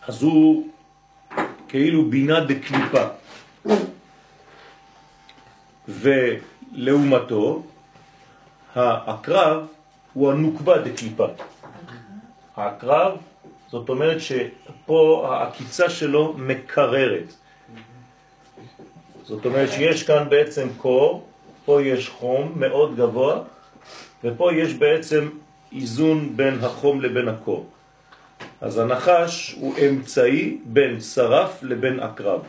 אז הוא כאילו בינה דקליפה. ולעומתו, העקרב הוא הנוקבה דקליפה. העקרב, זאת אומרת שפה העקיצה שלו מקררת. זאת אומרת שיש כאן בעצם קור, פה יש חום מאוד גבוה, ופה יש בעצם איזון בין החום לבין הקור. אז הנחש הוא אמצעי בין שרף לבין עקרב.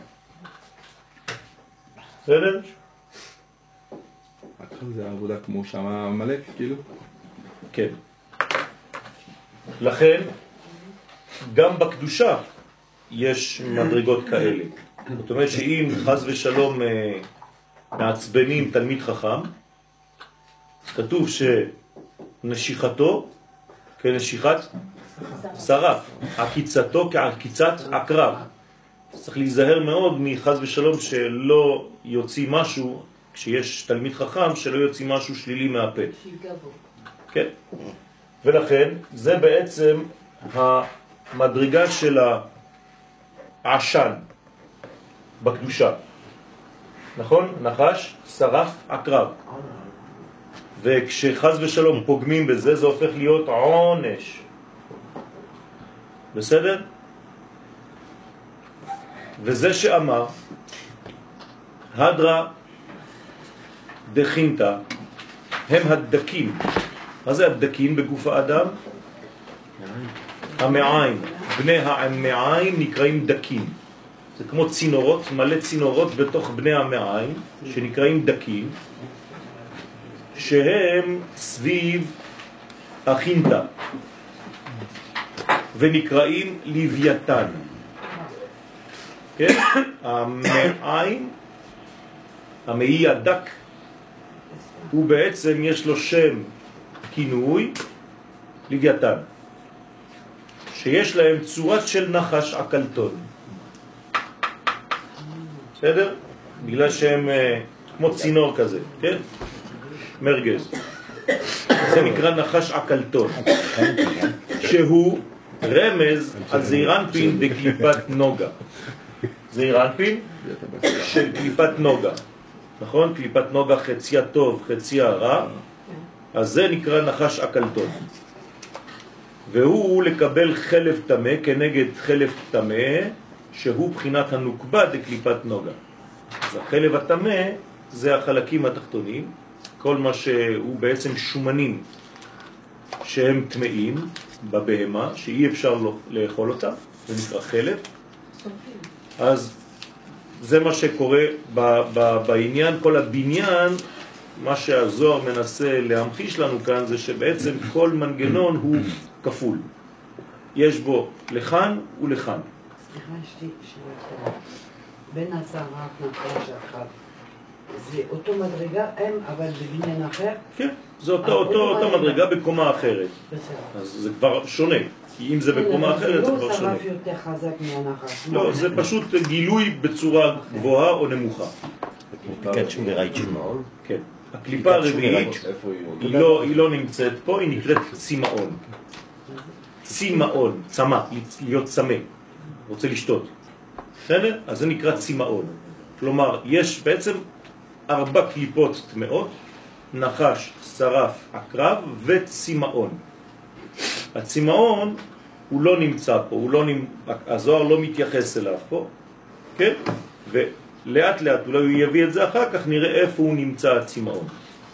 בסדר? עקרב זה העבודה כמו שם מלא, כאילו? כן. לכן, גם בקדושה יש מדרגות כאלה. זאת אומרת שאם חז ושלום מעצבנים תלמיד חכם, כתוב שנשיכתו כנשיכת שרף, עקיצתו כעקיצת עקרב. צריך להיזהר מאוד מחז ושלום שלא יוציא משהו, כשיש תלמיד חכם, שלא יוציא משהו שלילי מהפה. כן. ולכן זה בעצם המדרגה של העשן בקדושה. נכון? נחש, שרף, עקרב. וכשחז ושלום פוגמים בזה, זה הופך להיות עונש. בסדר? וזה שאמר, הדרה דחינתה, הם הדקים. מה זה הדקים בגוף האדם? המעיים. בני המעיים נקראים דקים. זה כמו צינורות, מלא צינורות בתוך בני המעיים, שנקראים דקים, שהם סביב החינתה, ונקראים לוויתן. כן? המעיים, המעי הדק, הוא בעצם יש לו שם כינוי לוויתן, שיש להם צורת של נחש עקלתון. בסדר? בגלל שהם כמו צינור כזה, כן? מרגז. זה נקרא נחש עקלתון, שהוא רמז על זעירנפין בקליפת נוגה. זעירנפין של קליפת נוגה. נכון? קליפת נוגה חציה טוב, חציה רע. אז זה נקרא נחש עקלתון. והוא לקבל חלב תמה כנגד חלב תמה, שהוא בחינת הנוקבה דקליפת נוגה. אז החלב התמה זה החלקים התחתונים, כל מה שהוא בעצם שומנים שהם טמאים בבהמה, שאי אפשר לאכול אותם, זה נקרא חלב. אז זה מה שקורה בעניין, כל הבניין, מה שהזוהר מנסה להמחיש לנו כאן, זה שבעצם כל מנגנון הוא כפול. יש בו לכאן ולכאן. סליחה, יש לי שאלה קטנה. בין הצהרה נחש עקרב, זה אותו מדרגה הם, אבל בבניין אחר? כן, זה אותה מדרגה בקומה אחרת. בסדר. אז זה כבר שונה, כי אם זה בקומה אחרת זה כבר שונה. לא שרף יותר חזק מהנחש. לא, זה פשוט גילוי בצורה גבוהה או נמוכה. כן, שמירת שמעון. כן. הקליפה הרביעית, היא לא נמצאת פה, היא נקראת צימאון. צימאון, צמא, להיות צמא, רוצה לשתות. בסדר? אז זה נקרא צימאון. כלומר, יש בעצם 4 קליפות טמאות, נחש, שרף, עקרב וצימאון. הצימאון הוא לא נמצא פה, הזוהר לא מתייחס אליו פה, כן? ולאט לאט, אולי הוא יביא את זה אחר כך, נראה איפה הוא נמצא הצימאון.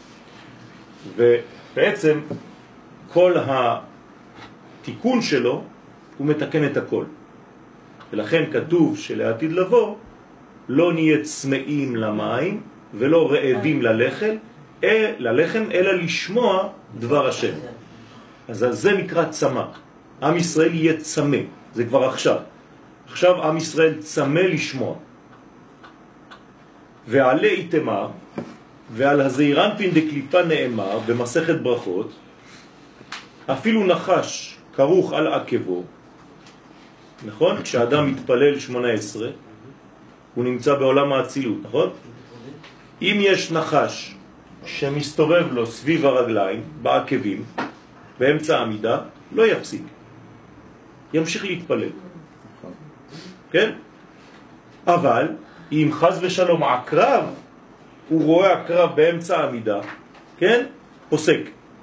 ובעצם כל התיקון שלו הוא מתקן את הכל. ולכן כתוב שלעתיד לבוא לא נהיה צמאים למים ולא רעבים ללחם, אלא לשמוע דבר השם. אז זה נקרא צמא. עם ישראל יהיה צמא, זה כבר עכשיו. עכשיו עם ישראל צמא לשמוע. ועלי איתמר, ועל הזעירנפין דקליפה נאמר במסכת ברכות, אפילו נחש כרוך על עקבו, נכון? כשאדם מתפלל 18, הוא נמצא בעולם האצילות, נכון? אם יש נחש שמסתובב לו סביב הרגליים, בעקבים, באמצע העמידה, לא יפסיק. ימשיך להתפלל. כן? אבל אם חז ושלום עקרב, הוא רואה עקרב באמצע העמידה, כן? פוסק.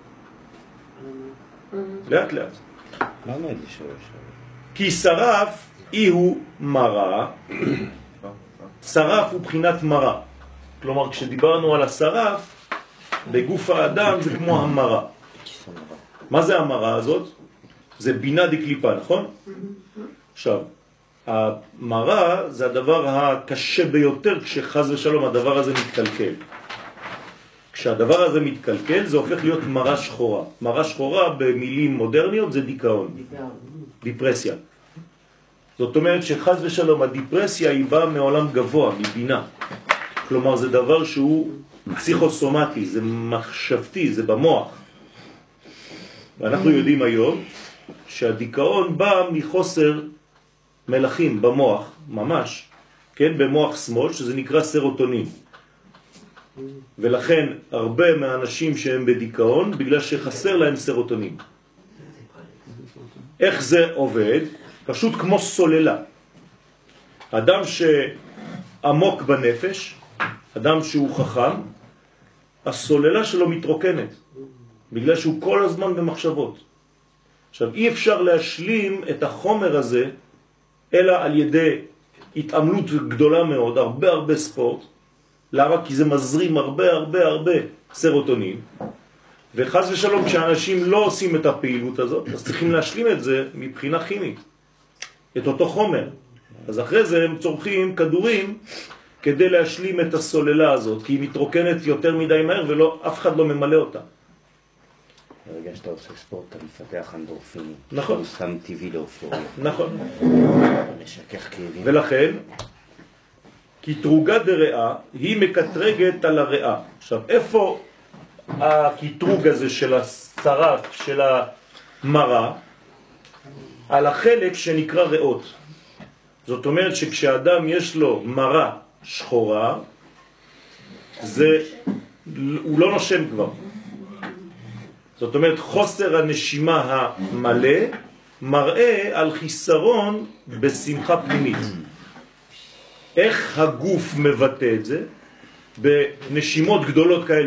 לאט לאט. למה אין לי שורש? כי שרף אי הוא מרה, שרף הוא בחינת מרה. כלומר, כשדיברנו על השרף, בגוף האדם זה כמו המרה. מה זה המרה הזאת? זה בינה דקליפה, נכון? עכשיו, המרה זה הדבר הקשה ביותר כשחז ושלום הדבר הזה מתקלקל. כשהדבר הזה מתקלקל זה הופך להיות מרה שחורה. מרה שחורה במילים מודרניות זה דיכאון, דיפרסיה. זאת אומרת שחז ושלום הדיפרסיה היא באה מעולם גבוה, מבינה. כלומר זה דבר שהוא פסיכוסומטי, זה מחשבתי, זה במוח. ואנחנו יודעים היום שהדיכאון בא מחוסר מלחים במוח, ממש, כן, במוח שמאל, שזה נקרא סרוטונין. ולכן הרבה מהאנשים שהם בדיכאון, בגלל שחסר להם סרוטונין. איך זה עובד? פשוט כמו סוללה. אדם שעמוק בנפש, אדם שהוא חכם, הסוללה שלו מתרוקנת, בגלל שהוא כל הזמן במחשבות. עכשיו, אי אפשר להשלים את החומר הזה, אלא על ידי התעמלות גדולה מאוד, הרבה ספורט. למה? כי זה מזרים הרבה סרוטונין. וחז ושלום, כשאנשים לא עושים את הפעילות הזאת, אז צריכים להשלים את זה מבחינה כימית, את אותו חומר. אז אחרי זה הם צורכים כדורים כדי להשלים את הסוללה הזאת, כי היא מתרוקנת יותר מדי מהר ואף אחד לא ממלא אותה. ברגע שאתה עושה ספורט, אתה מפתח אנדורפינים. נכון. הוא סם טבעי לאופוריה. נכון. משכך כאבים. ולכן, קטרוגה דרעה היא מקטרגת על הרעה. עכשיו, איפה הקטרוג הזה של השרף, של המרה? על החלק שנקרא ריאות. זאת אומרת שכשאדם יש לו מרה שחורה, הוא לא נושם כבר. זאת אומרת, חוסר הנשימה המלא מראה על חיסרון בשמחה פנימית. איך הגוף מבטא את זה? בנשימות גדולות כאלה.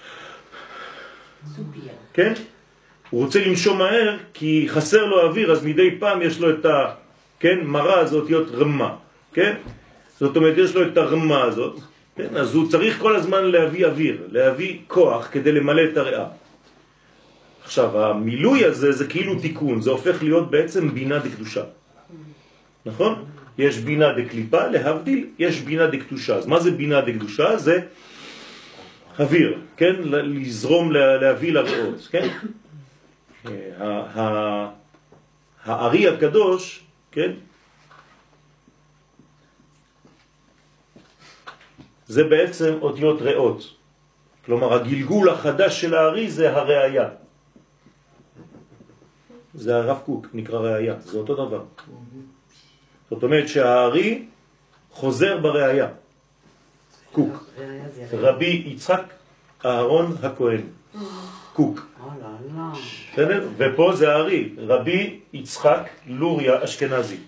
כן? הוא רוצה לנשום מהר כי חסר לו אוויר, אז מדי פעם יש לו את מרה הזאת להיות רמה. כן? זאת אומרת, יש לו את הרמה הזאת. כן? אז הוא צריך כל הזמן להביא אוויר, להביא כוח כדי למלא את הריאה. עכשיו, המילוי הזה זה כאילו תיקון, זה הופך להיות בעצם בינה דקדושה. נכון? יש בינה דקליפה, להבדיל, יש בינה דקדושה. אז מה זה בינה דקדושה? זה אוויר, כן? לזרום, להביא לריאות, כן? הארי הקדוש, כן? זה בעצם אותיות ריאות. כלומר, הגלגול החדש של הארי זה הראיה. זה הרב קוק, נקרא ראיה, זה אותו דבר. זאת אומרת שהארי חוזר בראיה. קוק. רבי יצחק אהרון הכהן. קוק. בסדר? ופה זה הארי, רבי יצחק לוריה אשכנזי.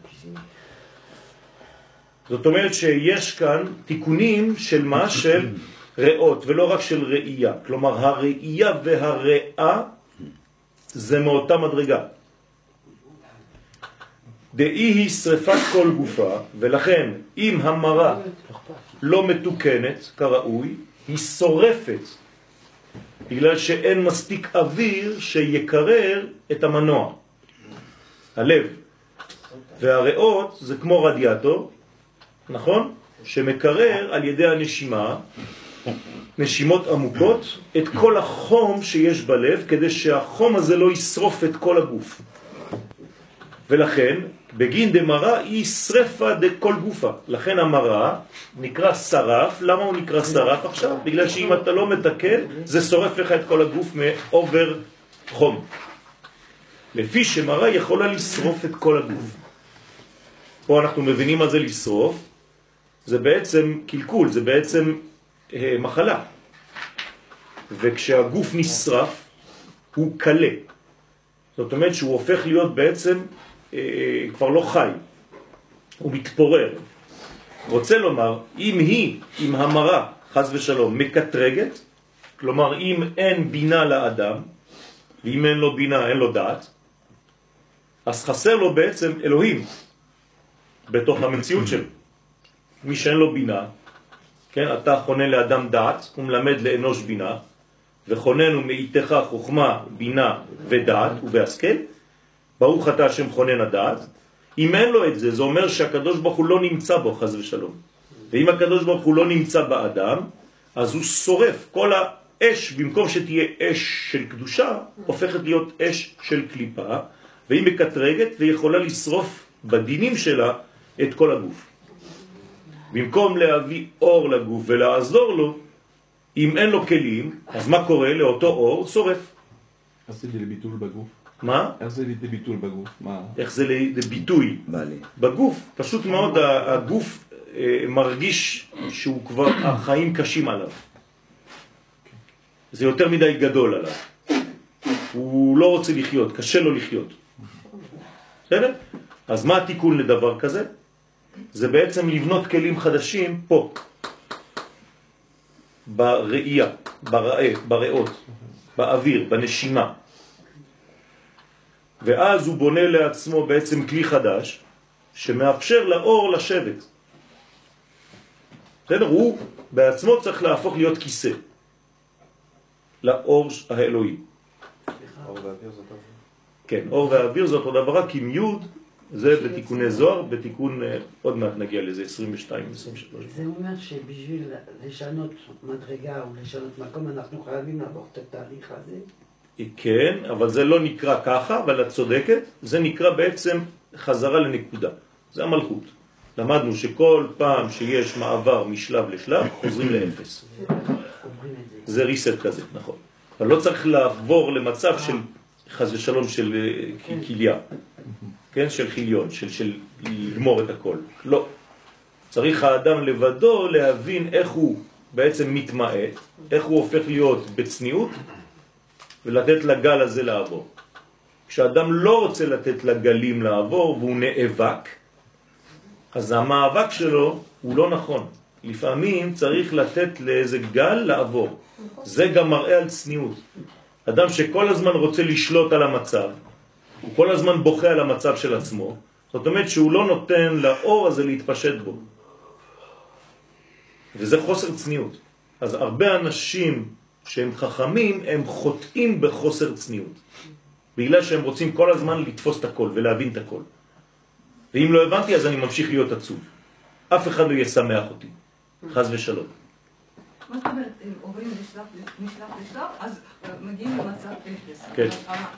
זאת אומרת שיש כאן תיקונים של מה? של ריאות, ולא רק של ראייה. כלומר, הראייה והראייה זה מאותה מדרגה. דאי היא שריפת כל גופה, ולכן אם המרה לא מתוקנת כראוי, היא שורפת, בגלל שאין מספיק אוויר שיקרר את המנוע, הלב. והריאות זה כמו רדיאטור, נכון? שמקרר על ידי הנשימה, נשימות עמוקות, את כל החום שיש בלב, כדי שהחום הזה לא ישרוף את כל הגוף. ולכן, בגין דמרה היא שריפה דכל גופה. לכן המרה נקרא שרף. למה הוא נקרא שרף עכשיו? בגלל שאם אתה לא מתקן, זה שורף לך את כל הגוף מאובר חום. לפי שמרה יכולה לשרוף את כל הגוף. פה אנחנו מבינים מה זה לשרוף. זה בעצם קלקול, זה בעצם מחלה. וכשהגוף נשרף, הוא קלה. זאת אומרת שהוא הופך להיות בעצם כבר לא חי. הוא מתפורר. רוצה לומר, אם המרה, חס ושלום, מקטרגת, כלומר אם אין בינה לאדם, ואם אין לו בינה, אין לו דעת, אז חסר לו בעצם אלוהים בתוך המציאות שלו. מי שאין לו בינה, כן, אתה חונן לאדם דעת, הוא מלמד לאנוש בינה, וחוננו מאיתך חוכמה, בינה ודעת ובהשכל, ברוך אתה השם חונן הדעת. אם אין לו את זה, זה אומר שהקדוש ברוך הוא לא נמצא בו, חס ושלום. ואם הקדוש ברוך הוא לא נמצא באדם, אז הוא שורף. כל האש, במקום שתהיה אש של קדושה, הופכת להיות אש של קליפה, והיא מקטרגת ויכולה לשרוף בדינים שלה את כל הגוף. במקום להביא אור לגוף ולעזור לו, אם אין לו כלים, אז מה קורה? לאותו אור שורף. איך זה לביטול בגוף? מה? איך זה לביטול בגוף? איך זה לביטוי? בגוף, פשוט מאוד הגוף מרגיש שהוא כבר, החיים קשים עליו. זה יותר מדי גדול עליו. הוא לא רוצה לחיות, קשה לו לחיות. בסדר? אז מה התיקון לדבר כזה? זה בעצם לבנות כלים חדשים פה, בראייה, בריאות, באוויר, בנשימה. ואז הוא בונה לעצמו בעצם כלי חדש שמאפשר לאור לשבת. בסדר? הוא בעצמו צריך להפוך להיות כיסא לאור האלוהי. אור ואוויר זה טוב. כן, אור ואוויר זה אותו דבר, רק עם יוד, זה בתיקוני זוהר, בתיקון, עוד מעט נגיע לזה, 22, 23. זה אומר שבשביל לשנות מדרגה או לשנות מקום, אנחנו חייבים לעבור את התהליך הזה? כן, אבל זה לא נקרא ככה, אבל את צודקת, זה נקרא בעצם חזרה לנקודה. זה המלכות. למדנו שכל פעם שיש מעבר משלב לשלב, חוזרים לאפס. זה ריסט כזה, נכון. אבל לא צריך לעבור למצב של חס ושלום של כליה, כן? של חיליון, של לגמור את הכל. לא. צריך האדם לבדו להבין איך הוא בעצם מתמעט, איך הוא הופך להיות בצניעות, ולתת לגל הזה לעבור. כשאדם לא רוצה לתת לגלים לעבור והוא נאבק, אז המאבק שלו הוא לא נכון. לפעמים צריך לתת לאיזה גל לעבור. זה גם מראה על צניעות. אדם שכל הזמן רוצה לשלוט על המצב, הוא כל הזמן בוכה על המצב של עצמו, זאת אומרת שהוא לא נותן לאור הזה להתפשט בו. וזה חוסר צניעות. אז הרבה אנשים שהם חכמים, הם חוטאים בחוסר צניעות. בגלל שהם רוצים כל הזמן לתפוס את הכל ולהבין את הכל. ואם לא הבנתי, אז אני ממשיך להיות עצוב. אף אחד לא ישמח אותי. חס ושלום. מה זאת אומרת, אם עוברים משלב לשלב, אז מגיעים למצב אפס. כן.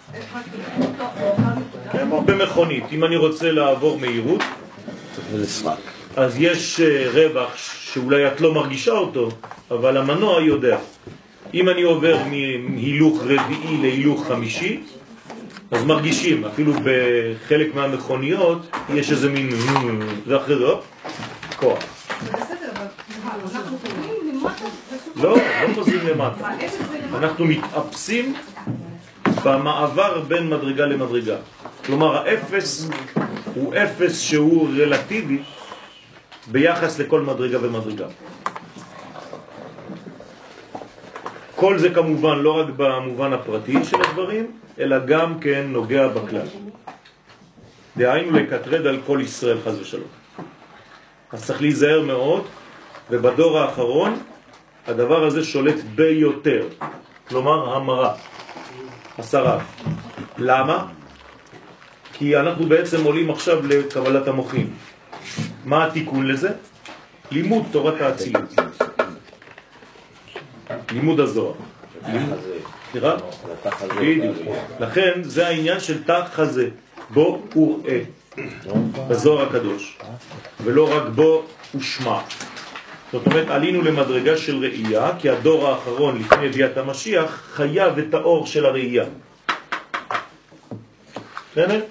כן, במכונית. אם אני רוצה לעבור מהירות, אז יש רווח שאולי את לא מרגישה אותו, אבל המנוע יודע. אם אני עובר מהילוך רביעי להילוך חמישי, אז מרגישים, אפילו בחלק מהמכוניות יש איזה מין, ואחרי זה, כוח. זה בסדר, אבל אנחנו חוזרים למטה? לא, לא חוזרים למטה. אנחנו מתאפסים במעבר בין מדרגה למדרגה. כלומר, האפס הוא אפס שהוא רלטיבי ביחס לכל מדרגה ומדרגה. כל זה כמובן לא רק במובן הפרטי של הדברים, אלא גם כן נוגע בכלל. דהיינו לקטרד על כל ישראל חס ושלום. אז צריך להיזהר מאוד, ובדור האחרון הדבר הזה שולט ביותר. כלומר, המרה, השרף. למה? כי אנחנו בעצם עולים עכשיו לקבלת המוחים. מה התיקון לזה? לימוד תורת האצילות. לימוד הזוהר. סליחה? בדיוק. לכן זה העניין של תח חזה. בו וראה. בזוהר הקדוש. ולא רק בו ושמע. זאת אומרת, עלינו למדרגה של ראייה, כי הדור האחרון לפני ביאת המשיח חייב את האור של הראייה. בסדר?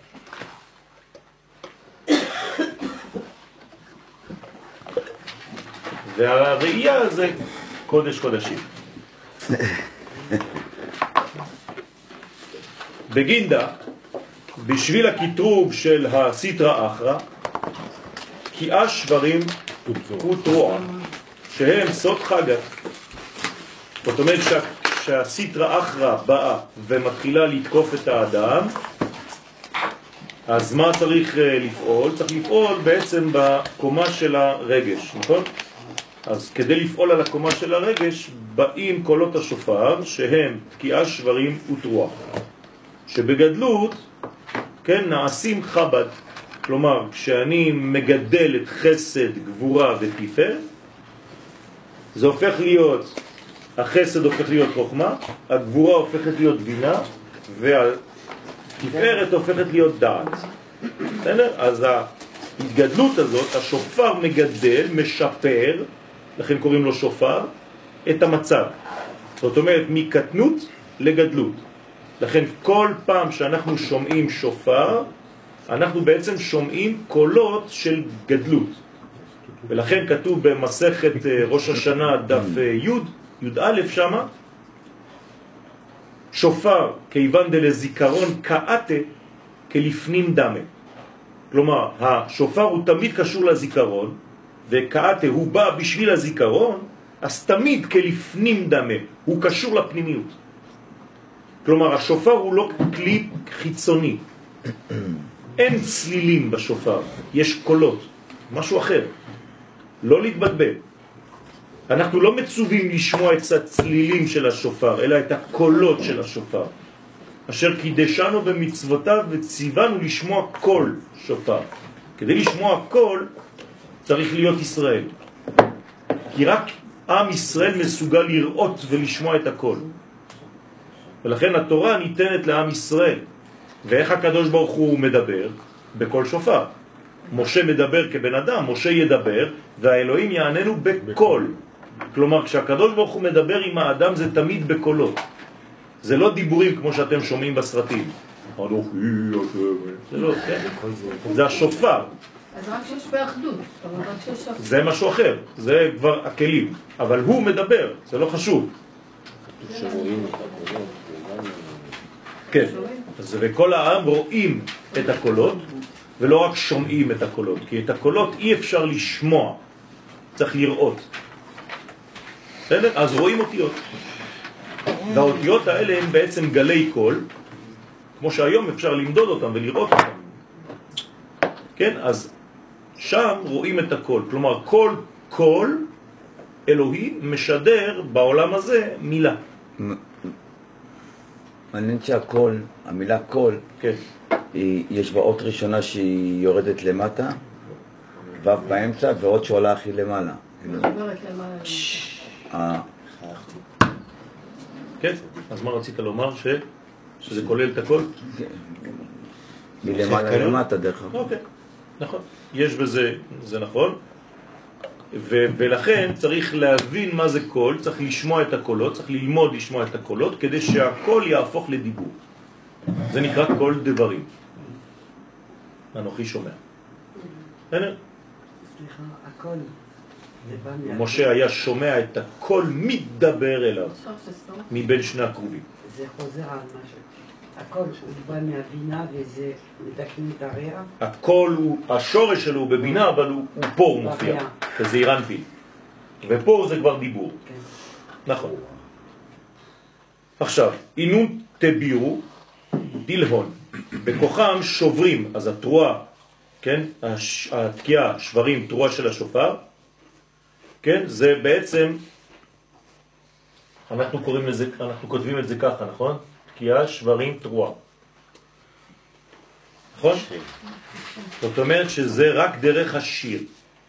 והראייה זה קודש קודשים. בגינדה, בשביל הכיתרוב של הסיטרא אחרא, תקיעה, שברים ותרועה, שהם סוד חגה. זאת אומרת שהסטרא אחרא באה ומתחילה לתקוף את האדם, אז מה צריך לפעול? צריך לפעול בעצם בקומה של הרגש, נכון? אז כדי לפעול על הקומה של הרגש באים קולות השופר שהם תקיעה, שברים ותרועה, שבגדלות, כן, נעשים חב"ד. כלומר, כשאני מגדל את חסד, גבורה ותפארת, זה הופך להיות, החסד הופך להיות חוכמה, הגבורה הופכת להיות בינה, והתפארת הופכת להיות דעת. אז ההתגדלות הזאת, השופר מגדל, משפר, לכן קוראים לו שופר, את המצב. זאת אומרת, מקטנות לגדלות. לכן כל פעם שאנחנו שומעים שופר, אנחנו בעצם שומעים קולות של גדלות. ולכן כתוב במסכת ראש השנה דף י' א' שמה, שופר כיוון דלזיכרון קאטה כלפנים דמה. כלומר, השופר הוא תמיד קשור לזיכרון, וקאטה הוא בא בשביל הזיכרון, אז תמיד כלפנים דמה, הוא קשור לפנימיות. כלומר, השופר הוא לא כלי חיצוני. אין צלילים בשופר, יש קולות, משהו אחר. לא להתבלבל. אנחנו לא מצווים לשמוע את הצלילים של השופר, אלא את הקולות של השופר. אשר קידשנו במצוותיו וציוונו לשמוע קול שופר. כדי לשמוע קול צריך להיות ישראל. כי רק עם ישראל מסוגל לראות ולשמוע את הקול. ולכן התורה ניתנת לעם ישראל. ואיך הקדוש ברוך הוא מדבר? בקול שופר. משה מדבר כבן אדם, משה ידבר, והאלוהים יעננו בקול. כלומר, כשהקדוש ברוך הוא מדבר עם האדם זה תמיד בקולות. זה לא דיבורים כמו שאתם שומעים בסרטים. זה לא, כן? זה השופר. אז רק שיש באחדות. זה משהו אחר, זה כבר הכלים. אבל הוא מדבר, זה לא חשוב. כן, וכל העם רואים את הקולות ולא רק שומעים את הקולות, כי את הקולות אי אפשר לשמוע, צריך לראות. בסדר? אז רואים אותיות. והאותיות האלה הם בעצם גלי קול, כמו שהיום אפשר למדוד אותם ולראות אותם. כן? אז שם רואים את הקול. כלומר, כל קול אלוהי משדר בעולם הזה מילה. מעניין שהקול, המילה קול, כן. יש בה אות ראשונה שהיא יורדת למטה, ו' באמצע, ועוד שעולה הכי למעלה. כן, אז מה רצית לומר? שזה כולל את הכל? מלמעלה למטה דרך אגב. אוקיי, נכון. יש בזה, זה נכון. ולכן צריך להבין מה זה קול, צריך לשמוע את הקולות, צריך ללמוד לשמוע את הקולות, כדי שהקול יהפוך לדיבור. זה נקרא קול דברים. אנוכי שומע. סליחה, הקול. משה היה שומע את הקול מדבר אליו, מבין שני הקרובים. זה חוזר על משהו. הקול הוא בא מהבינה וזה מתקנים את הריאה. הקול, השורש שלו הוא בבינה, אבל הוא פה הוא מופיע. זה אירנפי. ופה זה כבר דיבור. נכון. עכשיו, אינון תבירו דילהון. בכוחם שוברים, אז התרועה, כן? התקיעה, שברים, תרועה של השופר, כן? זה בעצם, אנחנו כותבים את זה ככה, נכון? תקיעה, שברים, תרועה. נכון? זאת אומרת שזה רק דרך השיר.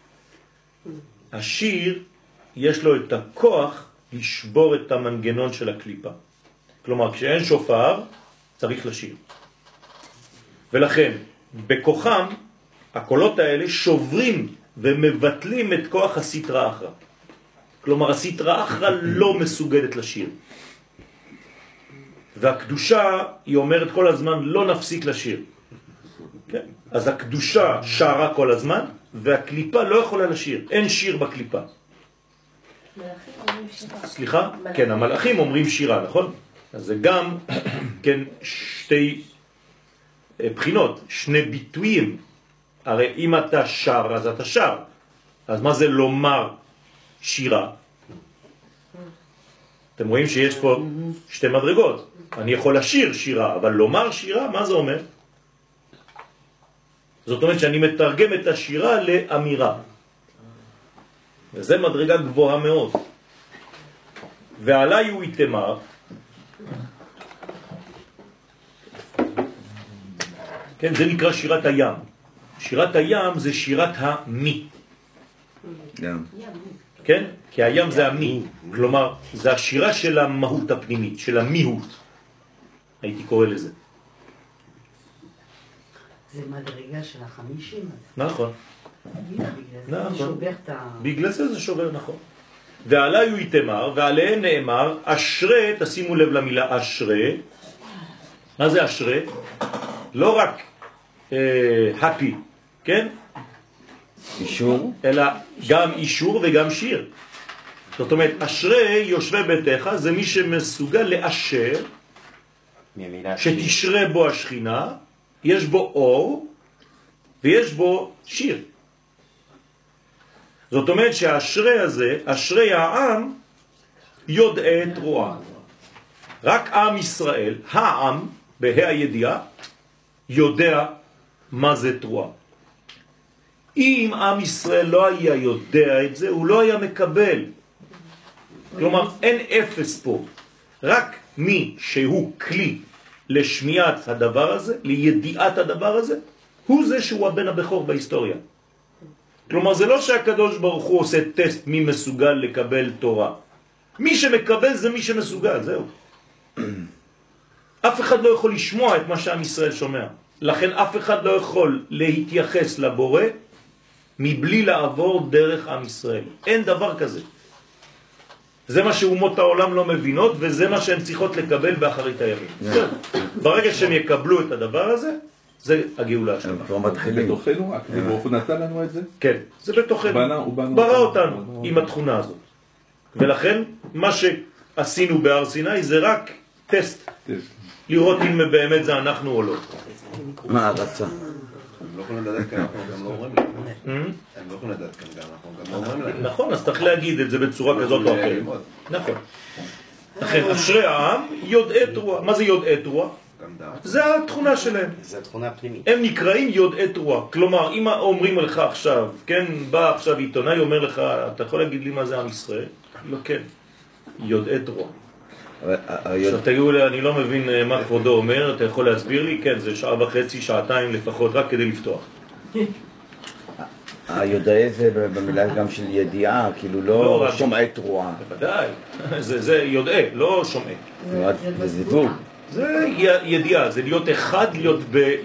השיר יש לו את הכוח לשבור את המנגנון של הקליפה. כלומר, כשאין שופר, צריך לשיר. ולכן, בכוחם, הקולות האלה שוברים ומבטלים את כוח הסטרא אחרא. כלומר, הסטרא אחרא לא מסוגלת לשיר. והקדושה, היא אומרת כל הזמן, לא נפסיק לשיר. כן? אז הקדושה שרה כל הזמן, והקליפה לא יכולה לשיר. אין שיר בקליפה. סליחה? כן, המלאכים אומרים שירה, נכון? אז זה גם, כן, שתי בחינות, שני ביטויים הרי אם אתה שר, אז אתה שר. אז מה זה לומר שירה? אתם רואים שיש פה שתי מדרגות. אני יכול לשיר שירה, אבל לומר שירה, מה זה אומר? זאת אומרת שאני מתרגם את השירה לאמירה. וזה מדרגה גבוהה מאוד. ועליי הוא יתמר. כן, זה נקרא שירת הים. שירת הים זה שירת המי. כן? כי הים זה המי. כלומר, זה השירה של המהות הפנימית, של המיהות. הייתי קורא לזה. זה מדרגה של 50. נכון. נכון. בגלל זה שובר, נכון. ועליי הוא יתמר, ועליהם נאמר, אשרה, תשימו לב למילה אשרה. מה זה אשרה? לא רק happy, כן? אישור. אלא גם אישור וגם שיר. זאת אומרת, אשרה יושבי ביתך, זה מי שמסוגל לאשר, שתשרה בו השכינה, יש בו אור, ויש בו שיר. זאת אומרת שהאשרי הזה, אשרי העם, יודע את רוע. רק עם ישראל, העם, בה"א הידיעה, יודע מה זה תרועה. אם עם ישראל לא היה יודע את זה, הוא לא היה מקבל. כלומר, אין אפס פה. רק מי שהוא כלי לשמיעת הדבר הזה, לידיעת הדבר הזה, הוא זה שהוא הבן הבכור בהיסטוריה. כלומר, זה לא שהקדוש ברוך הוא עושה טסט מי מסוגל לקבל תורה. מי שמקבל זה מי שמסוגל, זהו. אף אחד לא יכול לשמוע את מה שעם ישראל שומע. לכן אף אחד לא יכול להתייחס לבורא מבלי לעבור דרך עם ישראל. אין דבר כזה. זה מה שאומות העולם לא מבינות, וזה מה שהן צריכות לקבל באחרית הימים. ברגע שהם יקבלו את הדבר הזה, זה הגאולה שלנו. כבר מתחילים. בתוכנו, הקדוש ברוך הוא נתן לנו את זה? כן, זה בתוכנו. ברא אותנו עם התכונה הזאת. ולכן, מה שעשינו בהר סיני זה רק טסט. לראות אם באמת זה אנחנו או לא. מה הרצה? הם לא יכולים לדעת כאן, אנחנו גם לא אומרים להם. הם לא יכולים לדעת כאן, אנחנו גם לא אומרים להם. נכון, אז צריך להגיד את זה בצורה כזאת או אחרת. נכון. לכן, אשרי העם יודעי תרועה. מה זה יודעי תרועה? זה התכונה שלהם. זה התכונה הפנימית. הם נקראים יודעי תרועה. כלומר, אם אומרים לך עכשיו, כן, בא עכשיו עיתונאי, אומר לך, אתה יכול להגיד לי מה זה עם ישראל? לא, כן. יודעי תרועה. עכשיו תגידו לי, אני לא מבין מה כבודו אומר, אתה יכול להסביר לי? כן, זה שעה וחצי, שעתיים לפחות, רק כדי לפתוח. היודעי זה במילה גם של ידיעה, כאילו לא שומעי תרועה. בוודאי, זה יודעי, לא שומעי. זה זיווג. זה ידיעה, זה להיות אחד, להיות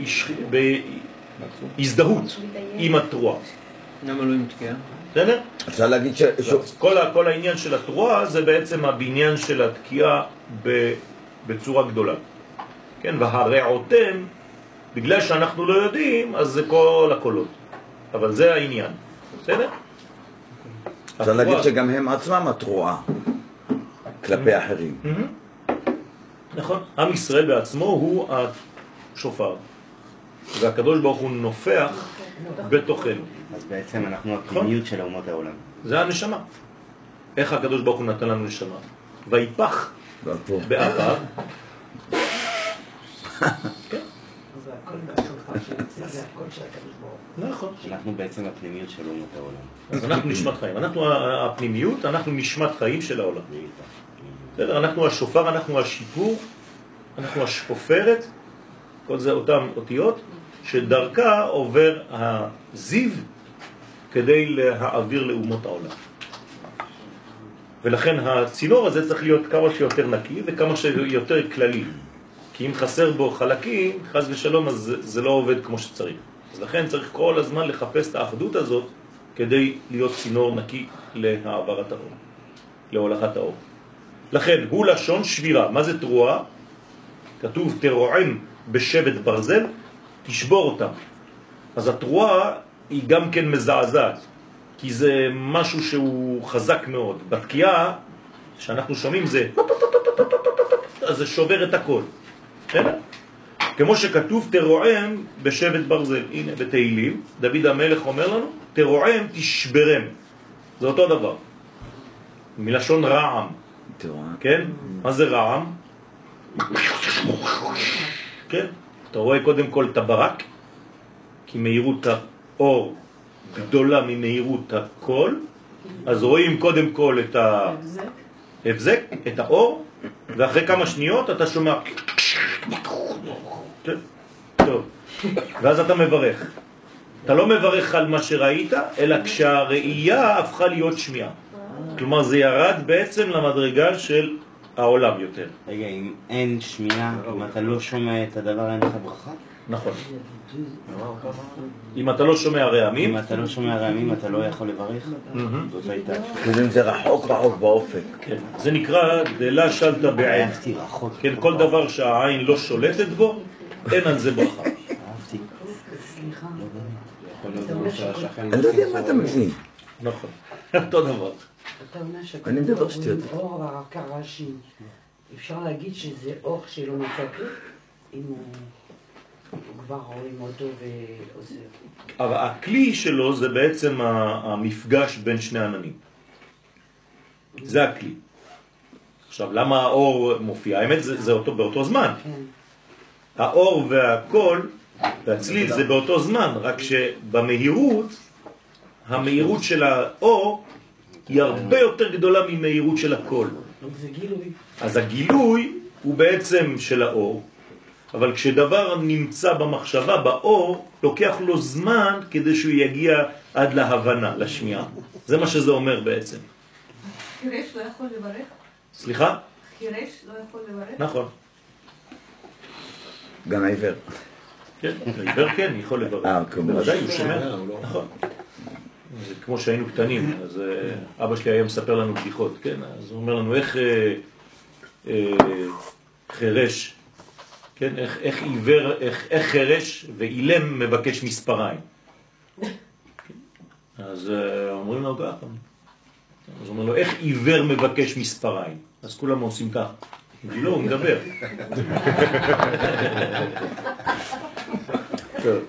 בהזדהות עם התרועה. למה לא עם תקיעה? בסדר? אפשר להגיד כל העניין של התרועה זה בעצם הבניין של התקיעה בצורה גדולה. כן, והרעותם, בגלל שאנחנו לא יודעים, אז זה כל הקולות. אבל זה העניין. בסדר? אפשר להגיד שגם הם עצמם התרועה כלפי אחרים. נכון. עם ישראל בעצמו הוא השופר. והקדוש ברוך הוא נופח בתוכנו. אז בעצם אנחנו הפנימיות של אומות העולם. זה הנשמה. איך הקדוש ברוך הוא נתן לנו נשמה? ויפח באפיו. זה הכל בשופר של זה הכל של הקדוש ברוך הוא. נכון. אנחנו בעצם הפנימיות של אומות העולם. אז אנחנו נשמת חיים. אנחנו הפנימיות, אנחנו נשמת חיים של העולם. בסדר, אנחנו השופר, אנחנו השיפור, אנחנו השפופרת, כל זה אותם אותיות, שדרכה עובר הזיו כדי להעביר לאומות העולם. ולכן הצינור הזה צריך להיות כמה שיותר נקי וכמה שיותר כללי. כי אם חסר בו חלקים, חס ושלום, אז זה לא עובד כמו שצריך. אז לכן צריך כל הזמן לחפש את האחדות הזאת כדי להיות צינור נקי להעברת האור, להולכת האור. לכן הוא לשון שבירה. מה זה תרועה? כתוב תרועם בשבט ברזל, תשבור אותם. אז התרועה היא גם כן מזעזעת, כי זה משהו שהוא חזק מאוד. בתקיעה שאנחנו שומעים זה, אז זה שובר את הכל. כמו שכתוב תרועם בשבט ברזל. הנה בתהילים, דוד המלך אומר לנו, תרועם תשברם. זה אותו דבר. מלשון רעם. כן? מה זה רעם? כן? אתה רואה קודם כל את הברק, כי מהירות האור גדולה ממהירות הקול, אז רואים קודם כל את ההבזק, את האור, ואחרי כמה שניות אתה שומע כן? טוב. ואז אתה מברך. אתה לא מברך על מה שראית, אלא כשהראייה הפכה להיות שמיעה. כלומר זה ירד בעצם למדרגה של העולם יותר. רגע, אם אין שמיעה, אם אתה לא שומע את הדבר, אין לך ברכה? נכון. אם אתה לא שומע רעמים, אם אתה לא שומע רעמים, אתה לא יכול לברך? זאת הייתה. אם זה רחוק באופק. כן. זה נקרא דלה שלטה בעין. אהבתי רחוק. כן, כל דבר שהעין לא שולטת בו, אין על זה ברכה. אהבתי. סליחה. אני לא יודע מה אתה מבין. נכון. אותו דבר. אתה אומר אני מדבר שכתוב שטויות. אור הקרשים. אפשר להגיד שזה אור שלא מצפה? אם הוא כבר רואים אותו ועוזר. אבל הכלי שלו זה בעצם המפגש בין שני עננים. זה הכלי. עכשיו, למה האור מופיע? האמת זה אותו באותו זמן. האור והקול והצליל זה באותו זמן, רק שבמהירות, המהירות של האור היא הרבה יותר גדולה ממהירות של הקול. זה גילוי. אז הגילוי הוא בעצם של האור, אבל כשדבר נמצא במחשבה, באור, לוקח לו זמן כדי שהוא יגיע עד להבנה, לשמיעה. זה מה שזה אומר בעצם. חירש לא יכול לברך? סליחה? חירש לא יכול לברך? נכון. גם העיוור. כן, העיוור כן, יכול לברך. בוודאי, הוא שומע. נכון. זה כמו שהיינו קטנים, אז אבא שלי היה מספר לנו בדיחות, כן? אז הוא אומר לנו איך חירש, כן? איך עיוור, איך חירש ואילם מבקש מספריים. אז אומרים לו ככה. אז אומר לו, איך עיוור מבקש מספריים? אז כולם עושים ככה. לא, הוא מדבר. טוב.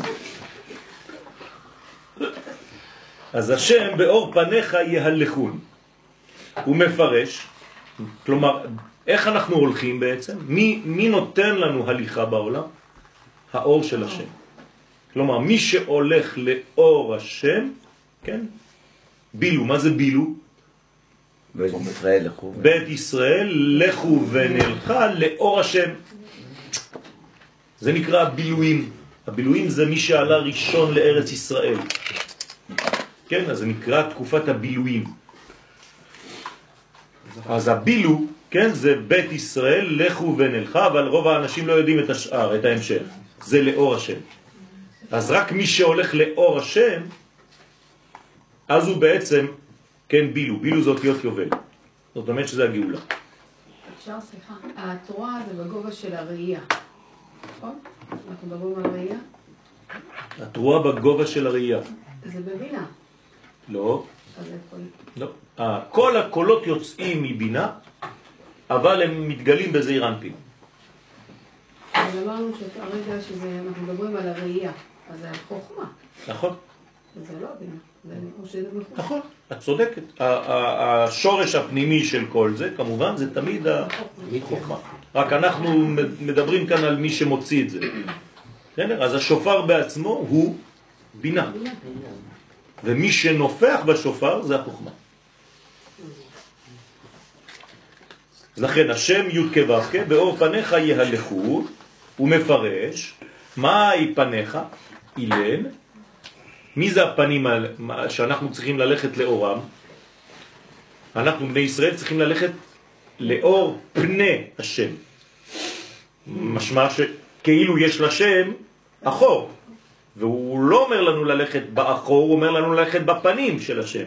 אז השם באור פניך יהלכון. הוא מפרש, כלומר, איך אנחנו הולכים בעצם? מי נותן לנו הליכה בעולם? האור של השם. כלומר, מי שהולך לאור השם, כן? בילו, מה זה בילו? בית ישראל לכו. בית ישראל לכו ונלכה לאור השם. זה נקרא הבילויים. הבילויים זה מי שעלה ראשון לארץ ישראל. כן, אז זה נקרא תקופת הבילויים. אז הבילו, כן, זה בית ישראל לכו ונלכה, אבל רוב האנשים לא יודעים את השאר, את ההמשך. זה לאור השם. אז רק מי שהולך לאור השם, אז הוא בעצם, כן, בילו. בילו זה אותיות יובל. זאת אומרת שזה הגאולה. אפשר, סליחה. התורה זה בגובה של הראייה. נכון? אנחנו מדברים על ראייה? התרועה בגובה של הראייה. זה בבינה. לא. אז איפה? לא. כל הקולות יוצאים מבינה, אבל הם מתגלים בזעיר אנפין. אז אמרנו שהרגע שאנחנו מדברים על הראייה, אז זה החוכמה. נכון. זה לא בינה. זה או שזה מחוכמה. נכון, את צודקת. השורש הפנימי של כל זה, כמובן, זה תמיד החוכמה. רק אנחנו מדברים כאן על מי שמוציא את זה. אז השופר בעצמו הוא בינה. ומי שנופח בשופר זה החוכמה. לכן השם י' כו' באור פניך יהלכו, הוא מפרש, מהי פניך? אילן. מי זה הפנים שאנחנו צריכים ללכת לאורם? אנחנו בני ישראל צריכים ללכת לאור פני השם. משמע שכאילו יש לשם אחור. והוא לא אומר לנו ללכת באחור, הוא אומר לנו ללכת בפנים של השם.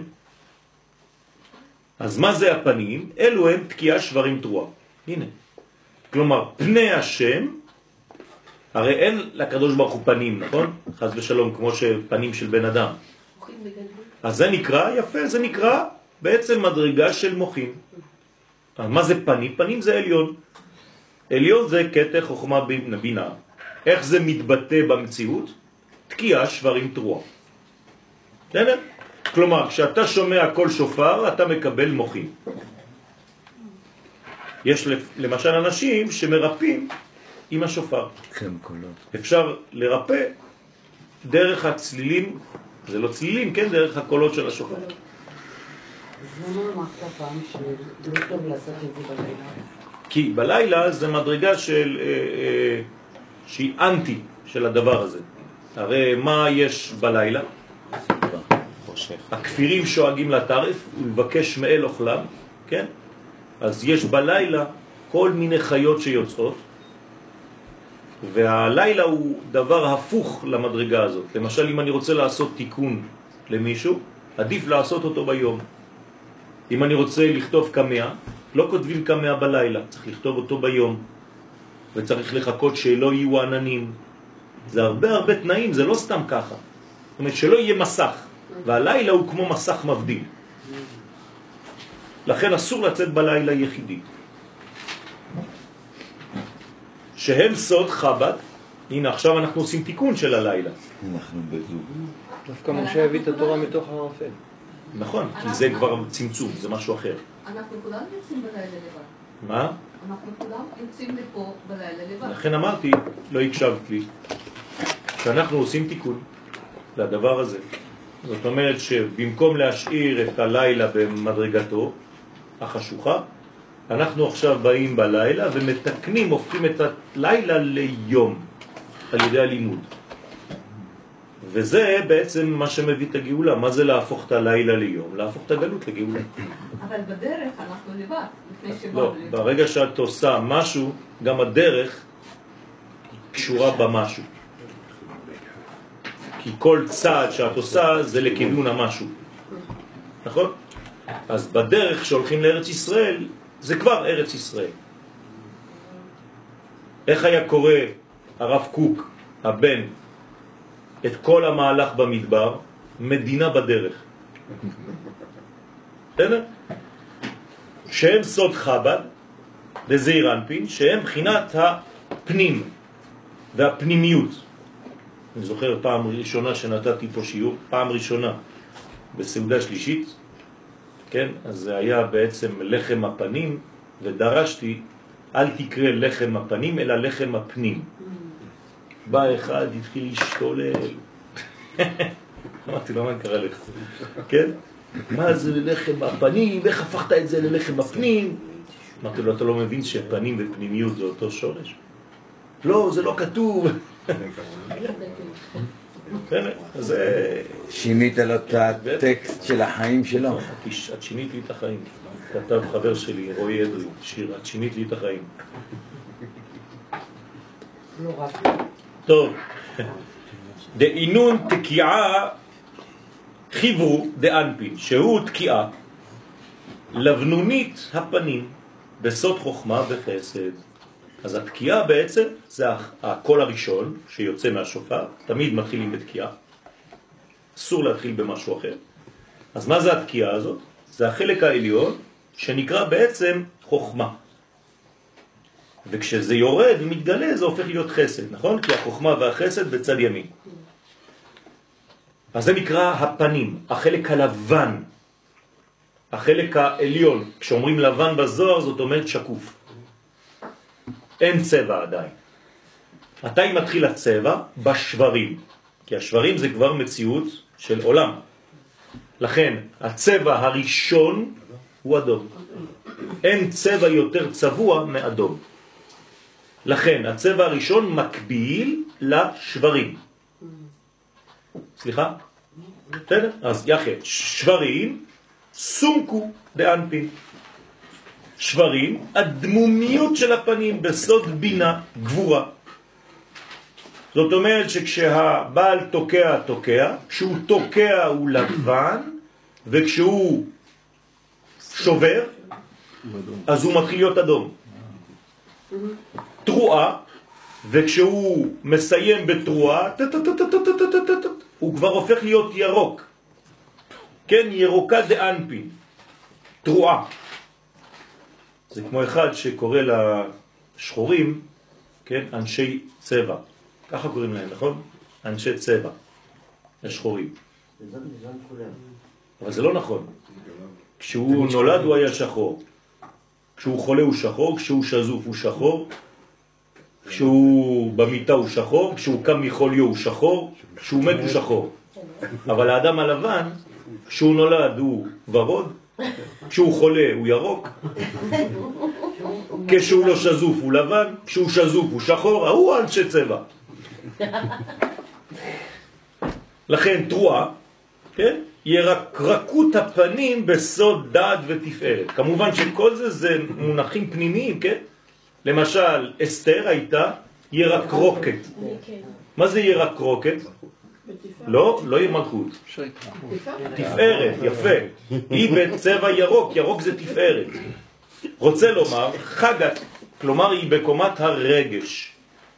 אז מה זה הפנים? אלו הם תקיעה שברים תרועה. הנה. כלומר, פני השם, הרי אין לקדוש ברוך הוא פנים, נכון? חס ושלום, כמו שפנים של בן אדם. אז זה נקרא, יפה, זה נקרא בעצם מדרגה של מוחים. מה זה פנים? פנים זה עליון. עליון זה קטע חוכמה בינה. איך זה מתבטא במציאות? תקיעה, שברים, תרועה. בסדר? כלומר, כשאתה שומע קול שופר, אתה מקבל מוחים. יש למשל אנשים שמרפאים עם השופר. כן, קולות. אפשר לרפא דרך הצלילים, זה לא צלילים, כן? דרך הקולות של השופר. אז למה אמרת פעם שלא טוב לעשות את זה בלילה? כי בלילה זה מדרגה שהיא אנטי של הדבר הזה. הרי מה יש בלילה? הכפירים שואגים לטרף ולבקש מאל אוכלם, כן? אז יש בלילה כל מיני חיות שיוצאות, והלילה הוא דבר הפוך למדרגה הזאת. למשל, אם אני רוצה לעשות תיקון למישהו, עדיף לעשות אותו ביום. אם אני רוצה לכתוב קמע, לא כותבים קמע בלילה, צריך לכתוב אותו ביום, וצריך לחכות שלא יהיו עננים. זה הרבה תנאים, זה לא סתם ככה. זאת אומרת שלא יהיה מסך, והלילה הוא כמו מסך מבדיל. לכן אסור לצאת בלילה יחידי. שהם סוד חב"ד. הנה עכשיו אנחנו עושים תיקון של הלילה. אנחנו בזוג. דווקא משה הביא את התורה מתוך הערפל. נכון, כי זה כבר צמצום, זה משהו אחר. אנחנו כולם יוצאים בלילה לבד. מה? אנחנו כולם יוצאים לפה בלילה לבד. לכן אמרתי, לא הקשבת לי, שאנחנו עושים תיקון לדבר הזה. זאת אומרת שבמקום להשאיר את הלילה במדרגתו החשוכה, אנחנו עכשיו באים בלילה ומתקנים, הופכים את הלילה ליום על ידי הלימוד. וזה בעצם מה שמביא את הגאולה. מה זה להפוך את הלילה ליום? להפוך את הגלות לגאולה. אבל בדרך אנחנו לבד, לפני שבאנו לא, לבד. ברגע שאת עושה משהו, גם הדרך קשורה במשהו. כי כל צעד שאת עושה זה לכיוון המשהו. נכון? אז בדרך שהולכים לארץ ישראל, זה כבר ארץ ישראל. איך היה קורא הרב קוק, הבן, את כל המהלך במדבר? מדינה בדרך. בסדר? שהם סוד חב"ד וזעיר אנפין, שהם בחינת הפנים והפנימיות. אני זוכר פעם ראשונה שנתתי פה שיעור, פעם ראשונה בסעודה שלישית, כן? אז זה היה בעצם לחם הפנים, ודרשתי, אל תקרא לחם הפנים, אלא לחם הפנים. בא אחד, התחיל להשתולל. אמרתי לו, מה קרה לך? כן? מה זה לחם הפנים? איך הפכת את זה ללחם הפנים? אמרתי לו, אתה לא מבין שפנים ופנימיות זה אותו שורש? לא, זה לא כתוב. אז שינית לו את הטקסט של החיים שלו. את שינית לי את החיים. כתב חבר שלי, רועי אדרי, שיר, את שינית לי את החיים. לא רק. טוב. דאינון תקיעה חיברו דאנפין, שהוא תקיעה לבנונית הפנים בסוד חוכמה וחסד. אז התקיעה בעצם זה הקול הראשון שיוצא מהשופר, תמיד מתחילים בתקיעה, אסור להתחיל במשהו אחר. אז מה זה התקיעה הזאת? זה החלק העליון שנקרא בעצם חוכמה. וכשזה יורד ומתגלה זה הופך להיות חסד, נכון? כי החוכמה והחסד בצד ימין. אז זה נקרא הפנים, החלק הלבן, החלק העליון. כשאומרים לבן בזוהר זאת אומרת שקוף. אין צבע עדיין. מתי מתחיל הצבע? בשברים. כי השברים זה כבר מציאות של עולם. לכן הצבע הראשון הוא אדום. אין צבע יותר צבוע מאדום. לכן הצבע הראשון מקביל לשברים. סליחה? בסדר? אז יחד, שברים סומקו דאנפין. שברים, הדמומיות של הפנים בסוד בינה גבורה. זאת אומרת שכשהבעל תוקע, כשהוא תוקע הוא לבן, וכשהוא שובר, אז הוא מתחיל להיות אדום. תרועה, וכשהוא מסיים בתרועה, הוא כבר הופך להיות ירוק. כן, ירוקה דאנפין. תרועה. זה כמו אחד שקורא לשחורים, כן, אנשי צבע. ככה קוראים להם, נכון? אנשי צבע, השחורים. אבל זה לא נכון. כשהוא נולד הוא היה שחור. כשהוא חולה הוא שחור, כשהוא שזוף הוא שחור, כשהוא במיטה הוא שחור, כשהוא קם מחוליו הוא שחור, כשהוא מת הוא שחור. אבל האדם הלבן, כשהוא נולד הוא ורוד, כשהוא חולה הוא ירוק, כשהוא לא שזוף הוא לבן, כשהוא שזוף הוא שחור, הוא אנשי צבע. לכן תרועה, כן? ירקרקות הפנים בסוד דעת ותפארת. כמובן שכל זה מונחים פנימיים, כן? למשל, אסתר הייתה ירקרוקת. מה זה ירקרוקת? לא, לא יהיה מלכות. תפארת, יפה. היא בצבע ירוק, ירוק זה תפארת. רוצה לומר, חגת, כלומר היא בקומת הרגש.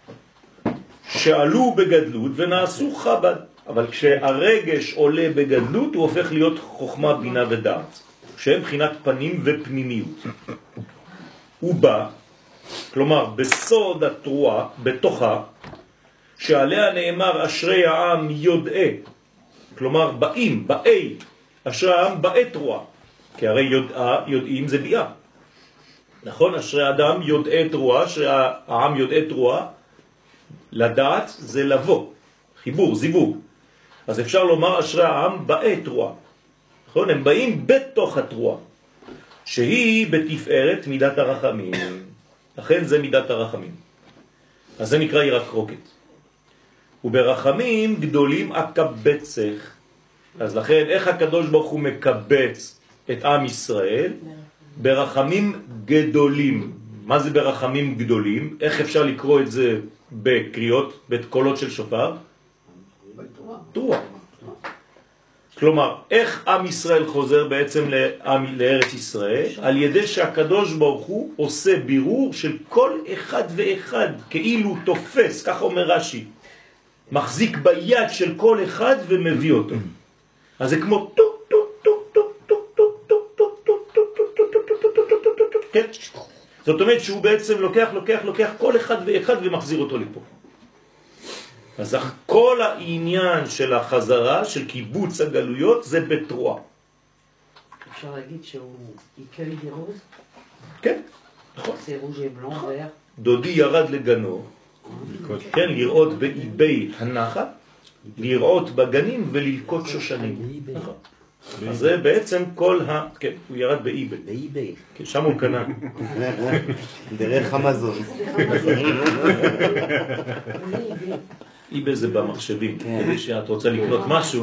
שעלו בגדלות ונעשו חב"ד. אבל כשהרגש עולה בגדלות הוא הופך להיות חוכמה, בינה ודעת, שהם בחינת פנים ופנימיות. הוא בא, כלומר בסוד התרועה, בתוכה, שעליה נאמר אשרי העם יודעי, כלומר באים, באי, אשרי העם באי תרועה, כי הרי יודעים זה ביאה. נכון? אשרי אדם יודעי תרועה, אשרי העם יודעי תרועה, לדעת זה לבוא, חיבור, זיווג. אז אפשר לומר אשרי העם באי תרועה. נכון? הם באים בתוך התרועה, שהיא בתפארת מידת הרחמים. לכן זה מידת הרחמים. אז זה נקרא ירקרוקת. וברחמים גדולים אקבצך. אז לכן איך הקדוש ברוך הוא מקבץ את עם ישראל? ברחמים גדולים. מה זה ברחמים גדולים? איך אפשר לקרוא את זה בקריאות, בקולות של שופר? תרועה. כלומר, איך עם ישראל חוזר בעצם לארץ ישראל? על ידי שהקדוש ברוך הוא עושה בירור של כל אחד ואחד, כאילו תופס, כך אומר רש"י, מחזיק ביד של כל אחד ומביא אותו. אז זה כמו טו טו טו טו טו טו טו טו טו טו טו טו. כן? זאת אומרת שהוא בעצם לוקח כל אחד ואחד ומחזיר אותו לפה. אז כל העניין של החזרה, של קיבוץ הגלויות, זה בתרועה. אפשר להגיד שהוא עיקר דירוז? כן, נכון. זה רוז'ה בלון והיה. דודי ירד לגנו, כן, לראות באיבי הנחת, לראות בגנים וללקוט שושנים. נכון. אז זה בעצם כל כן, הוא ירד באיבי. באיבי. כן, שם הוא קנה. דרך המזון. איבי זה במחשבים, כדי שאת רוצה לקנות משהו.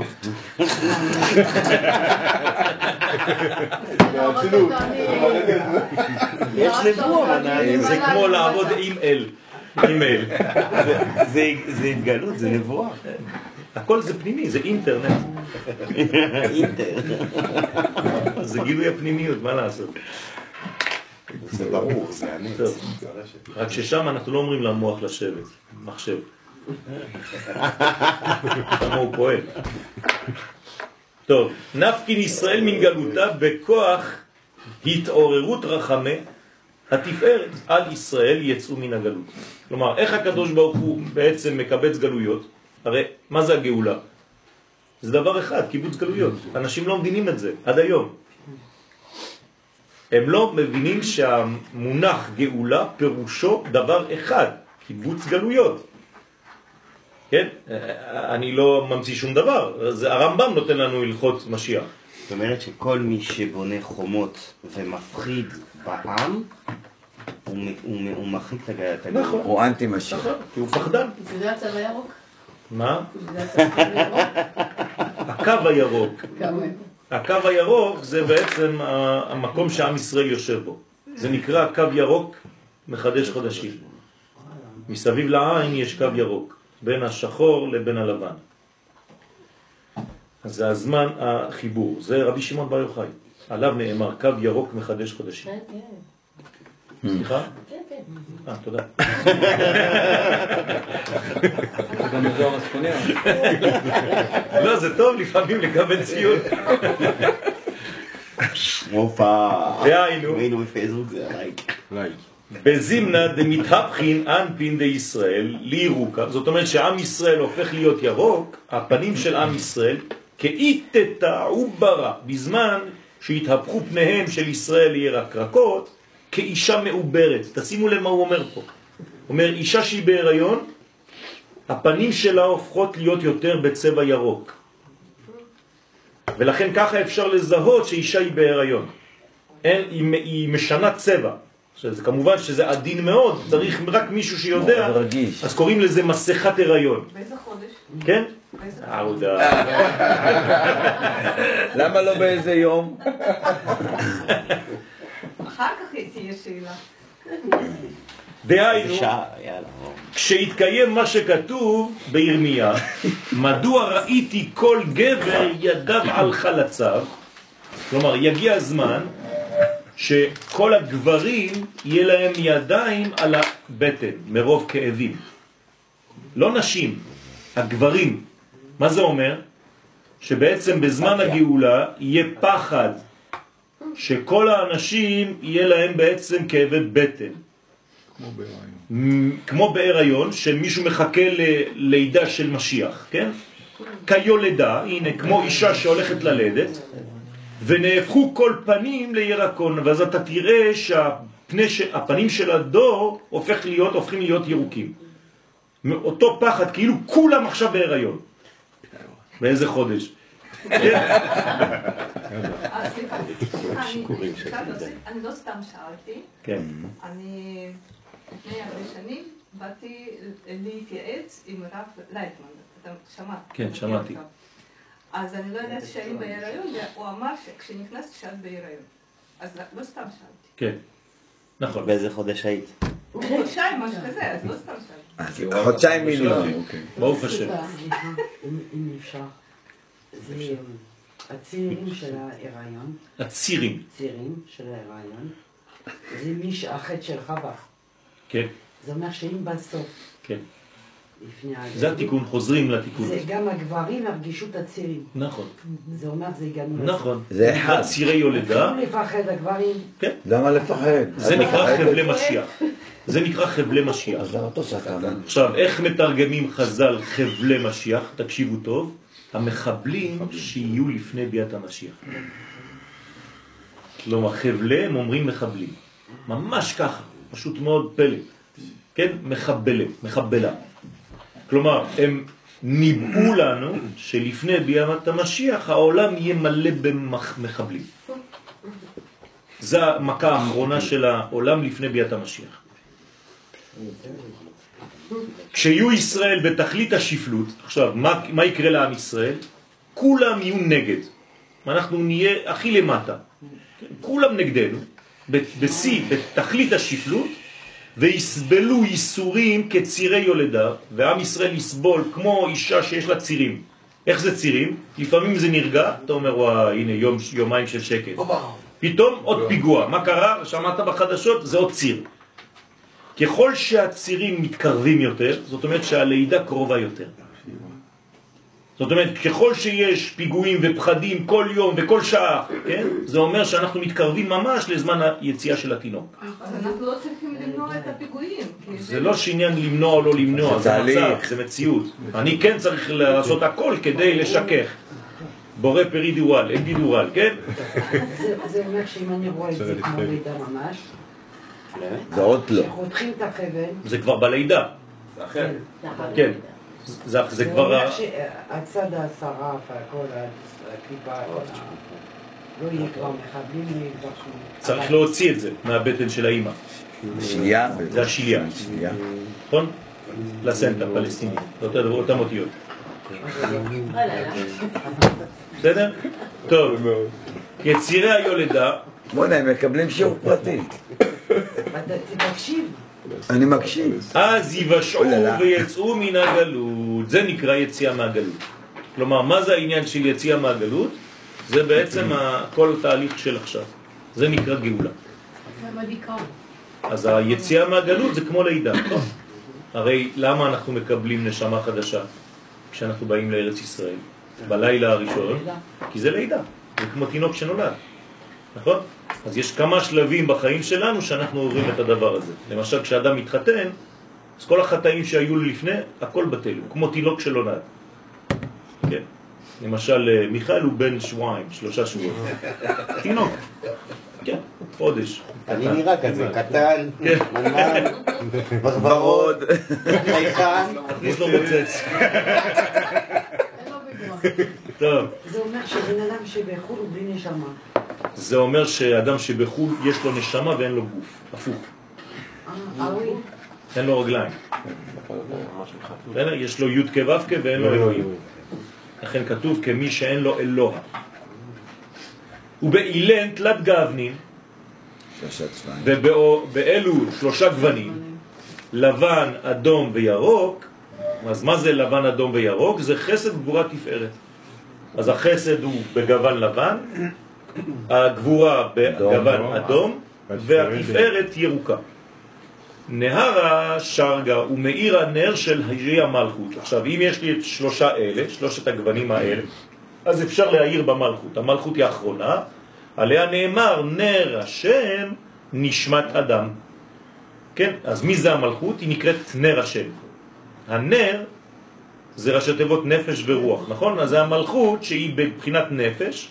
יש נבואה. זה כמו לעבוד עם אל. זה התגלות, זה נבואה. הכל זה פנימי, זה אינטרנט. זה גילוי הפנימיות, מה לעשות? זה ברור, זה אני. רק ששם אנחנו לא אומרים למוח לשבת, מחשב. כמה הוא פועל. טוב, נפקין ישראל מן גלותה בכוח התעוררות רחמי התפארת. על ישראל יצאו מן הגלות. כלומר, איך הקדוש ברוך הוא בעצם מקבץ גלויות? הרי מה זה הגאולה? זה דבר אחד, קיבוץ גלויות. אנשים לא מבינים את זה עד היום. הם לא מבינים שהמונח גאולה פירושו דבר אחד, קיבוץ גלויות. כן? אני לא ממציא שום דבר. זה הרמב"ם נותן לנו הלכות משיח. זאת אומרת שכל מי שבונה חומות ומפחיד בעם, הוא מרחיק את הגלות. נכון. הוא אנטי משיח. נכון, כי הוא פחדן. זה הצבע ירוק? מה? זה הצבע ירוק? הקו הירוק. כמה? הקו הירוק זה בעצם המקום שעם ישראל יושב בו. זה נקרא קו ירוק מחדש חודשים. מסביב לעין יש קו ירוק, בין השחור לבין הלבן. אז זה הזמן החיבור. זה רבי שמעון בר יוחאי. עליו נאמר קו ירוק מחדש חודשים. סליחה? כן, כן. תודה. זה גם מזוהר הספוני. לא, זה טוב לפעמים לקבל ציון. מופע. דהיינו. ראינו בפייסבוק זה לייק. בזימנה דמתהפכין אנפין דישראל לירוקה, זאת אומרת שעם ישראל הופך להיות ירוק, הפנים של עם ישראל כאיתתה עוברה, בזמן שהתהפכו פניהם של ישראל לירקרקות, כאישה מעוברת. תשימו למה הוא אומר פה. הוא אומר, אישה שהיא בהיריון, הפנים שלה הופכות להיות יותר בצבע ירוק. ולכן ככה אפשר לזהות שאישה היא בהיריון. היא משנה צבע. שזה, כמובן שזה עדין מאוד, צריך רק מישהו שיודע, אז קוראים לזה מסכת הריון. באיזה חודש? כן? עודה. למה לא באיזה יום? אחר כך תהיה שאלה. דהיינו, כשהתקיים מה שכתוב בירמיה, מדוע ראיתי כל גבר ידיו על חלציו, כלומר יגיע הזמן שכל הגברים יהיה להם ידיים על הבטן מרוב כאבים, לא נשים, הגברים. מה זה אומר? שבעצם בזמן הגאולה יהיה פחד שכל האנשים יהיה להם בעצם כאבי בטן, כמו בהיריון שמישהו מחכה ללידה של משיח, כן? כיולדה, הנה כמו אישה שהולכת ללדת, ונהפכו כל פנים לירקון, ואז אתה תראה שהפנים של הדור הופכים להיות ירוקים. אותו פחד, כאילו כולם עכשיו בהיריון. באיזה חודש? אני לא סתם שאלתי. כן. אני לפני הרבה שנים באתי להתייעץ עם הרב לייטמן. אתה שמעת? כן, שמעתי. אז אני לא יודעת שאני בהיריון, והוא אמר שכשנכנסת שאת בהיריון. אז לא סתם שאלתי. כן, נכון. באיזה חודש היית? חודשיים, משהו כזה, אז לא סתם שאלתי. חודשיים מינימום. ברוך השם. אם אפשר, זה הצעירים של ההיריון. הצירים. צירים של ההיריון. זה החטא של חווה. כן. זה אומר שאם בסוף, כן. לפני הגלות, זה התיקון, חוזרים לתיקון. זה גם הגברים הרגישו את הצירים. נכון. זה אומר זה הגענו לזה. נכון. זה אחד. צירי יולדה. מתחילים לפחד הגברים. כן. למה לפחד? זה נקרא חבלי משיח. זה נקרא חבלי משיח. אז למה אתה עושה כמה? עכשיו, איך מתרגמים חז"ל חבלי משיח? תקשיבו טוב. המחבלים שיהיו לפני ביאת המשיח. כלומר, חבלי הם אומרים מחבלים. ממש ככה. פשוט מאוד פלא. כן? מחבלה. כלומר, הם ניבאו לנו שלפני ביאת המשיח העולם יהיה מלא במחבלים. זו המכה האחרונה של העולם לפני ביאת המשיח. כשיהיו ישראל בתכלית השפלות, עכשיו, מה יקרה לעם ישראל? כולם יהיו נגד. אנחנו נהיה הכי למטה. כולם נגדנו, בתכלית השפלות, ויסבלו ייסורים כצירי יולדה, ועם ישראל יסבול כמו אישה שיש לה צירים. איך זה צירים? לפעמים זה נרגע, אתה אומר, וואי, הנה יומיים של שקט. פתאום עוד פיגוע. מה קרה? שמעת בחדשות? זה עוד ציר. ככל שהצירים מתקרבים יותר, זאת אומרת שהלידה קרובה יותר. זאת אומרת, ככל שיש פיגועים ופחדים כל יום וכל שעה, כן? זה אומר שאנחנו מתקרבים ממש לזמן היציאה של התינוק. אז אנחנו לא צריכים למנוע את הפיגועים. זה לא שעניין למנוע או לא למנוע, זה מצב, זה מציאות. אני כן צריך לעשות הכל כדי לשכך. בורא פרידיורל, אנדידורל, כן? זה אומר שאם אני רואה את זה כמו לידה ממש, זה עוד לא. שחותכים את החבל, זה כבר בלידה. זה אחר. כן. זה כבר... אומר שהצד השרף, הכל, הקליפה, הכל, לא יהיה כבר מחבלים, יהיה כבר שום. צריך להוציא את זה מהבטן של האמא. שנייה. זה השיליה. נכון? לסנטה, פלסטיני. זה אותם אותיות. בסדר? טוב. יצירי היולדה... בוא'נה, הם מקבלים שיעור פרטי. תקשיב. אני מקשיב. אז יבשעו ויצאו מן הגלות. זה נקרא יציאה מהגלות. כלומר, מה זה העניין של יציאה מהגלות? זה בעצם כל תהליך של עכשיו. זה נקרא גאולה. אז היציאה מהגלות זה כמו לידה. הרי למה אנחנו מקבלים נשמה חדשה כשאנחנו באים לארץ ישראל? בלילה הראשון, כי זה לידה. זה כמו תינוק שנולד. נכון? אז יש כמה שלבים בחיים שלנו שאנחנו עוברים את הדבר הזה. למשל, כשאדם מתחתן, אז כל החטאים שהיו לפני, הכל בטל, כמו תינוק שלא נולד. כן. למשל, מיכאל הוא בן 3 שבועות. תינוק. כן, חודש. אני נראה כזה, קטן, מנמן, ורוד, חייכן. תכניס לו מוצץ. טוב. זה אומר שבן אדם שבחול הוא בלי נשמה. זה אומר שאדם שבחול יש לו נשמה ואין לו גוף. הפוך. אוי. אין לו רגליים. יש לו י' כו' ואין לו אלוהים. לכן כתוב כמי שאין לו אלוה. ובאילן תלת גוונים, ובאלו 3 גוונים, לבן, אדום וירוק. אז מה זה לבן, אדום וירוק? זה חסד, גבורה, תפארת. אז החסד הוא בגוון לבן, הגבורה בגוון אדום, והתפארת ירוקה. נהר השרגה הוא מאיר הנר של הירי המלכות. עכשיו, אם יש לי את 3 הגוונים האלה, אז אפשר להאיר במלכות. המלכות היא האחרונה, עליה נאמר נר השם נשמת אדם. כן, אז מי זה המלכות? היא נקראת נר השם. הנר זה ראשי תיבות נפש ורוח, נכון? אז זה המלכות שהיא בבחינת נפש,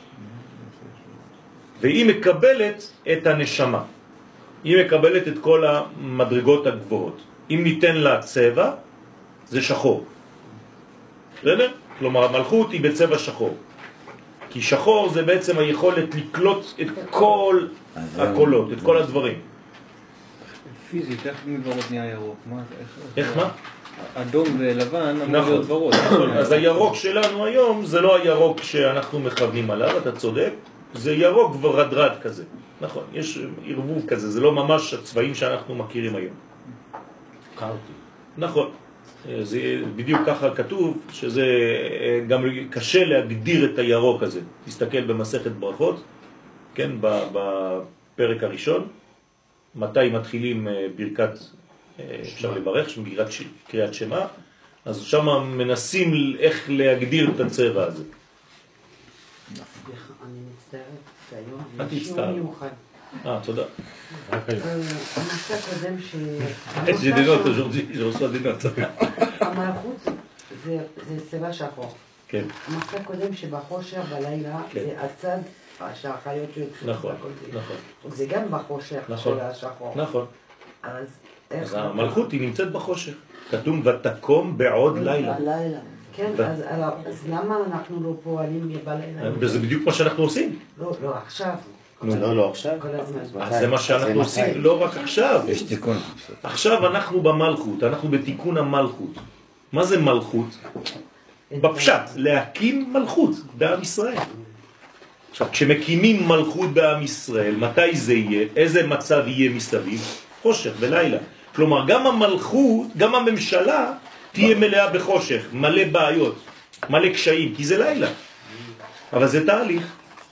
והיא מקבלת את הנשמה. היא מקבלת את כל המדרגות הגבוהות. אם ניתן לה צבע, זה שחור. בסדר? כלומר, המלכות היא בצבע שחור. כי שחור זה בעצם היכולת לקלוט את כל הקולות, את כל הדברים. פיזית, איך מוורוד נהיה ירוק? איך מה? אדום ולבן אמור להיות ורוד. אז הירוק שלנו היום זה לא הירוק שאנחנו מכוונים עליו, אתה צודק. זה ירוק ורדרד כזה. נכון, יש ערבוב כזה, זה לא ממש הצבעים שאנחנו מכירים היום. קרתי. נכון. זה בדיוק ככה כתוב, שזה גם קשה להגדיר את הירוק הזה. תסתכל במסכת ברכות, כן, בפרק הראשון, מתי מתחילים ברכת, אפשר לברך, ברכת קריאת שמע, אז שם מנסים איך להגדיר את הצבע הזה. אני מצטערת, היום אל תצטער. תודה. הנושא הקודם J'ai des notes aujourd'hui, je reçois des notes. המלכות זה צבע שחור. כן. הנושא הקודם שבחושר בלילה זה הצד שהחיות יוצאו. נכון, נכון. זה גם בחושר של השחור. נכון. אז המלכות היא נמצאת בחושר. כתוב ותקום בעוד לילה. כן, אז למה אנחנו לא פועלים בלילה? וזה בדיוק מה שאנחנו עושים. לא, עכשיו. לא עכשיו. כל הזמן. אז זה מה שאנחנו עושים, לא רק עכשיו. יש תיקון. עכשיו אנחנו במלכות, אנחנו בתיקון המלכות. מה זה מלכות? בפשט, להקים מלכות בעם ישראל. עכשיו, כשמקימים מלכות בעם ישראל, מתי זה יהיה? איזה מצב יהיה מסביב? חושך ולילה. כלומר, גם המלכות, גם הממשלה, תהיה מלאה בחושך, מלא בעיות, מלא קשיים, כי זה לילה. אבל זה תהליך.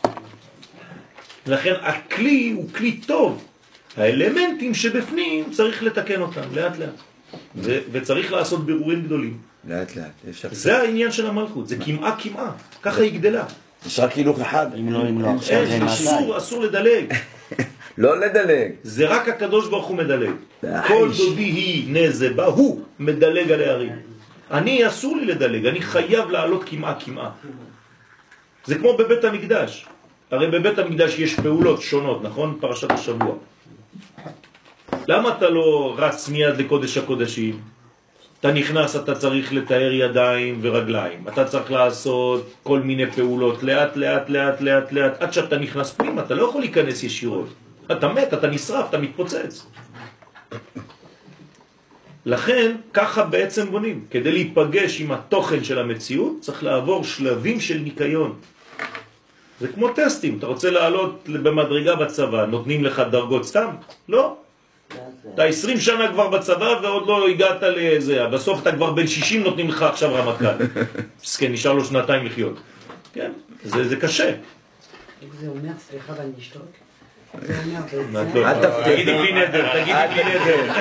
לכן הכלי הוא כלי טוב. האלמנטים שבפנים צריך לתקן אותם לאט לאט. וצריך לעשות בירורים גדולים. לאט לאט. זה העניין של המלכות, זה כמעה כמעה. ככה היא גדלה. יש רק הילוך אחד. אם לא עכשיו זה נעשה. אסור לדלג. לא לדלג. זה רק הקדוש ברוך הוא מדלג. כל דודי היא נזבה, הוא מדלג על הערים. אני אסור לי לדלג, אני חייב לעלות כמעה כמעה. זה כמו בבית המקדש. הרי בבית המקדש יש פעולות שונות, נכון? פרשת השבוע. למה אתה לא רץ מיד לקודש הקודשים? אתה נכנס, אתה צריך לתאר ידיים ורגליים. אתה צריך לעשות כל מיני פעולות, לאט, לאט, לאט, לאט, לאט, עד שאתה נכנס פנימה. אתה לא יכול להיכנס ישירות. אתה מת, אתה נשרף, אתה מתפוצץ. לכן, ככה בעצם בונים. כדי להיפגש עם התוכן של המציאות, צריך לעבור שלבים של ניקיון. זה כמו טסטים. אתה רוצה לעלות במדרגה בצבא, נותנים לך דרגות סתם? לא. אתה 20 שנה כבר בצבא ועוד לא הגעת לזה. בסוף אתה כבר בן 60, נותנים לך עכשיו רמטכ"ל. כן, נשאר לו 2 לחיות. כן, זה קשה. זה אומר, סליחה ואני אשתוק. זה אומר, תגידי בלי נדר, תגידי בלי נדר.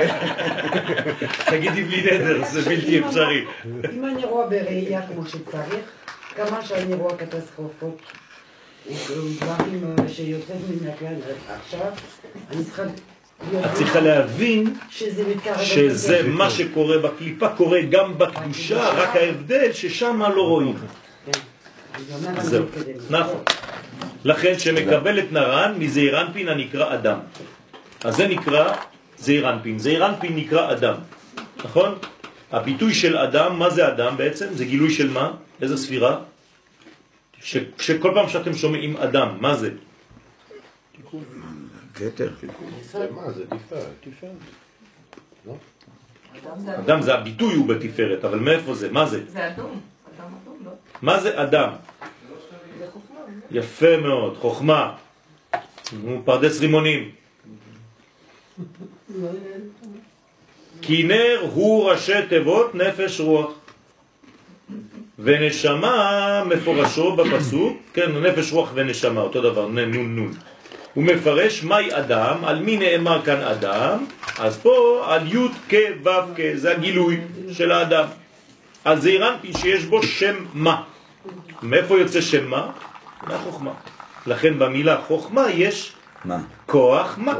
תגידי בלי נדר, זה בלתי אפשרי. אם אני רואה בראייה כמו שצריך, כמה שאני רואה קטסטרופות, דברים שיוצאים מן הכלל עכשיו, אני צריכה... את צריכה להבין שזה מתקרב... שזה מה שקורה בקליפה, קורה גם בקדושה, רק ההבדל ששם לא רואים. זהו, נכון. לכן שמקבל את נרן מזעיר אנפין הנקרא אדם. אז זה נקרא זעיר אנפין. זעיר אנפין נקרא אדם, נכון? הביטוי של אדם, מה זה אדם בעצם? זה גילוי של מה? איזה ספירה? שכל פעם שאתם שומעים אדם, מה זה? כתר. מה זה? תפארת. אדם זה הביטוי הוא בתפארת, אבל מאיפה זה? מה זה? זה אדום. אדם אדום, לא? מה זה אדם? זה חוכמה. יפה מאוד, חוכמה. פרדס רימונים. כי נר הוא ראשי תיבות נפש רוח. ונשמה מפורשו בפסוק, כן, נפש רוח ונשמה, אותו דבר, נון נון. הוא מפרש מהי אדם, על מי נאמר כאן אדם, אז פה על י' כ' ו' כ', זה הגילוי של האדם. אז זה אירנפי שיש בו שם מה. מאיפה יוצא שם מה? מהחוכמה. לכן במילה חוכמה יש מה? כוח מה.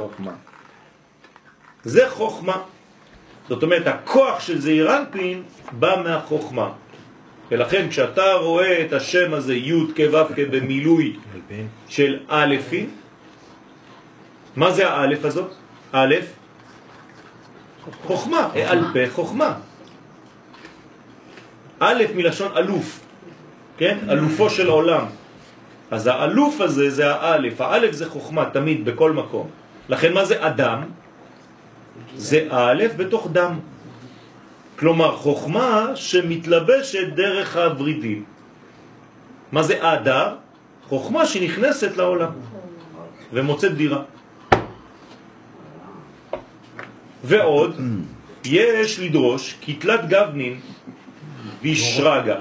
זה חוכמה. זאת אומרת, הכוח של זעיר אנפין בא מהחוכמה. ולכן כשאתה רואה את השם הזה י' כ' ו' כ' במילוי של א', מה זה האלף הזאת? א', חוכמה, על פה חוכמה. א' מלשון אלוף, כן? אלופו של עולם. אז האלוף הזה זה האלף. האלף זה חוכמה תמיד בכל מקום. לכן מה זה אדם? זה האלף בתוך דם. כלומר חוכמה שמתלבשת דרך הוורידים. מה זה אדר? חוכמה שנכנסת לעולם ומוצאת דירה. ועוד יש לדרוש כתלת גבנין וישרגה.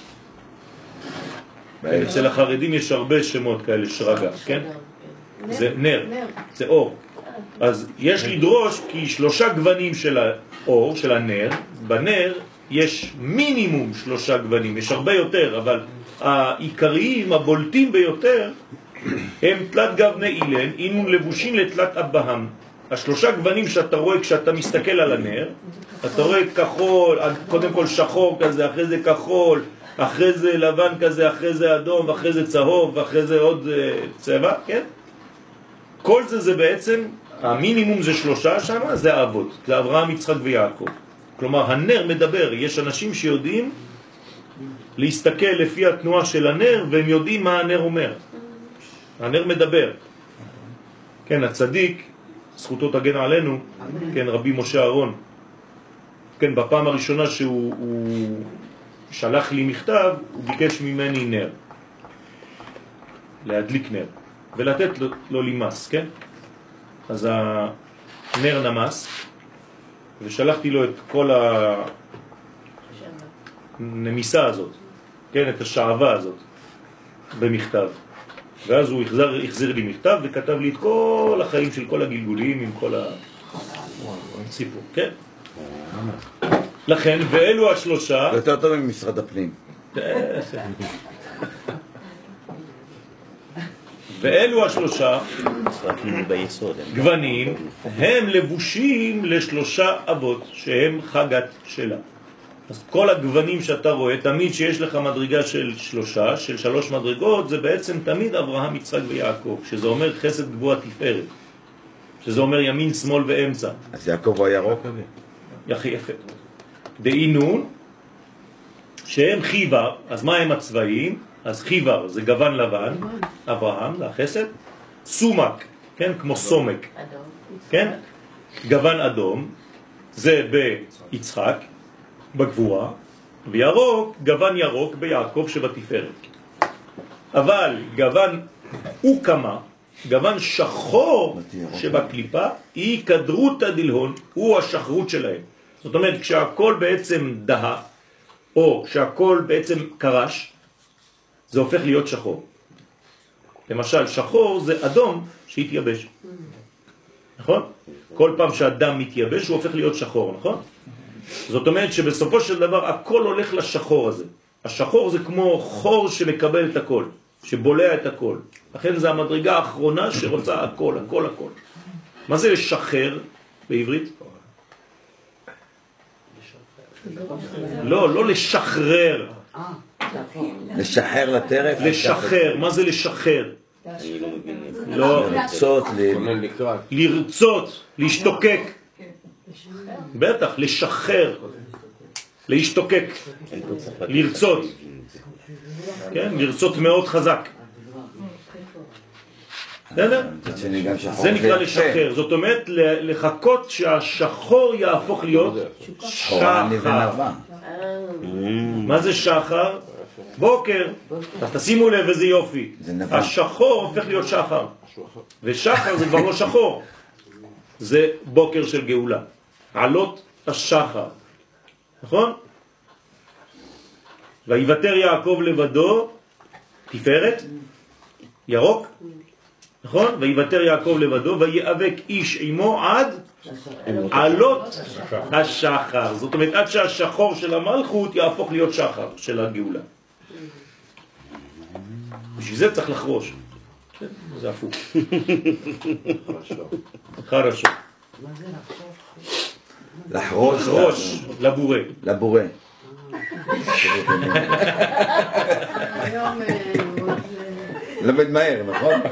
אצל החרדים יש הרבה שמות כאלה, שרגה, כן? זה נר, זה אור. אז יש לדרוש כי 3 גוונים של האור, של הנר, בנר יש מינימום 3 גוונים, יש הרבה יותר, אבל העיקריים, הבולטים ביותר, הם תלת גבני אילן, אינון לבושים לתלת אבהם. 3 גוונים שאתה רואה כשאתה מסתכל על הנר, אתה רואה כחול, קודם כל שחור כזה, אחרי זה כחול, אחרי זה לבן כזה, אחרי זה אדום, ואחרי זה צהוב, ואחרי זה עוד צבע, כן? כל זה בעצם, המינימום זה 3 שם, זה האבות, זה אברהם, יצחק ויעקב. כלומר, הנר מדבר, יש אנשים שיודעים להסתכל לפי התנועה של הנר, והם יודעים מה הנר אומר. הנר מדבר. כן, הצדיק, זכותו תגן עלינו, כן, רבי משה אהרון, כן, בפעם הראשונה שהוא שלח לי מכתב, הוא ביקש ממני נר, להדליק נר, ולתת לו לימס, כן? אז הנר נמס, ושלחתי לו את כל הנמיסה הזאת, כן, את השעבה הזאת, במכתב. ואז הוא החזיר לי מכתב וכתב לי את כל החיים של כל הגלגולים עם כל הסיפור, כן? לכן, ואלו 3... יותר טוב ממשרד הפנים. ואלו 3 גוונים הם לבושים ל3 אבות שהם חגת שלה. אז כל הגוונים שאתה רואה, תמיד שיש לך מדרגה של 3 מדרגות, זה בעצם תמיד אברהם, יצחק ויעקב, שזה אומר חסד גבוה תפארת, שזה אומר ימין, שמאל ואמצע. אז יעקב הוא הירוק? יחי יפה. דאינון, שהם חיבר, אז מה הם הצבעים? אז חיבר זה גוון לבן, אברהם, זה החסד, סומק, כן, כמו סומק, כן, גוון אדום, זה ביצחק, בגבורה, וירוק, גוון ירוק ביעקב שבתפארת. אבל גוון אוקמה, גוון שחור שבקליפה, היא כדרות הדלהון, הוא השחרות שלהם. זאת אומרת, כשהכל בעצם דה, או כשהכל בעצם קרש, זה הופך להיות שחור. למשל, שחור זה אדום שהתייבש. נכון? כל פעם שהדם מתייבש הוא הופך להיות שחור, נכון? זאת אומרת שבסופו של דבר הכל הולך לשחור הזה. השחור זה כמו חור שמקבל את הכל. שבולע את הכל. לכן זה המדרגה האחרונה שרוצה הכל, הכל, הכל. מה זה לשחרר בעברית? לא לשחרר. לשחרר לטרף? לשחרר, מה זה לשחרר? לא, לרצות, להשתוקק. בטח, לשחרר, להשתוקק, לרצות. כן, לרצות מאוד חזק. זה נקרא לשחרר, זאת אומרת לחכות שהשחור יהפוך להיות שחר. מה זה שחר? בוקר. תשימו לב איזה יופי, השחור הופך להיות שחר, ושחר זה כבר לא שחור, זה בוקר של גאולה, עלות השחר, נכון? ויוותר יעקב לבדו, תפארת, ירוק, נכון? ויוותר יעקב לבדו, ויאבק איש עמו עד עלות השחר. זאת אומרת, עד שהשחור של המלכות יהפוך להיות שחר של הגאולה. בשביל זה צריך לחרוש. זה הפוך. חרשו. לחרוש, לבורא. לבורא. למד מהר, נכון?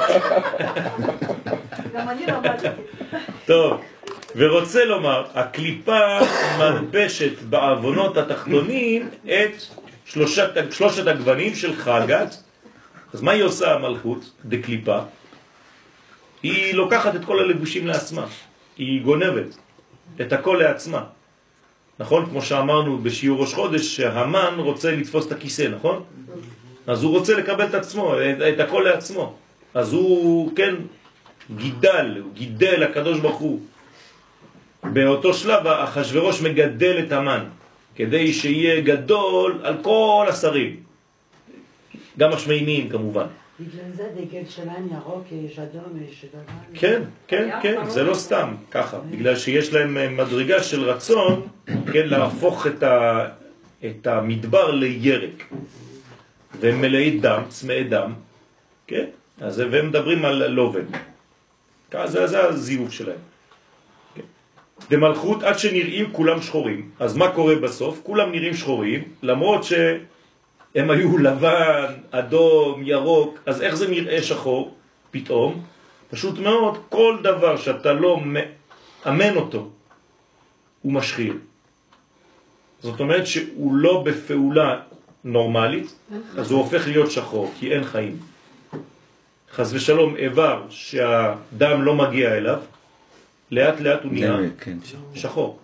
גם אני למדתי. טוב, ורוצה לומר, הקליפה מלבשת בעוונות התחתונים את שלושת הגוונים של חגת. אז מה היא עושה המלכות דקליפה? היא לוקחת את כל הלבושים לעצמה, היא גונבת את הכל לעצמה. נכון? כמו שאמרנו בשיעור ראש חודש, שהמן רוצה לתפוס את הכיסא, נכון? אז הוא רוצה לקבל את עצמו, את הכל לעצמו. אז הוא, כן, גידל הקדוש ברוך הוא. באותו שלב אחשוורוש מגדל את המן, כדי שיהיה גדול על כל השרים. גם השמיימיים כמובן. בגלל זה דגל שלהם ירוק, יש אדום, יש לבן. כן, כן, כן, זה לא סתם ככה. בגלל שיש להם מדרגה של רצון, כן, להפוך את המדבר לירק. והם מלאי דם, צמאי דם, כן? אז והם מדברים על לובן. זה הזיוף שלהם. כן. במלכות עד שנראים כולם שחורים. אז מה קורה בסוף? כולם נראים שחורים, למרות שהם היו לבן, אדום, ירוק. אז איך זה נראה שחור? פתאום, פשוט מאוד, כל דבר שאתה לא מאמן אותו, הוא משחיר. זאת אומרת שהוא לא בפעולה נורמלית, אז הוא הופך להיות שחור, כי אין חיים. חס ושלום, איבר שהדם לא מגיע אליו, לאט לאט הוא נהיה שחור.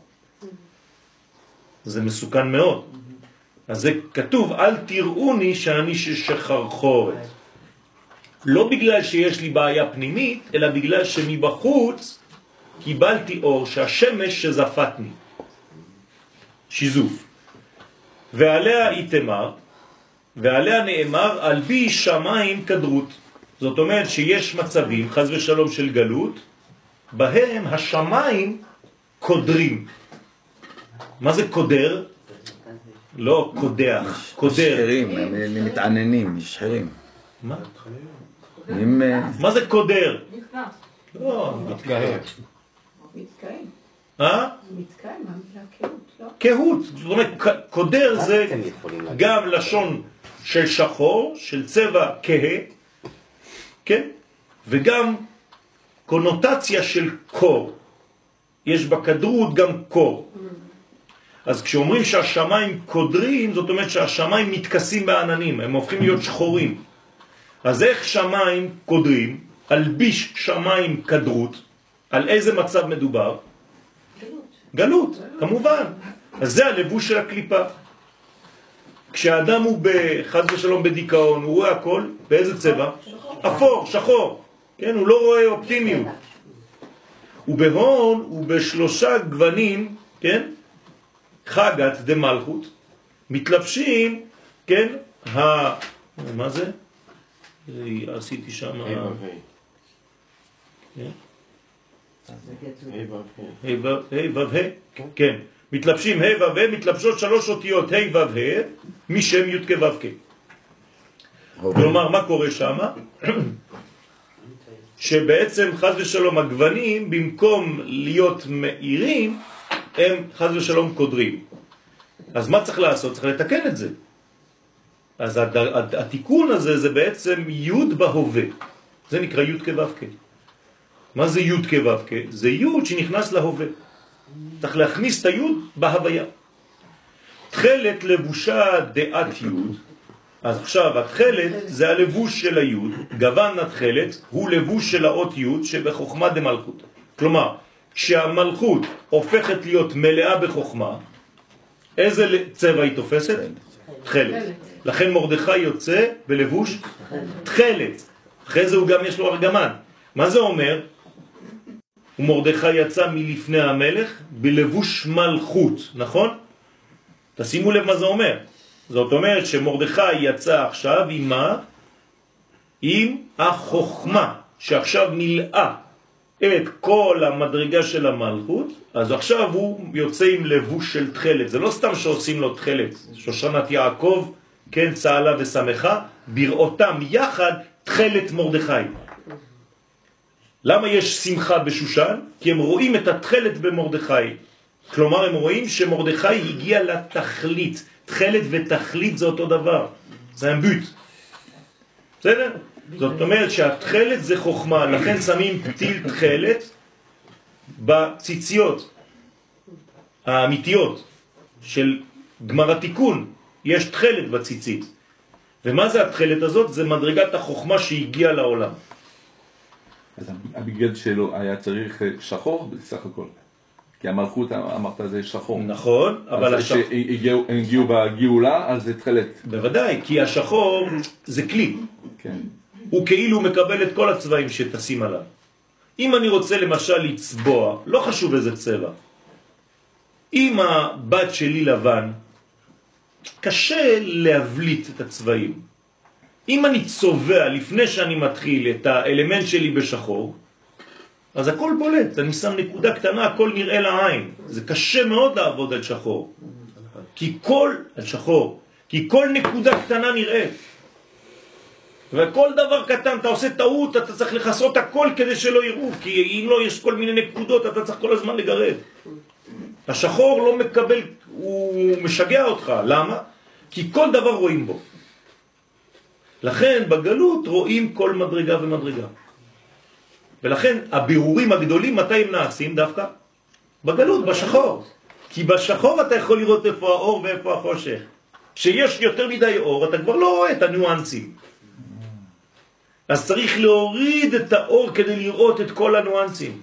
זה מסוכן מאוד. אז זה כתוב, אל תראוני שאני שחרחורת. לא בגלל שיש לי בעיה פנימית, אלא בגלל שמבחוץ קיבלתי אור שהשמש שזפתני. שיזוף. ועליה איתמר, ועליה נאמר, על בי שמיים כדרות. זאת אומרת שיש מצבים, חס ושלום של גלות, בהם השמיים קודרים. מה זה קודר? לא קודח, קודר. שחרים, הם מתעננים, שחרים. מה? מה זה קודר? נכנס. לא, מתקיים. מתקיים, מה מילה קהות, לא? קהות. זאת אומרת, קודר זה גם לשון של שחור, של צבע כהה, כן? וגם קונוטציה של קור. יש בכדרות גם קור. אז כשאומרים שהשמיים קודרים, זאת אומרת שהשמיים מתכסים בעננים, הם הופכים להיות שחורים. אז איך שמיים קודרים? אלביש שמיים כדרות. על איזה מצב מדובר? גלות, כמובן. אז זה הלבוש של הקליפה. כשאדם הוא בחס ושלום בדיכאון, הוא רואה הכל, באיזה צבע? אפור, שחור. כן, הוא לא רואה אופטימיות. ובהון ובשלושה גוונים, כן? חגת דמלכות, מתלבשים, כן? מה זה? עשיתי שם... ה' ו' ה', כן. מתלבשים ה' ו' ה', מתלבשות שלוש אותיות ה' ו' ה', משם י' כ' ו' כ'. כלומר, מה קורה שם? שבעצם חס ושלום הגוונים, במקום להיות מאירים, הם חס ושלום קודרים. אז מה צריך לעשות? צריך לתקן את זה. אז התיקון הזה זה בעצם י' בהווה. זה נקרא י' כו' כ'. מה זה י' כו' כ'? זה י' שנכנס להווה. צריך להכניס את הי' בהוויה. תחלת לבושה דעת י'. אז עכשיו התחלת זה הלבוש של הי', גוון התחלת הוא לבוש של האות י' שבחוכמה דמלכות. כלומר, כשהמלכות הופכת להיות מלאה בחוכמה, איזה צבע היא תופסת? תחלת. לכן מרדכי יוצא בלבוש תחלת. אחרי זה הוא גם יש לו ארגמן. מה זה אומר? ומרדכי יצא מלפני המלך בלבוש מלכות, נכון? תשימו לב מה זה אומר. זאת אומרת שמרדכי יצא עכשיו עם מה? עם החוכמה, שעכשיו מילאה את כל המדרגה של המלכות, אז עכשיו הוא יוצא עם לבוש של תחלת. זה לא סתם שעושים לו תחלת. שושנת יעקב, כן, צהלה ושמחה, בראותם יחד תחלת מרדכי. למה יש שמחה בשושן? כי הם רואים את התחלת במרדכי. כלומר, הם רואים שמרדכי הגיע לתכלית. תחלת ותכלית זה אותו דבר. זה אמבוט. בסדר? זאת אומרת שהתחלת זה חוכמה, לכן שמים פתיל תחלת בציציות האמיתיות של גמר התיקון. יש תחלת בציצית. ומה זה התחלת הזאת? זה מדרגת החוכמה שהגיעה לעולם. אז הבגד שלו היה צריך שחור בסך הכל. כי המלכות אמרת זה שחור. נכון, אבל השחור... אז שהגיעו בגאולה, אז זה תחלת. בוודאי, כי השחור זה כלי. כן. הוא כאילו מקבל את כל הצבעים שתשים עליו. אם אני רוצה למשל לצבוע, לא חשוב איזה צבע. אם הבת שלי לבן, קשה להבליט את הצבעים. אם אני צובע לפני שאני מתחיל את האלמנט שלי בשחור, אז הכל בולט, אני שם נקודה קטנה, הכל נראה לעין. זה קשה מאוד לעבוד על שחור. כי כל נקודה קטנה נראית. וכל דבר קטן, אתה עושה טעות, אתה צריך לחסות הכל כדי שלא יראו, כי אם לא יש כל מיני נקודות, אתה צריך כל הזמן לגרד. השחור לא מקבל, הוא משגע אותך. למה? כי כל דבר רואים בו. לכן בגלות רואים כל מדרגה ומדרגה. ולכן הבירורים הגדולים מתי הם נעשים דווקא? בגלות, בשחור. כי בשחור אתה יכול לראות איפה האור ואיפה החושך. כשיש יותר מדי אור, אתה כבר לא רואה את הניואנסים. אז צריך להוריד את האור כדי לראות את כל הניואנסים.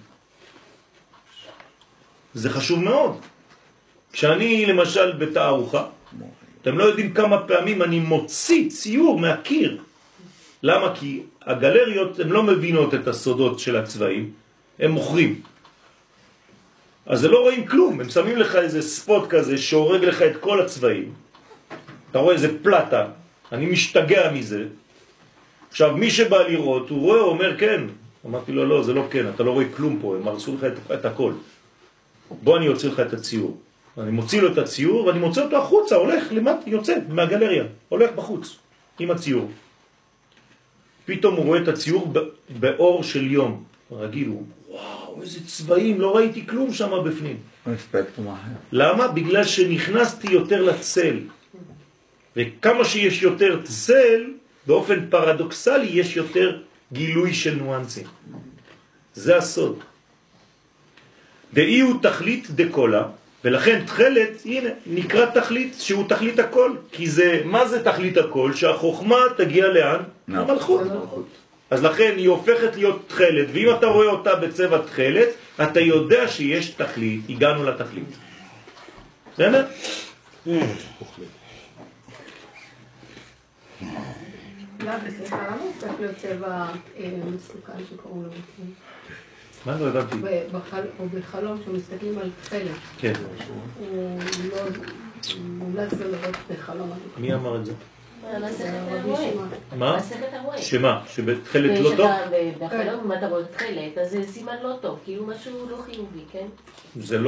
זה חשוב מאוד. כשאני למשל בתערוכה, אתם לא יודעים כמה פעמים אני מוציא ציור מהקיר. למה? כי הגלריות הן לא מבינות את הסודות של הצבעים, הם מוכרים. אז זה לא רואים כלום, הם שמים לך איזה ספוט כזה שהורג לך את כל הצבעים. אתה רואה איזה פלטה, אני משתגע מזה. עכשיו מי שבא לראות, הוא רואה, הוא אומר כן. אמרתי לו לא, זה לא כן, אתה לא רואה כלום פה, הם הרסו לך את הכל. בוא אני יוצא לך את הציור. אני מוציא לו את הציור ואני מוצא אותו החוצה, הולך למטה, יוצא מהגלריה, הולך בחוץ עם הציור. פתאום הוא רואה את הציור באור של יום. רגיל הוא, וואו, איזה צבעים, לא ראיתי כלום שם בפנים. למה? בגלל שנכנסתי יותר לצל. וכמה שיש יותר צל, באופן פרדוקסלי יש יותר גילוי של ניואנסים. זה הסוד. דאי הוא תכלית דקולה, ולכן תחלת, הנה, נקרא תכלית, שהוא תכלית הכל. כי זה, מה זה תכלית הכל? שהחוכמה תגיע לאן? למלכות. אז לכן היא הופכת להיות תחלת, ואם אתה רואה אותה בצבע תחלת, אתה יודע שיש תכלית, הגענו לתכלית. בסדר? למה הוא צריך להיות צבע מסוכן שקוראים לו בפנים? מה לא הבנתי? או בחלום שמסתכלים על תחלת. כן. הוא לא מומלץ לו לראות בחלום. מי אמר את זה? מה? מה? שמה? שבתחלת לא טוב? בחלום אם אתה רואה תחלת, אז זה סימן לא טוב, כאילו משהו לא חיובי, כן?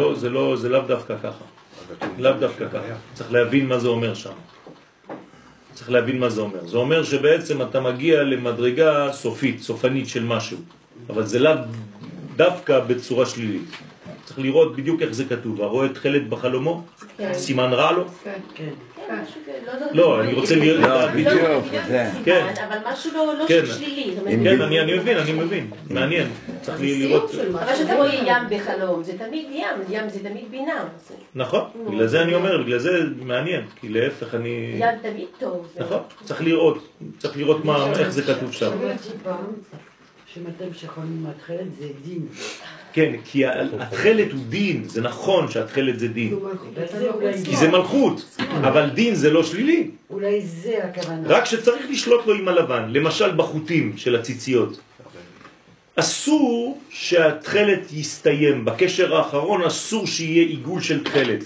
זה לאו דווקא ככה. לאו דווקא ככה. צריך להבין מה זה אומר שם. צריך להבין מה זה אומר. זה אומר שבעצם אתה מגיע למדרגה סופית, סופנית של משהו, אבל זה לאו דווקא בצורה שלילית. צריך לראות בדיוק איך זה כתוב. הרואה את תכלת בחלומו? סימן רע לו? כן, כן. לא, אני רוצה לראות בדיוק. אבל משהו לא שלילי. כן, אני מבין. מעניין. צריך לראות. אבל שאתה רואה ים בחלום, זה תמיד ים זה תמיד בינה. נכון, בגלל זה אני אומר, בגלל זה מעניין, כי להפך אני... ים תמיד טוב. נכון, צריך לראות איך זה כתוב שם. שמתם שחונים התחלת זה דין. כן, כי התחלת הוא דין, זה נכון שהתחלת זה דין. כי זה מלכות, אבל דין זה לא שלילי. אולי זה הכוונה. רק שצריך לשלוט לו עם הלבן, למשל בחוטים של הציציות. אסור שהתחלת יסתיים, בקשר האחרון אסור שיהיה עיגול של תחלת.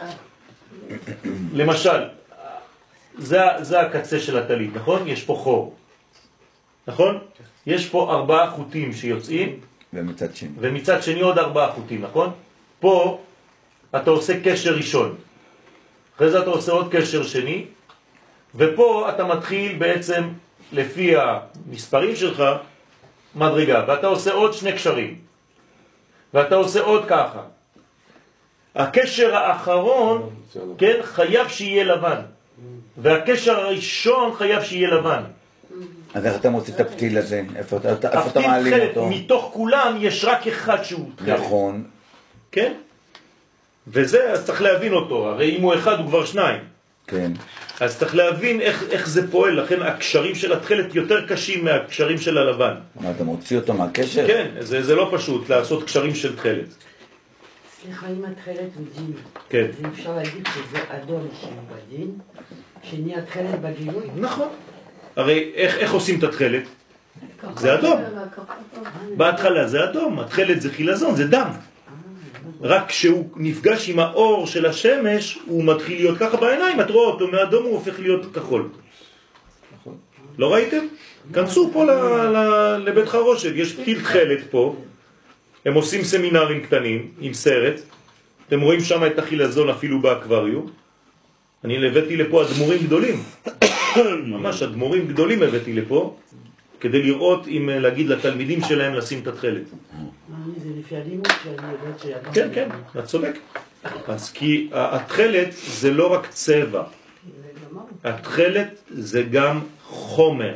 למשל, זה הקצה של הטלית, נכון? יש פה חור. נכון? יש פה 4 חוטים שיוצאים. ומצד שני עוד 4 חוטים, נכון? פה אתה עושה קשר ראשון. אחרי זה אתה עושה עוד קשר שני. ופה אתה מתחיל בעצם לפי המספרים שלך מדרגה. ואתה עושה עוד 2 קשרים. ואתה עושה עוד ככה. הקשר האחרון, כן, חייב שיהיה לבן. והקשר הראשון חייב שיהיה לבן. אז איך אתה מוצא את הפתיל הזה? איפה אתה מעלים אותו? מתוך כולם יש רק אחד שהוא תחלת. נכון. כן? וזה, אז צריך להבין אותו. הרי אם הוא אחד הוא כבר 2. כן. אז צריך להבין איך זה פועל. לכן הקשרים של התחלת יותר קשים מהקשרים של הלבן. מה, אתה מוציא אותו מהקשר? כן, זה לא פשוט לעשות קשרים של תחלת. סליחה, אם התחלת הוא דין. כן. אז אפשר להגיד שזה אדום שהוא בדין, שנהיה התחלת בגילוי? נכון. הרי איך עושים את התחלת? זה אדום. בהתחלה זה אדום, התחלת זה חילזון, זה דם. רק כשהוא נפגש עם האור של השמש, הוא מתחיל להיות ככה בעיניים, את רואה אותו, מאדום הוא הופך להיות כחול. לא ראיתם? כנסו פה לבית חרושת, יש פתיל תחלת פה, הם עושים סמינרים קטנים עם סרט, אתם רואים שם את החילזון אפילו באקווריום, אני הבאתי לפה אדמו"רים גדולים, ממש אדמו"רים גדולים הבאתי לפה, כדי לראות אם להגיד לתלמידים שלהם לשים את התחלת. זה לפי הלימוד שאני יודעת שידע. כן, כן, את צודק. אז כי התחלת זה לא רק צבע, התחלת זה גם חומר.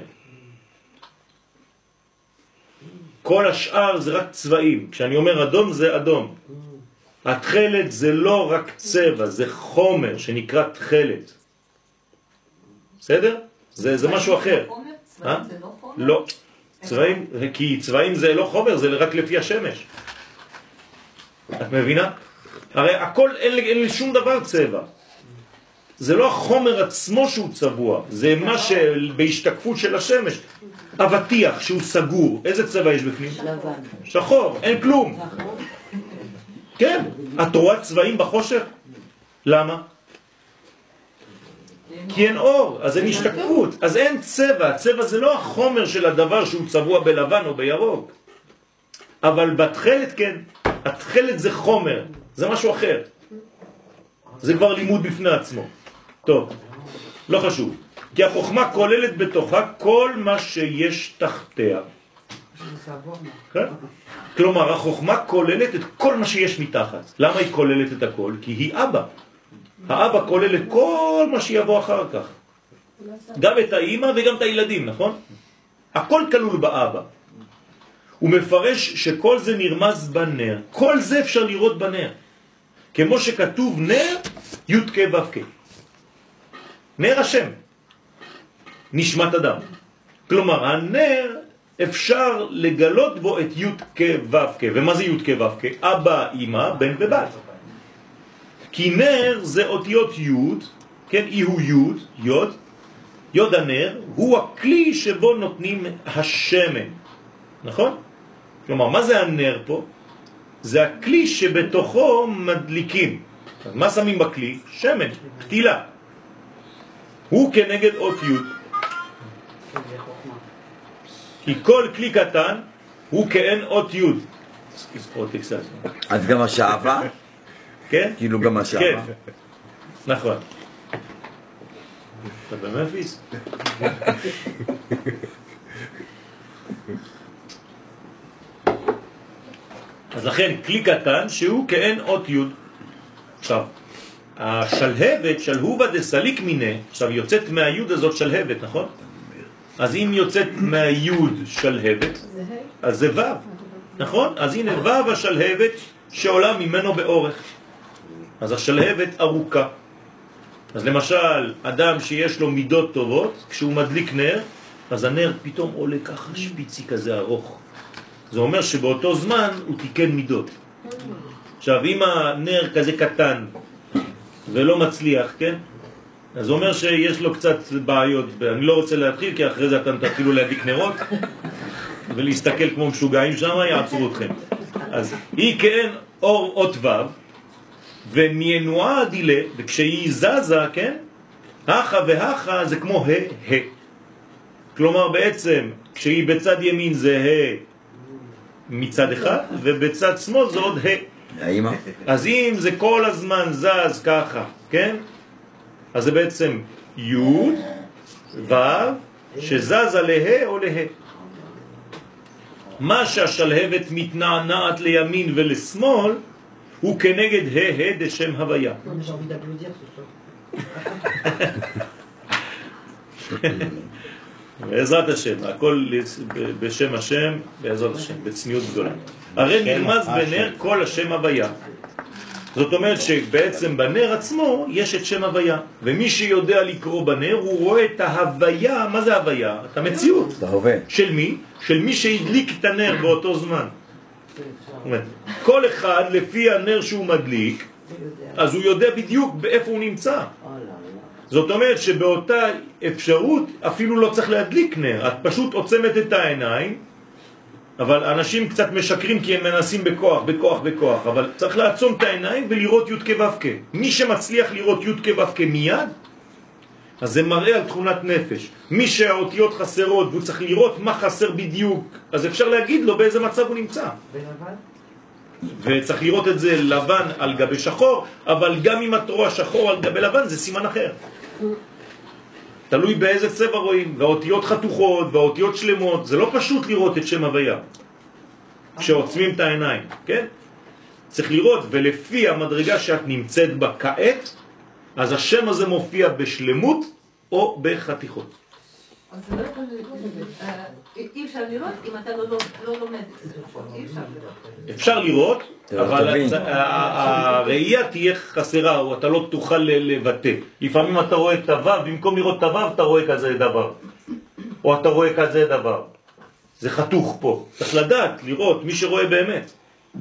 כל השאר זה רק צבעים. כשאני אומר אדום זה אדום. התחלת זה לא רק צבע, זה חומר שנקרא תחלת. בסדר? זה משהו אחר. לא. צבעים, כי צבעים זה לא חומר, זה רק לפי השמש. את מבינה? הרי הכל אין שום דבר צבע. זה לא החומר עצמו שהוא צבוע, זה מה שבהשתקפות של השמש. אבטיח שהוא סגור, איזה צבע יש בפנים? לבן. שחור, אין כלום. כן, את רואה צבעים בחושך? למה? כי אין אור, אז אין השתקפות, אז אין צבע. צבע זה לא החומר של הדבר שהוא צבוע בלבן או בירוק. אבל בתחלת כן, התחלת זה חומר, זה משהו אחר. זה כבר לימוד בפני עצמו. טוב, לא חשוב. כי החוכמה כוללת בתוכה כל מה שיש תחתיה. כלומר, החוכמה כוללת את כל מה שיש מתחת. למה היא כוללת את הכל? כי היא אבא. האבא כולל את כל מה שיבוא אחר כך. גם את האמא וגם את הילדים, נכון? הכל כלול באבא. הוא מפרש שכל זה נרמז בנר. כל זה אפשר לראות בנר. כמו שכתוב נר, י' כ' ו' כ'. נר השם. נשמת אדם. כלומר, הנר אפשר לגלות בו את י' כ' ו' כ'. ומה זה י' כ' ו' כ'? אבא, אמא, בן ובת. כי נר זה אותיות י', כן, אי הוא י', יוד הנר, הוא הכלי שבו נותנים השמן. נכון? כלומר, מה זה הנר פה? זה הכלי שבתוכו מדליקים. מה שמים בכלי? שמן, פתילה. הוא כנגד אות י'. כי כל כלי קטן הוא כאין אות י'. אז גם השעבה? כן? כאילו גם השעבה. כן, נכון. אתה במפיס? אז לכן כלי קטן שהוא כאין אות י'. עכשיו, השלהבת, שלהובה דסליק מיני, עכשיו יוצאת מהיוד הזאת שלהבת, נכון? אז אם יוצאת מהיוד שלהבת, אז זה ו', נכון? אז הנה ו' השלהבת שעולה ממנו באורך. אז השלהבת ארוכה. אז למשל, אדם שיש לו מידות טובות, כשהוא מדליק נר, אז הנר פתאום עולה ככה שפיצי כזה ארוך. זה אומר שבאותו זמן הוא תיקן מידות. עכשיו, אם הנר כזה קטן ולא מצליח, כן? אז זה אומר שיש לו קצת בעיות. אני לא רוצה להתחיל, כי אחרי זה אתם תתחילו להדליק נרות ולהסתכל כמו משוגעים שם, יעצרו אתכם. אז היא כאין אור אות ו' ומיינועה דילה, וכשהיא זזה, כן? הכה והכה זה כמו ה. כלומר בעצם, כשהיא בצד ימין זה ה מצד אחד, ובצד שמאל זה עוד ה. אז אם זה כל הזמן זז ככה, כן? אז זה בעצם י' ו' שזזה לה או לה. מה שהשלהבת מתנענעת לימין ולשמאל, הוא כנגד ה דשם הוויה. בעזרת השם, הכל בשם השם, בעזרת השם, בצניעות גדולה. הרי נרמז בנר כל השם הוויה. זאת אומרת שבעצם בנר עצמו יש את שם הוויה, ומי שיודע לקרוא בנר הוא רואה את ההוויה. מה זה הוויה? את המציאות. של מי? של מי שהדליק את הנר באותו זמן. כל אחד לפי הנר שהוא מדליק, אז הוא יודע בדיוק באיפה הוא נמצא. זאת אומרת שבאותה אפשרות אפילו לא צריך להדליק נר, את פשוט עוצמת את העיניים, אבל אנשים קצת משקרים כי הם מנסים בכוח, אבל צריך לעצום את העיניים ולראות י' כו' כ'. מי שמצליח לראות י' כו' כ' מיד, אז זה מראה על תכונת נפש. מי שהאותיות חסרות והוא צריך לראות מה חסר בדיוק, אז אפשר להגיד לו באיזה מצב הוא נמצא. וצריך לראות את זה לבן על גבי שחור, אבל גם אם את רואה שחור על גבי לבן זה סימן אחר. תלוי באיזה צבע רואים, והאותיות חתוכות והאותיות שלמות, זה לא פשוט לראות את שם הוויה כשעוצמים את העיניים, כן? צריך לראות, ולפי המדרגה שאת נמצאת בה כעת, אז השם הזה מופיע בשלמות או בחתיכות. אז זה לא יכול אי אפשר לראות אם אתה לא לומד. אי אפשר לראות. אפשר לראות, אבל הראייה תהיה חסרה, או אתה לא תוכל לבטא. לפעמים אתה רואה את הוו, במקום לראות את הוו אתה רואה כזה דבר. או אתה רואה כזה דבר. זה חתוך פה. צריך לדעת, לראות, מי שרואה באמת.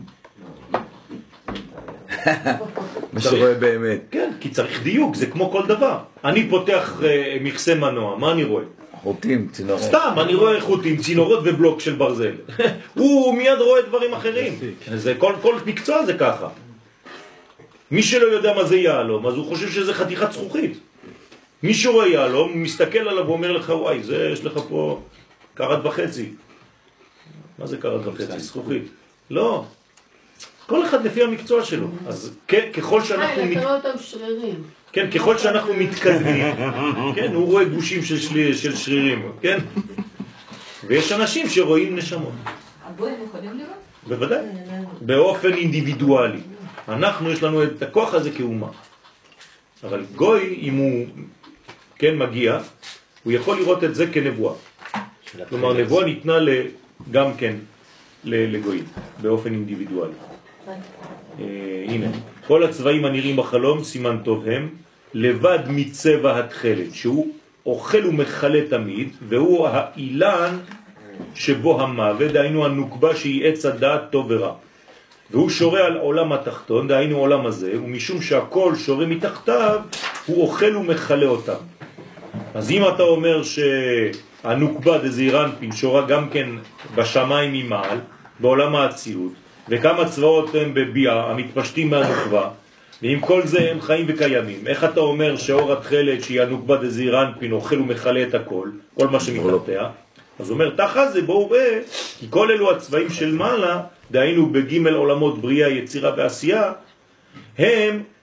מי שרואה באמת. כן, כי צריך דיוק, זה כמו כל דבר. אני פותח מכסה מנוע, מה אני רואה? חוטים, צינורות. סתם, אני רואה חוטים, צינורות ובלוק של ברזל. הוא מיד רואה דברים אחרים. כל מקצוע זה ככה. מי שלא יודע מה זה יעלום, אז הוא חושב שזה חתיכת זכוכית. מי שרואה יעלום, הוא מסתכל עליו ואומר לך, וואי, זה יש לך פה קרת וחצי. מה זה קרת וחצי? זכוכית. לא. כל אחד לפי המקצוע שלו. אז ככל שאנחנו... אתה רואה אותם שרירים. כן, ככל שאנחנו מתקדמים, כן, הוא רואה גושים של שרירים, כן? ויש אנשים שרואים נשמות. הגויים יכולים לראות? בוודאי, באופן אינדיבידואלי. אנחנו, יש לנו את הכוח הזה כאומה. אבל גוי, אם הוא כן מגיע, הוא יכול לראות את זה כנבואה. כלומר, נבואה ניתנה גם כן לגויים, באופן אינדיבידואלי. הנה, כל הצבעים הנראים בחלום, סימן טוב הם, לבד מצבע התחלת, שהוא אוכל ומחלה תמיד, והוא האילן שבו המוות, דהיינו הנוקבה שהיא עץ הדעת טוב ורע. והוא שורה על עולם התחתון, דהיינו עולם הזה, ומשום שהכל שורה מתחתיו, הוא אוכל ומחלה אותם. אז אם אתה אומר שהנוקבה דזעיר אנפין שורה גם כן בשמיים ממעל, בעולם האצילות, וכמה צבאות הם בביאה, המתפשטים מהנוקבה, ועם כל זה הם חיים וקיימים. איך אתה אומר שאור התחלת שהיא הנוקבה דזעיר אנפין אוכל ומחלה את הכל, כל מה שמתחתיה? אז הוא אומר, תחת זה בואו ראה, כי כל אלו הצבעים של מעלה, דהיינו בג' עולמות בריאה, יצירה ועשייה, הם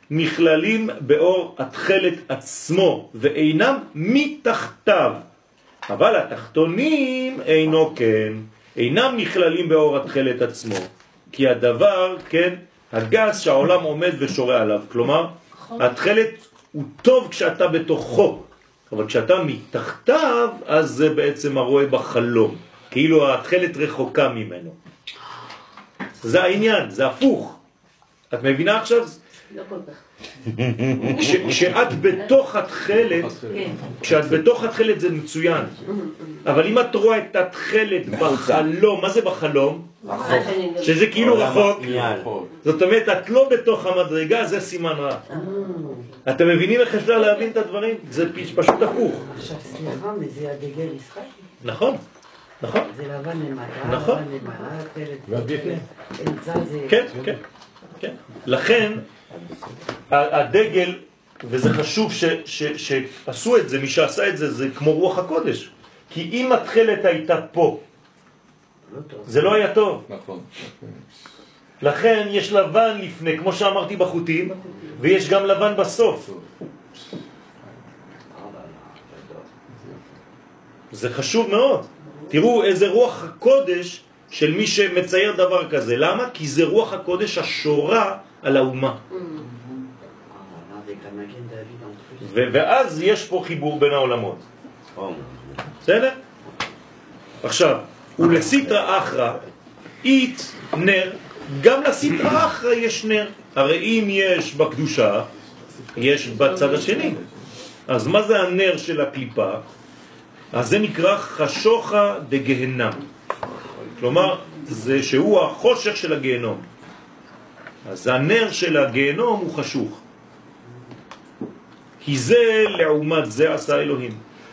נכללים באור התחלת עצמו ואינם מתחתיו, אבל התחתונים אינו כן, אינם נכללים באור התחלת עצמו, כי הדבר, כן, הגס שהעולם עומד ושורה עליו. כלומר, התחלת הוא טוב כשאתה בתוכו, אבל כשאתה מתחתיו, אז זה בעצם הרואה בחלום, כאילו התחלת רחוקה ממנו. זה העניין, זה הפוך. את מבינה עכשיו? לא כל כך. כשאת בתוך התחלת, כשאת בתוך התחלת זה מצוין. אבל אם את רואה את התחלת בחלום, מה זה בחלום? שזה כאילו רחוק. זאת אומרת, את לא בתוך המדרגה, זה סימן רע. אתם מבינים איך אפשר להבין את הדברים? זה פשוט הפוך. עכשיו, סליחה, זה הדגל ישחק? נכון, נכון. זה לבן למטה, נכון. לבן למעלה, אמצע זה... כן, כן, כן. לכן, הדגל, וזה חשוב שעשו את זה, מי שעשה את זה, זה כמו רוח הקודש. כי אם התחלת הייתה פה, זה לא היה טוב. נכון. לכן יש לבן לפני, כמו שאמרתי בחוטים, ויש גם לבן בסוף. זה חשוב מאוד. תראו איזה רוח הקודש של מי שמצייר דבר כזה. למה? כי זה רוח הקודש השורה על האומה. ואז יש פה חיבור בין העולמות. בסדר? עכשיו, ולסתרא אחרא אית נר, גם לסתרא אחרא יש נר. הרי אם יש בקדושה, יש בצד השני. אז מה זה הנר של הקליפה? אז זה נקרא חשוכה דגהנם. כלומר, זה שהוא החושך של הגהנום. אז הנר של הגהנום הוא חשוך. כי זה לעומת זה עשה אלוהים.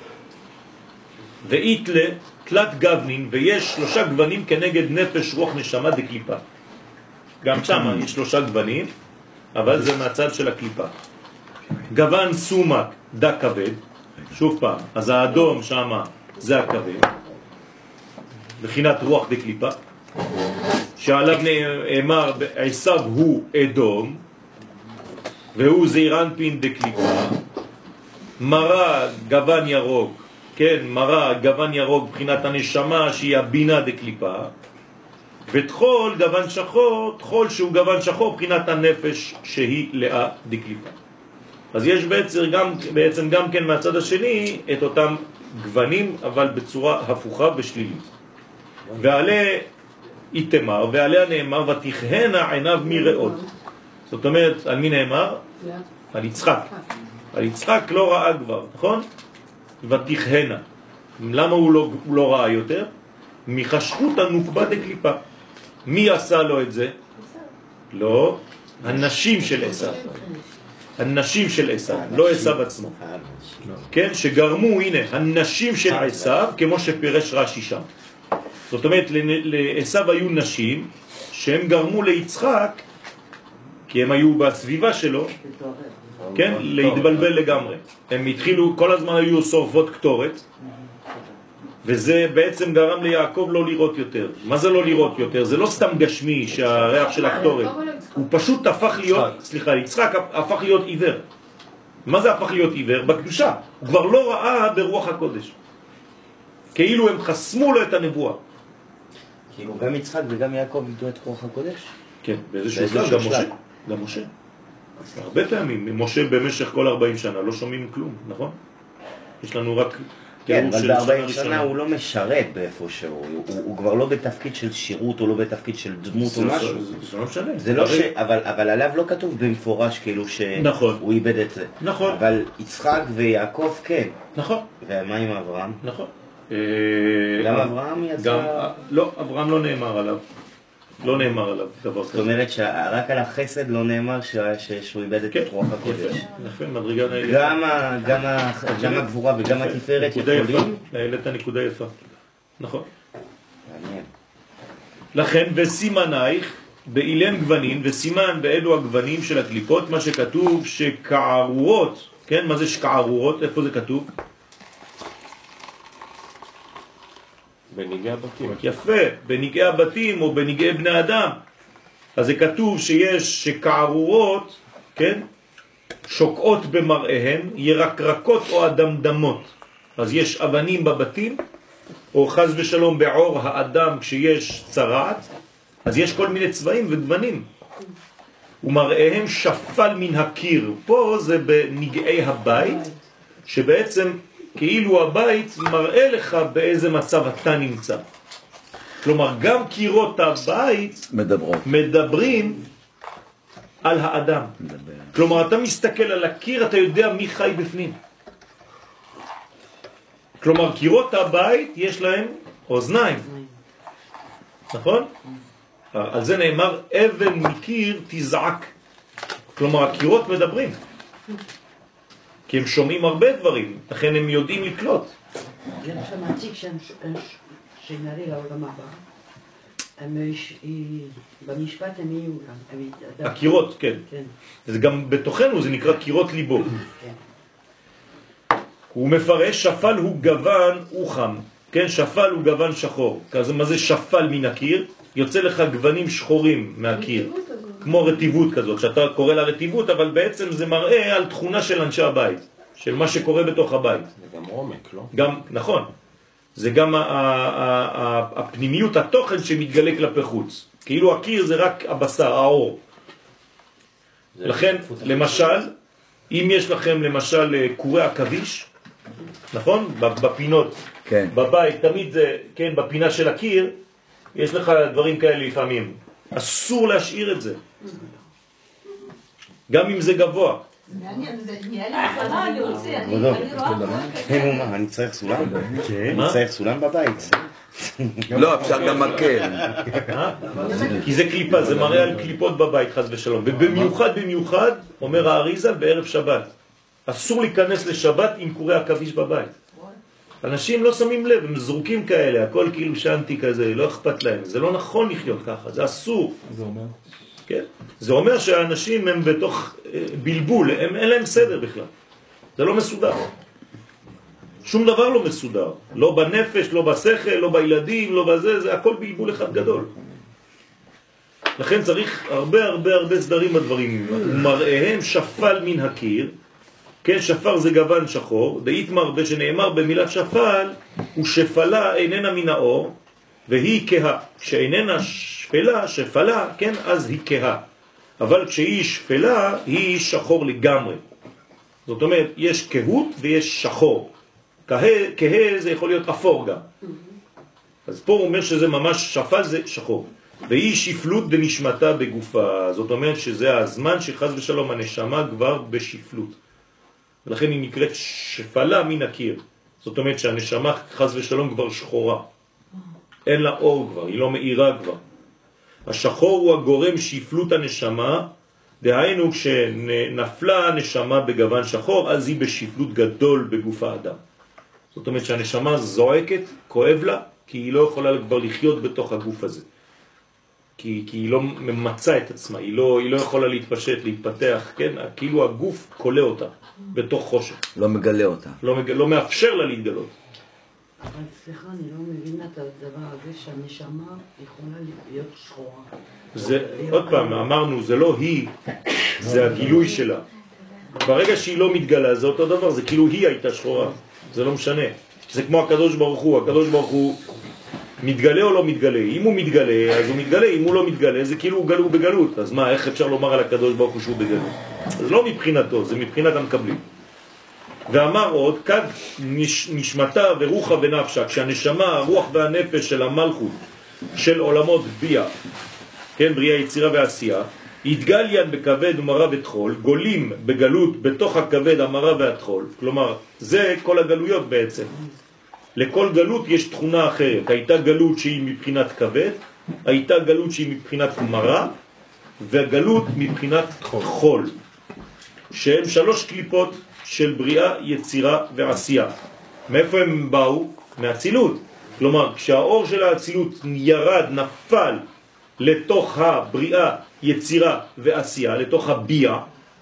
ואיתלה תלת גוונים, ויש 3 גוונים כנגד נפש רוח נשמה דקליפה. גם שם יש 3 גוונים, אבל זה מהצד של הקליפה. גוון סומק דה כבד, שוב פעם, אז האדום שם זה הכבד, בחינת רוח דקליפה, שעליו נאמר עשיו הוא אדום, והוא זעיר אנפין דקליפה. מראה גוון ירוק, כן, מראה גוון ירוק בחינת הנשמה שהיא הבינה דקליפה, ותחול גוון שחור, תחול שהוא גוון שחור בחינת הנפש שהיא לאה דקליפה. אז יש בעצם גם כן מהצד השני את אותם גוונים, אבל בצורה הפוכה ושלילית. ועליה איתמר, ועליה נאמר ותכהנה עיניו מראות. זאת אומרת, על מי נאמר? על יצחק. על יצחק לא ראה כבר, נכון? ותכהנה. למה הוא לא ראה יותר? מחשכות הנוקבה דקליפה. מי עשה לו את זה? לא, הנשים של עשיו. הנשים של עשיו, לא עשיו עצמו. כן, שגרמו, הנה, הנשים של עשיו, כמו שפירש רש"י שם. זאת אומרת, לעשיו היו נשים שהם גרמו ליצחק, כי הם היו בסביבה שלו, כן, להתבלבל לגמרי. הם התחילו, כל הזמן היו שורפות קטורת, וזה בעצם גרם ליעקב לא לראות יותר. מה זה לא לראות יותר? זה לא סתם גשמי שהריח של הקטורת. הוא פשוט הפך להיות, סליחה, יצחק הפך להיות עיוור. מה זה הפך להיות עיוור? בקדושה. הוא כבר לא ראה ברוח הקודש. כאילו הם חסמו לו את הנבואה. כאילו גם יצחק וגם יעקב ידעו את רוח הקודש? כן, באיזשהו שלב, גם משה. גם משה. הרבה פעמים, משה במשך כל 40 שנה לא שומעים כלום, נכון? יש לנו רק... כן, אבל ב-40 שנה הוא לא משרת באיפשהו, הוא כבר לא בתפקיד של שירות, הוא לא בתפקיד של דמות או משהו. זה לא משנה. זה לא ש... אבל עליו לא כתוב במפורש כאילו שהוא איבד את זה. נכון. אבל יצחק ויעקב כן. נכון. ומה עם אברהם? נכון. גם אברהם יצא... לא, אברהם לא נאמר עליו. לא נאמר עליו דבר כזה. זאת אומרת שרק על החסד לא נאמר שהוא איבד את רוח הקודש. יפה, מדרגה נעלת. גם הגבורה וגם התפארת יכולים? נעלת הנקודה יפה. נכון. לכן וסימנייך באילם גוונים, וסימן באלו הגוונים של הקליפות, מה שכתוב שקערורות, כן? מה זה שקערורות? איפה זה כתוב? בניגי הבתים. יפה, בניגי הבתים או בניגי בני אדם. אז זה כתוב שיש שקערורות, כן? שוקעות במראיהן, ירקרקות או אדמדמות. אז יש אבנים בבתים, או חס ושלום בעור האדם כשיש צרעת, אז יש כל מיני צבעים וגוונים. ומראיהם שפל מן הקיר. פה זה בנגעי הבית, שבעצם כאילו הבית מראה לך באיזה מצב אתה נמצא. כלומר, גם קירות הבית מדברים על האדם. כלומר, אתה מסתכל על הקיר, אתה יודע מי חי בפנים. כלומר, קירות הבית יש להם אוזניים. נכון? על זה נאמר, אבן מקיר תזעק. כלומר, הקירות מדברים. כי הם שומעים הרבה דברים, לכן הם יודעים לקלוט. אני שמעתי כשנעלה לעולם הבא, במשפט הם יהיו גם. הקירות, כן. זה גם בתוכנו, זה נקרא קירות ליבו. הוא מפרש, שפל הוא גוון וחם. כן, שפל הוא גוון שחור. כזה מה זה שפל מן הקיר? יוצא לך גוונים שחורים מהקיר. כמו רטיבות כזאת, שאתה קורא לה רטיבות, אבל בעצם זה מראה על תכונה של אנשי הבית, של מה שקורה בתוך הבית. זה גם עומק, לא? גם, נכון. זה גם הפנימיות, התוכן שמתגלה כלפי חוץ. כאילו הקיר זה רק הבשר, האור. לכן, למשל, אם יש לכם למשל קורי עכביש, נכון? בפינות, כן. בבית, תמיד זה, כן, בפינה של הקיר, יש לך דברים כאלה לפעמים. אסור להשאיר את זה. גם אם זה גבוה. מעניין, זה נהיה לי מחלה, אני רוצה, אני רואה... אני צריך סולם? אני צריך סולם בבית. לא, אפשר גם מקל. כי זה קליפה, זה מראה על קליפות בבית, חס ושלום. ובמיוחד, אומר האריזה, בערב שבת. אסור להיכנס לשבת עם קורי עכביש בבית. אנשים לא שמים לב, הם זרוקים כאלה, הכל כאילו שנתי כזה, לא אכפת להם. זה לא נכון לחיות ככה, זה אסור. זה אומר? כן? זה אומר שהאנשים הם בתוך בלבול, אין להם סדר בכלל. זה לא מסודר. שום דבר לא מסודר. לא בנפש, לא בשכל, לא בילדים, לא בזה, זה הכל בלבול אחד גדול. לכן צריך הרבה סדרים בדברים. ומראיהם שפל מן הקיר, כן, שפר זה גוון שחור, דאיתמר בשנאמר במילת שפל, ושפלה איננה מן האור, והיא כהה. כשאיננה שפלה, שפלה, כן, אז היא כהה. אבל כשהיא שפלה, היא שחור לגמרי. זאת אומרת, יש כהות ויש שחור. כהה זה יכול להיות אפור גם. אז פה הוא אומר שזה ממש שפל זה שחור. והיא שפלות בנשמתה בגופה. זאת אומרת שזה הזמן שחז ושלום הנשמה כבר בשפלות. ולכן היא נקראת שפלה מן הקיר. זאת אומרת שהנשמה חז ושלום כבר שחורה. אין לה אור כבר, היא לא מאירה כבר. השחור הוא הגורם שפלות הנשמה, דהיינו כשנפלה הנשמה בגוון שחור, אז היא בשפלות גדול בגוף האדם. זאת אומרת שהנשמה זועקת, כואב לה, כי היא לא יכולה כבר לחיות בתוך הגוף הזה. כי היא לא ממצה את עצמה, היא לא יכולה להתפשט, להתפתח, כן? כאילו הגוף קולה אותה בתוך חושך. לא מגלה אותה. לא מאפשר לה להתגלות. אבל סליחה, אני לא מבינה את הדבר הזה שהנשמה יכולה להיות שחורה. זה, עוד פעם, אמרנו, זה לא היא, זה הגילוי שלה. ברגע שהיא לא מתגלה, זה אותו דבר, זה כאילו היא הייתה שחורה. זה לא משנה. זה כמו הקדוש ברוך הוא, הקדוש ברוך הוא מתגלה או לא מתגלה? אם הוא מתגלה, אז הוא מתגלה, אם הוא לא מתגלה, זה כאילו הוא גלו בגלות. אז מה, איך אפשר לומר על הקדוש ברוך הוא שהוא בגלות? אז לא מבחינתו, זה מבחינת המקבלים. ואמר עוד, כד נשמתה ורוחה ונפשה, כשהנשמה, הרוח והנפש של המלכות, של עולמות בריאה, כן, בריאה, יצירה ועשייה, התגליין בכבד ומרה ותחול, גולים בגלות בתוך הכבד, המרה והתחול. כלומר, זה כל הגלויות בעצם. לכל גלות יש תכונה אחרת. הייתה גלות שהיא מבחינת כבד, הייתה גלות שהיא מבחינת מרה, והגלות מבחינת חול. שהם 3 קליפות של בריאה, יצירה ועשייה. מאיפה הם באו? מהצילות. כלומר, כשהאור של האצילות ירד, נפל לתוך הבריאה, יצירה ועשייה, לתוך הביאה,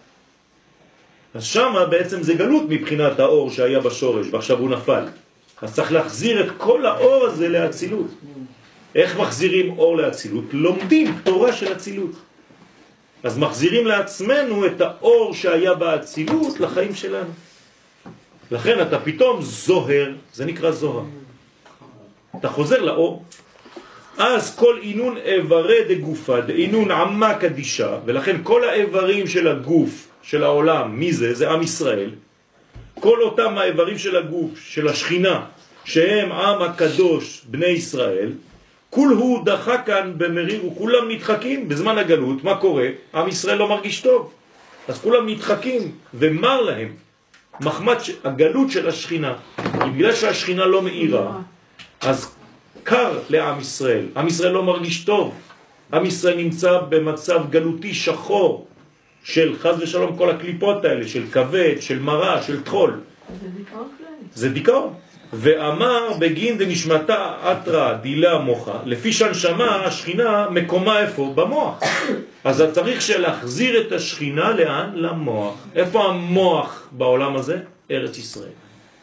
אז שמה בעצם זה גלות מבחינת האור שהיה בשורש, ועכשיו הוא נפל. אז צריך להחזיר את כל האור הזה לאצילות. איך מחזירים אור לאצילות? לומדים תורה של אצילות. אז מחזירים לעצמנו את האור שהיה באצילות לחיים שלנו. לכן אתה פתאום זוהר, זה נקרא זוהר. אתה חוזר לאור. אז כל עינון איברי דגופה, עינון עמה קדישה, ולכן כל האיברים של הגוף, של העולם, מי זה? זה עם ישראל. כל אותם האיברים של הגוף, של השכינה, שהם עם הקדוש בני ישראל, כול הוא דחה כאן במריר, וכולם נדחקים בזמן הגלות. מה קורה? עם ישראל לא מרגיש טוב. אז כולם נדחקים, ומר להם. מחמת הגלות של השכינה, בגלל שהשכינה לא מאירה, אז קר לעם ישראל. עם ישראל לא מרגיש טוב. עם ישראל נמצא במצב גלותי שחור, של חז ושלום כל הקליפות האלה, של כבד, של מרה, של תחול. זה דיכאון כללי. זה דיכאון. ואמר בגין דנשמתה אתרא דילה מוחה, לפי שהנשמה השכינה מקומה איפה? במוח. אז צריך להחזיר את השכינה לאן? למוח. איפה המוח בעולם הזה? ארץ ישראל.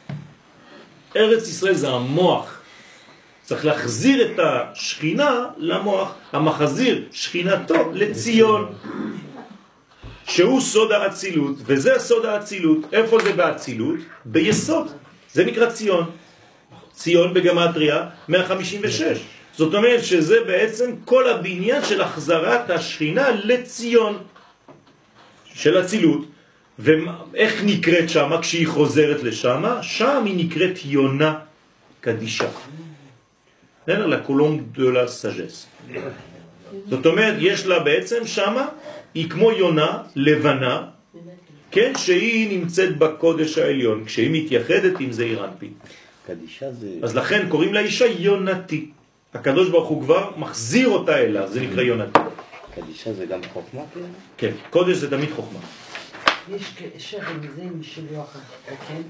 ארץ ישראל זה המוח. צריך להחזיר את השכינה למוח. המחזיר שכינתו לציון, שהוא סוד האצילות, וזה סוד האצילות. איפה זה באצילות? ביסוד. זה נקרא ציון. ציון בגמטריה 156. זאת אומרת שזה בעצם כל הבניין של החזרת השכינה לציון של אצילות. ואיך נקראת שמה כשהיא חוזרת לשמה? שם היא נקראת יונה קדישה. la colombe de la sagesse. זאת אומרת, יש לה בעצם שמה, היא כמו יונה לבנה, כן, שהיא נמצאת בקודש העליון, כשהיא מתייחדת עם זעיר אנפין. קדישה זה... אז לכן קוראים לה אישה יונתי. הקדוש ברוך הוא כבר מחזיר אותה אליו, זה נקרא יונתי. קדישה זה גם חוכמה? כן, קודש זה תמיד חוכמה. יש קשר עם זה משילוח הקן?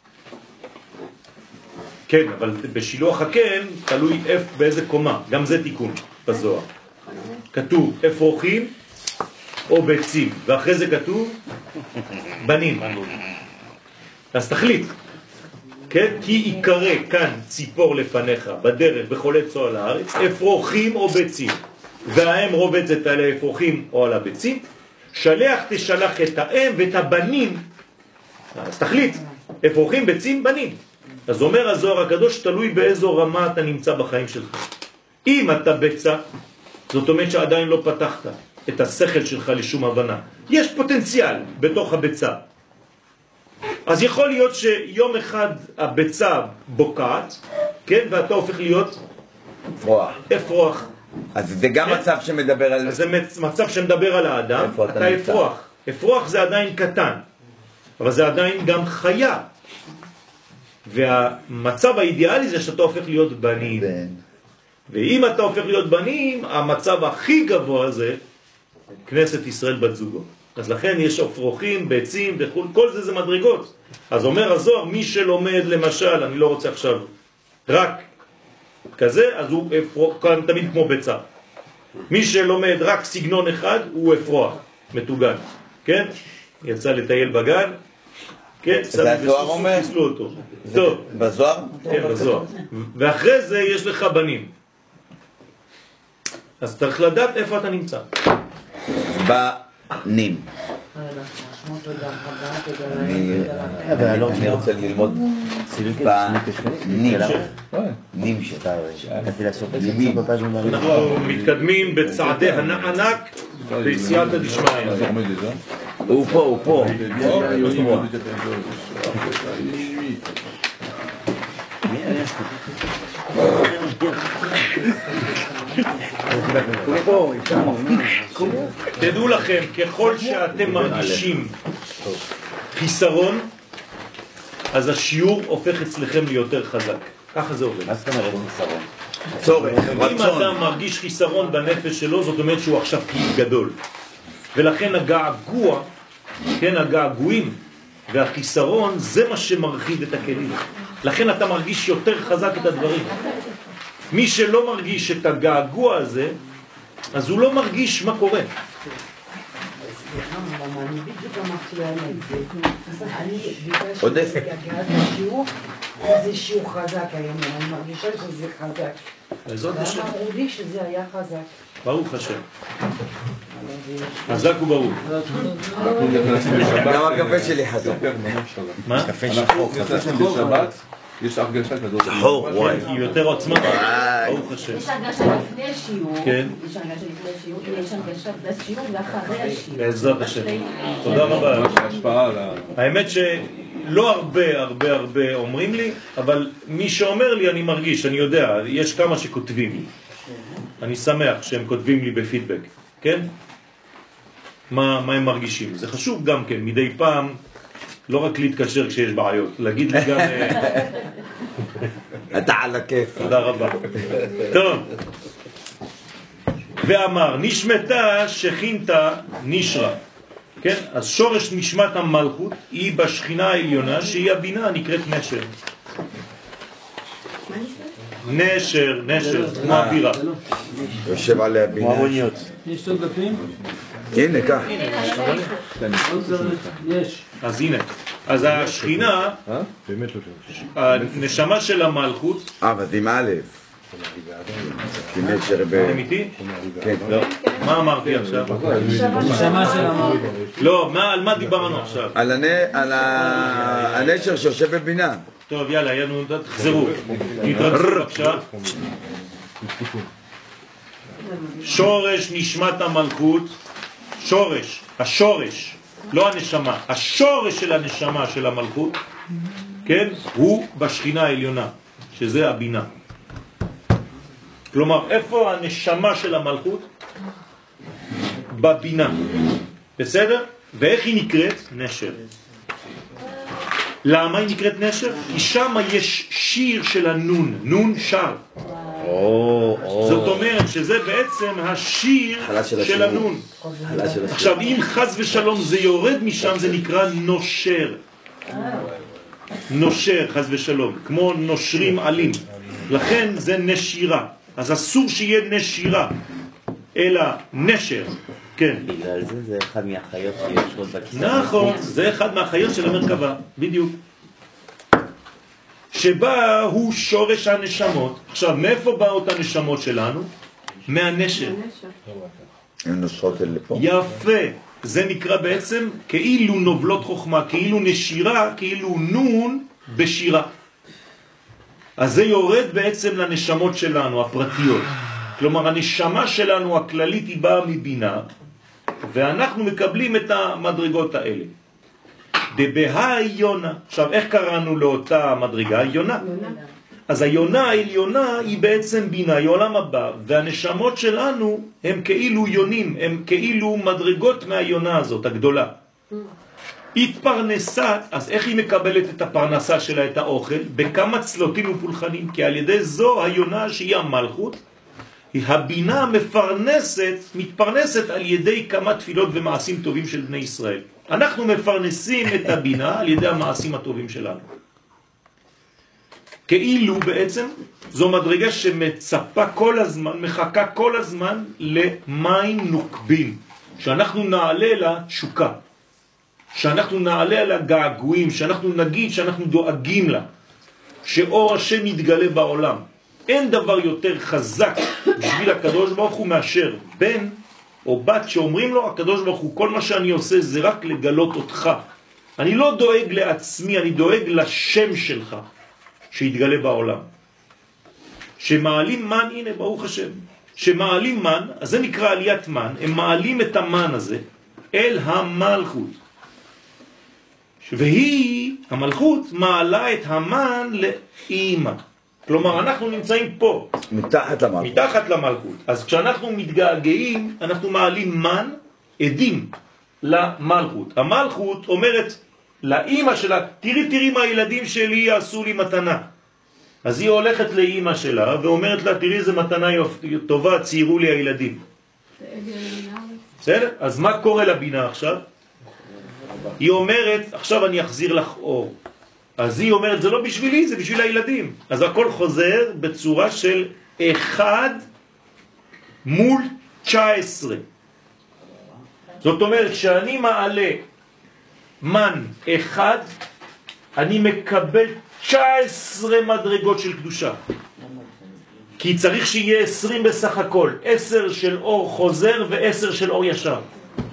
כן, אבל בשילוח הקן תלוי באיזה קומה, גם זה תיקון בזוהר. כתוב אפרוחים או ביצים, ואחרי זה כתוב בנים. אז תחליט, כן? כי יקרא כאן ציפור לפניך בדרך בכל צוע על הארץ, אפרוחים או ביצים, והאם רובצת על האפרוחים או על הביצים, שלח תשלח את האם ואת הבנים. אז תחליט, אפרוחים, ביצים, בנים. אז אומר הזוהר הקדוש, תלוי באיזו רמה אתה נמצא בחיים שלך. אם אתה ביצה, זאת אומרת שעדיין לא פתחת את השכל שלך לשום הבנה. יש פוטנציאל בתוך הביצה. אז יכול להיות שיום אחד הביצה בוקעת, כן, ואתה הופך להיות אפרוח. אז זה גם מצב שמדבר על... זה מצב שמדבר על האדם, אתה אפרוח. אפרוח זה עדיין קטן, אבל זה עדיין גם חיה. והמצב האידיאלי זה שאתה הופך להיות בנים. ואם אתה הופך להיות בנים, המצב הכי גבוה זה כנסת ישראל בת זוגו. אז לכן יש אפרוחים, ביצים וכו', כל זה מדרגות. אז אומר הזוהר, מי שלומד למשל, אני לא רוצה עכשיו רק כזה, אז הוא אפרוח, תמיד כמו ביצה. מי שלומד רק סגנון אחד, הוא אפרוח, מתוגן. כן? יצא לטייל בגן, כן, זה הזוהר אומר? תסלו אותו. טוב. בזוהר? כן, בזוהר. ואחרי זה יש לך בנים. אז צריך לדעת איפה אתה נמצא. בנים. אני רוצה ללמוד בנים. נים שאתה... אנחנו מתקדמים בצעדי הענק ביציאת הדשמיא. הוא פה, הוא פה. תדעו לכם, ככל שאתם מרגישים חיסרון, אז השיעור הופך אצלכם ליותר חזק. ככה זה עובד. מה זאת אומרת חיסרון? צורך. אם אדם מרגיש חיסרון בנפש שלו, זאת אומרת שהוא עכשיו גדול. ולכן הגעגוע, כן, הגעגועים והחיסרון, זה מה שמרחיב את הכלים. לכן אתה מרגיש יותר חזק את הדברים. מי שלא מרגיש את הגעגוע הזה, אז הוא לא מרגיש מה קורה. אני בדיוק אמרתי להם את זה. אני ביקשתי לגעת לשיעור, זה שיעור חזק היום, אני מרגישה שזה חזק. בעזרת השם. אמרו לי שזה היה חזק. ברוך השם. חזק וברוך. גם הקפה שלי חזק. מה? קפה שחור. בשבת יש הרגשה כזאת. שחור, וואי. היא יותר עוצמה. ברוך השם. יש הרגשה לפני השיעור. כן. יש הרגשה לפני השיעור, יש הרגשה בשיעור ואחרי השיעור. בעזרת השם. תודה רבה. האמת שלא הרבה אומרים לי, אבל מי שאומר לי אני מרגיש, אני יודע, יש כמה שכותבים לי. אני שמח שהם כותבים לי בפידבק, כן? מה הם מרגישים. זה חשוב גם כן, מדי פעם, לא רק להתקשר כשיש בעיות, להגיד לי גם... אתה על הכיף. תודה רבה. טוב. ואמר, נשמתה שכינתה נשרה. כן? אז שורש נשמת המלכות היא בשכינה העליונה שהיא הבינה, נקראת נשר. נשר, כמו הבירה. יושב עליה בינה. יש עוד דפים? הנה, כך. יש. אז הנה. אז השכינה, הנשמה של המלכות. אבל עם א'. נשר ב... אתם איתי? כן. לא. מה אמרתי עכשיו? נשמה של המלכות. לא, על מה דיברנו עכשיו? על הנשר שיושב בבינה. טוב, יאללה, יאנו, תחזרו. תתרכזו בבקשה. שורש נשמת המלכות, השורש, לא הנשמה, השורש של הנשמה של המלכות, כן, הוא בשכינה העליונה, שזה הבינה. כלומר, איפה הנשמה של המלכות? בבינה. בסדר? ואיך היא נקראת? נשר. למה היא נקראת נשר? כי שם יש שיר של הנון, נון שר. זאת אומרת שזה בעצם השיר של הנון. עכשיו אם חס ושלום זה יורד משם זה נקרא נושר. נושר חס ושלום, כמו נושרים עלים. לכן זה נשירה. אז אסור שיהיה נשירה, אלא נשר. כן. בגלל זה אחד מהחיות שיושבות בכיסא. נכון, זה אחד מהחיות של המרכבה, בדיוק. שבה הוא שורש הנשמות. עכשיו, מאיפה באות הנשמות שלנו? מהנשר. הן נושרות אל לפה. יפה. זה נקרא בעצם כאילו נובלות חוכמה, כאילו נשירה, כאילו נון בשירה. אז זה יורד בעצם לנשמות שלנו, הפרטיות. כלומר, הנשמה שלנו הכללית היא באה מבינה, ואנחנו מקבלים את המדרגות האלה. דבהה יונה. עכשיו, איך קראנו לאותה מדרגה? יונה. אז היונה העליונה היא בעצם בינה, היא עולם הבא, והנשמות שלנו הם כאילו יונים, הם כאילו מדרגות מהיונה הזאת, הגדולה. התפרנסה, אז איך היא מקבלת את הפרנסה שלה, את האוכל? בכמה צלותים ופולחנים, כי על ידי זו היונה שהיא המלכות, הבינה מתפרנסת על ידי כמה תפילות ומעשים טובים של בני ישראל. אנחנו מפרנסים את הבינה על ידי המעשים הטובים שלנו. כאילו בעצם זו מדרגה שמצפה כל הזמן, מחכה כל הזמן למים נוקבים, שאנחנו נעלה לה תשוקה, שאנחנו נעלה לה געגועים, שאנחנו נגיד שאנחנו דואגים לה, שאור השם יתגלה בעולם. אין דבר יותר חזק בשביל הקדוש ברוך הוא מאשר בן או בת שאומרים לו, הקדוש ברוך הוא, כל מה שאני עושה זה רק לגלות אותך. אני לא דואג לעצמי, אני דואג לשם שלך שיתגלה בעולם. שמעלים מן, הנה ברוך השם, שמעלים מן, אז זה נקרא עליית מן, הם מעלים את המן הזה אל המלכות. והיא, המלכות, מעלה את המן לאמא. כלומר, אנחנו נמצאים פה. מתחת למלכות. מתחת למלכות. אז כשאנחנו מתגעגעים, אנחנו מעלים מן, עדים, למלכות. המלכות אומרת לאמא שלה, תראי מה הילדים שלי יעשו לי מתנה. אז היא הולכת לאמא שלה ואומרת לה, תראי איזה מתנה טובה, ציירו לי הילדים. בסדר? אז מה קורה לבינה עכשיו? היא אומרת, עכשיו אני אחזיר לך אור. אז היא אומרת, זה לא בשבילי, זה בשביל הילדים. אז הכל חוזר בצורה של 1 מול 19. זאת אומרת, כשאני מעלה מן 1, אני מקבל 19 מדרגות של קדושה. כי צריך שיהיה 20 בסך הכל, 10 של אור חוזר ו10 של אור ישר.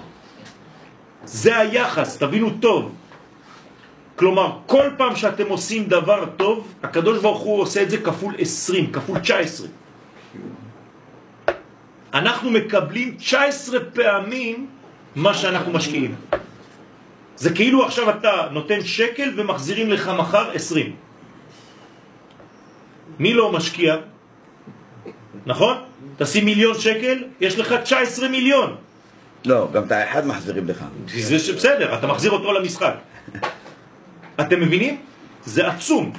זה היחס, תבינו טוב. כלומר, כל פעם שאתם עושים דבר טוב, הקדוש ברוך הוא עושה את זה כפול 20, כפול 19. אנחנו מקבלים 19 פעמים מה שאנחנו משקיעים. זה כאילו עכשיו אתה נותן שקל ומחזירים לך מחר 20. מי לא משקיע? נכון? תשים מיליון שקל, יש לך 19 מיליון. לא, גם את האחד מחזירים לך. זה בסדר, אתה מחזיר אותו למשחק. אתם מבינים? זה עצום.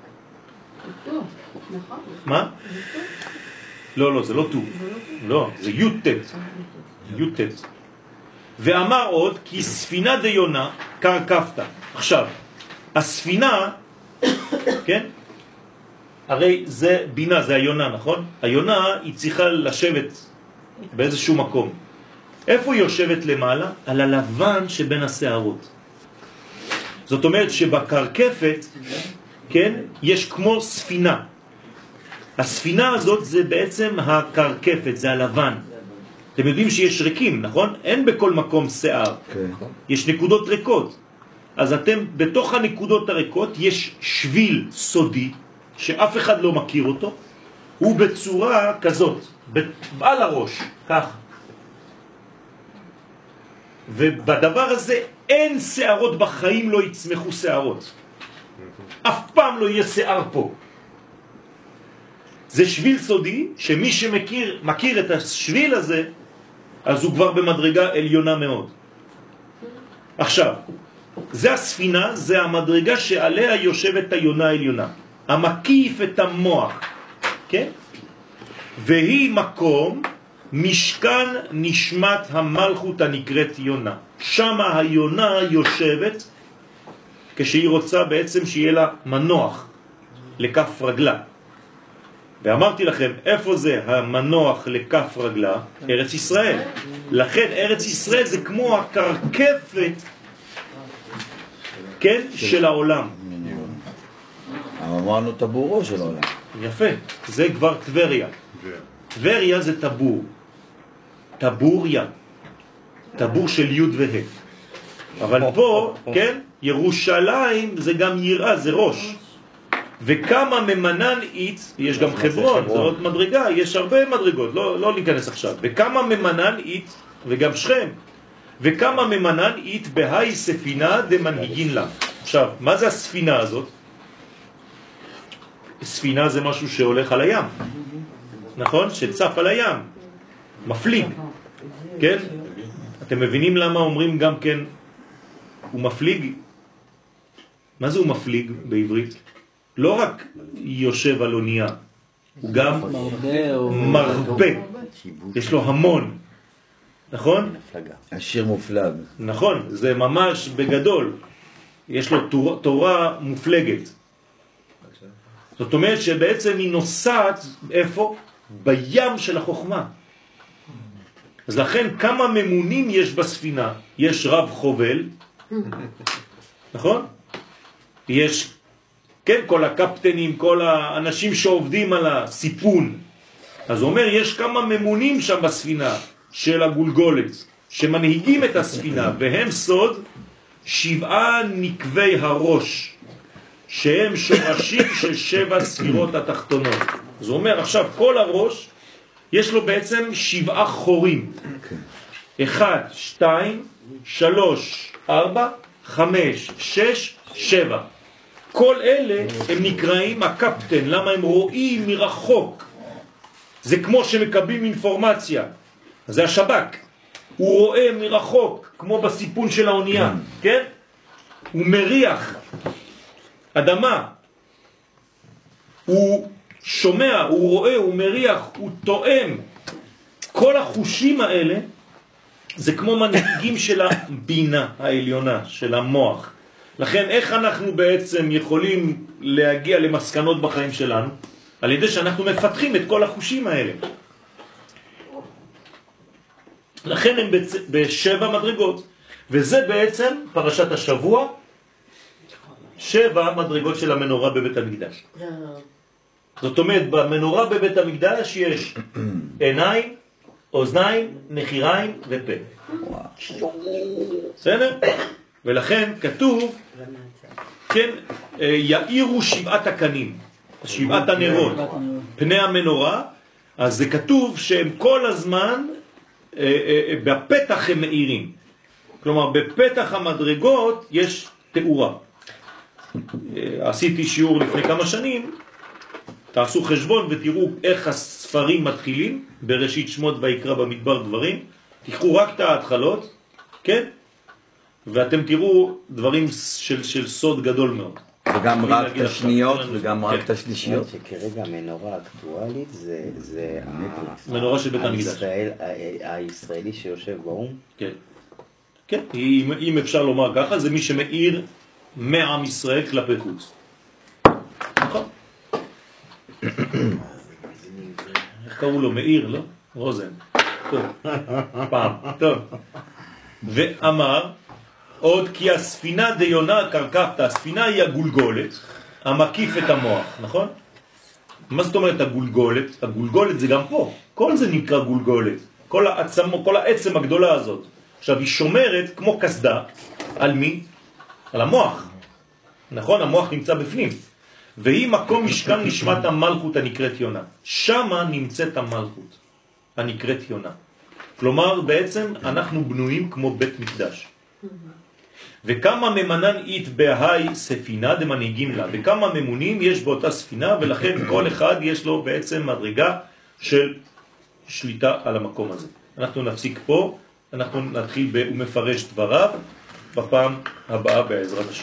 מה? לא, זה לא טוב. לא, זה יוטט. יוטט. ואמר עוד, כי ספינה דיונה קרקפת. עכשיו, הספינה, כן? הרי זה בינה, זה היונה, נכון? היונה היא צריכה לשבת באיזשהו מקום. איפה היא יושבת למעלה? על הלבן שבין השערות. זאת אומרת שבקרקפת, כן, יש כמו ספינה. הספינה הזאת זה בעצם הקרקפת, זה הלבן. אתם יודעים שיש ריקים, נכון? אין בכל מקום שיער. יש נקודות ריקות. אז אתם, בתוך הנקודות הריקות יש שביל סודי, שאף אחד לא מכיר אותו, הוא בצורה כזאת, על הראש, כך. ובדבר הזה אין שערות בחיים, לא יצמחו שערות. אף פעם לא יהיה שיער פה. זה שביל סודי, שמי שמכיר את השביל הזה, אז הוא כבר במדרגה עליונה מאוד. עכשיו, זה הספינה, זה המדרגה שעליה יושבת היונה העליונה, המקיף את המוח, כן? והיא מקום משכן נשמת המלכות הנקראת יונה. שמה היונה יושבת כשהיא רוצה בעצם שיהיה לה מנוח לכף רגלה. ואמרתי לכם, איפה זה המנוח לכף רגלה? ארץ ישראל. לכן ארץ ישראל זה כמו הקרקפת, כן, של העולם. אמרנו טבורו של העולם. יפה, זה כבר טבריה. טבריה זה טבור. טבוריה. טבור של י' וה'. אבל פה, כן, ירושלים זה גם יראה, זה ראש. וכמה ממנן אית, יש גם חברון, זה עוד מדרגה, יש הרבה מדרגות, לא ניכנס עכשיו. וכמה ממנן אית, וגם שכם. וכמה ממנן אית בהי ספינה דמנהיגין לה. עכשיו, מה זה הספינה הזאת? ספינה זה משהו שהולך על הים, נכון? שצף על הים, מפליג, כן? אתם מבינים למה אומרים גם כן הוא מפליג? מה זה הוא מפליג בעברית? לא רק יושב על אונייה, הוא גם מרפא, יש לו המון, נכון? השיר מופלג. נכון, זה ממש בגדול, יש לו תורה מופלגת. זאת אומרת שבעצם היא נוסעת איפה? בים של החוכמה. אז לכן כמה ממונים יש בספינה? יש רב חובל, נכון? יש, כן, כל הקפטנים, כל האנשים שעובדים על הסיפון. אז הוא אומר, יש כמה ממונים שם בספינה של הגולגולת, שמנהיגים את הספינה, והם סוד 7 נקבי הראש, שהם שורשים של 7 ספירות התחתונות. אז הוא אומר, עכשיו כל הראש, יש לו בעצם 7 חורים. 1, 2, 3, 4, 5, 6, 7. כל אלה הם נקראים הקפטן. למה? הם רואים מרחוק. זה כמו שמקבלים אינפורמציה. זה השב"כ. הוא רואה מרחוק, כמו בסיפון של האונייה. כן? הוא מריח אדמה. הוא שומע, הוא רואה, הוא מריח, הוא טועם. כל החושים האלה זה כמו מנהיגים של הבינה העליונה, של המוח. לכן איך אנחנו בעצם יכולים להגיע למסקנות בחיים שלנו? על ידי שאנחנו מפתחים את כל החושים האלה. לכן הם ב7 מדרגות. וזה בעצם פרשת השבוע, 7 מדרגות של המנורה בבית המקדש. זאת אומרת, במנורה בבית המקדש יש עיניים, אוזניים, נחיריים ופה. בסדר? ולכן כתוב, כן, יאירו 7 הקנים, 7 הנרות, פני המנורה, אז זה כתוב שהם כל הזמן בפתח הם מאירים. כלומר, בפתח המדרגות יש תאורה. עשיתי שיעור לפני כמה שנים, תעשו חשבון ותראו איך הספרים מתחילים, בראשית שמות ויקרא במדבר דברים, תיקחו רק את ההתחלות, כן? ואתם תראו דברים של סוד גדול מאוד. וגם רק את השניות וגם רק את השלישיות. שכרגע המנורה האקטואלית זה המנורה של בית המקדש. הישראלי שיושב באום? כן. כן, אם אפשר לומר ככה, זה מי שמאיר מעם ישראל כלפי חוץ. נכון. איך קראו לו? מאיר, לא? רוזן. טוב. פעם. טוב. ואמר, עוד כי הספינה דיונה קרקפת, הספינה היא הגולגולת, המקיף את המוח, נכון? מה זאת אומרת הגולגולת? הגולגולת זה גם פה. כל זה נקרא גולגולת. כל העצם הגדולה הזאת. עכשיו היא שומרת כמו כסדה על מי? על המוח. נכון? המוח נמצא בפנים. והיא מקום משכן נשמת המלכות הנקראת יונה. שמה נמצאת המלכות הנקראת יונה. כלומר בעצם אנחנו בנויים כמו בית מקדש. וכמה ממנן אית בהי ספינה דמנהיגים לה, וכמה ממונים יש באותה ספינה, ולכן כל אחד יש לו בעצם מדרגה של שליטה על המקום הזה. אנחנו נפסיק פה, אנחנו נתחיל ומפרש דבריו בפעם הבאה בעזרת השם.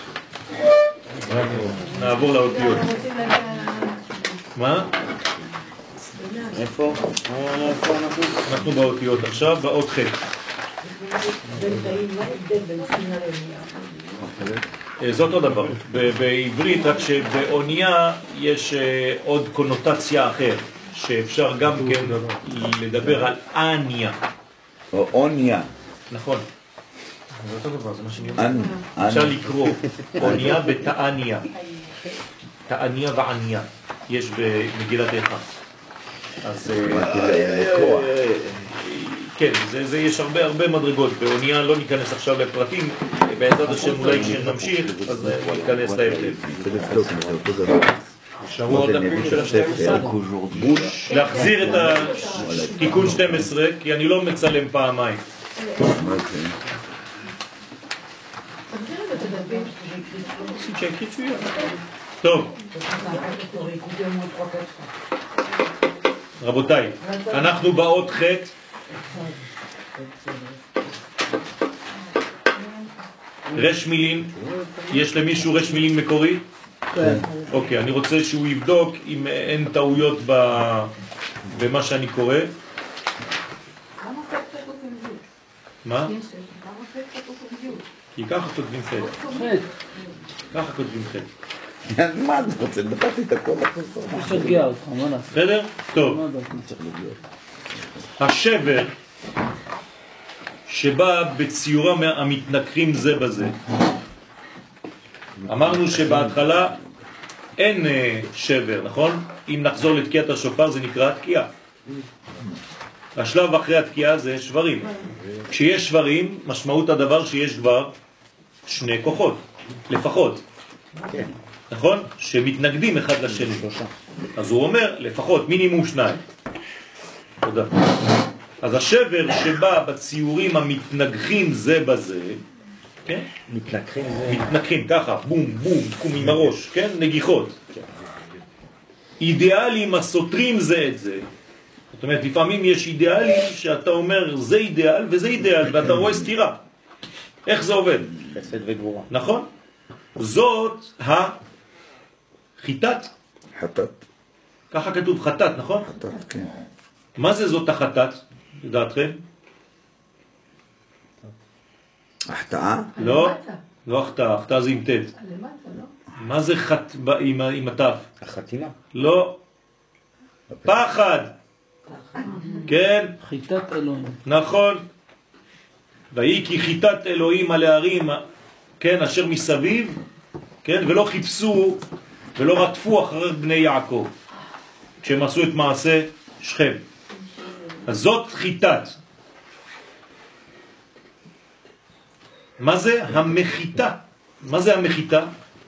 נעבור לאותיות. מה? איפה? אנחנו באותיות עכשיו, באות ח'. זה אותו דבר. בעברית, רק שבאונייה יש עוד קונוטציה אחר, שאפשר גם כן לדבר על אניה. או אוניה. נכון. זה אותו דבר, זה מה שאני אומר. אפשר לקרוא אוניה בתאניה. תאניה ועניה. יש במגילת איכה. אז כן, זה יש הרבה מדרגות. באונייה לא ניכנס עכשיו לפרטים, בעזרת השם אולי כשנמשיך, אז ניכנס להבדל. שבוע עוד התיקון של ה-12. להחזיר את התיקון 12, כי אני לא מצלם פעמיים. טוב. רבותיי, אנחנו באות ח' רש מילים. יש למישהו רש מילים מקורי? כן. אוקיי, אני רוצה שהוא יבדוק אם אין טעויות במה שאני קורא. מה? כי ככה כותבים ח'. ככה כותבים ח'. מה אתה רוצה? נתתי את הכל תשגע אותך, מה נעשה? בסדר? טוב. השבר שבא בציורם המתנכרים זה בזה, אמרנו שבהתחלה אין שבר, נכון? אם נחזור לתקיעת השופר זה נקרא תקיעה. השלב אחרי התקיעה זה שברים. כשיש שברים, משמעות הדבר שיש כבר שני כוחות, לפחות. כן. נכון? שמתנגדים אחד לשני. אז הוא אומר, לפחות מינימום 2. תודה. אז השבר שבא בציורים המתנגחים זה בזה, כן? מתנגחים ככה, בום, בום, תקום עם הראש, כן? נגיחות. אידיאלים הסותרים זה את זה. זאת אומרת, לפעמים יש אידיאלים שאתה אומר, זה אידיאל וזה אידיאל, ואתה רואה סתירה. איך זה עובד? חסד וגבורה. נכון? זאת חיטת. חטאת. ככה כתוב חטאת, נכון? חטאת, כן. מה זה זאת החטאת, לדעתכם? החטאה? לא, לא החטאה, החטאה זה עם תת. מה זה חט עם התף? החתימה. לא. פחד. כן. חיטת אלוהים. נכון. והיא כי חיטת אלוהים על הערים, כן, אשר מסביב, כן? ולא חיפשו ולא רדפו אחרי בני יעקב כשהם עשו את מעשה שכם. אז זאת חיטת. מה זה המחיתה? מה זה המחיתה?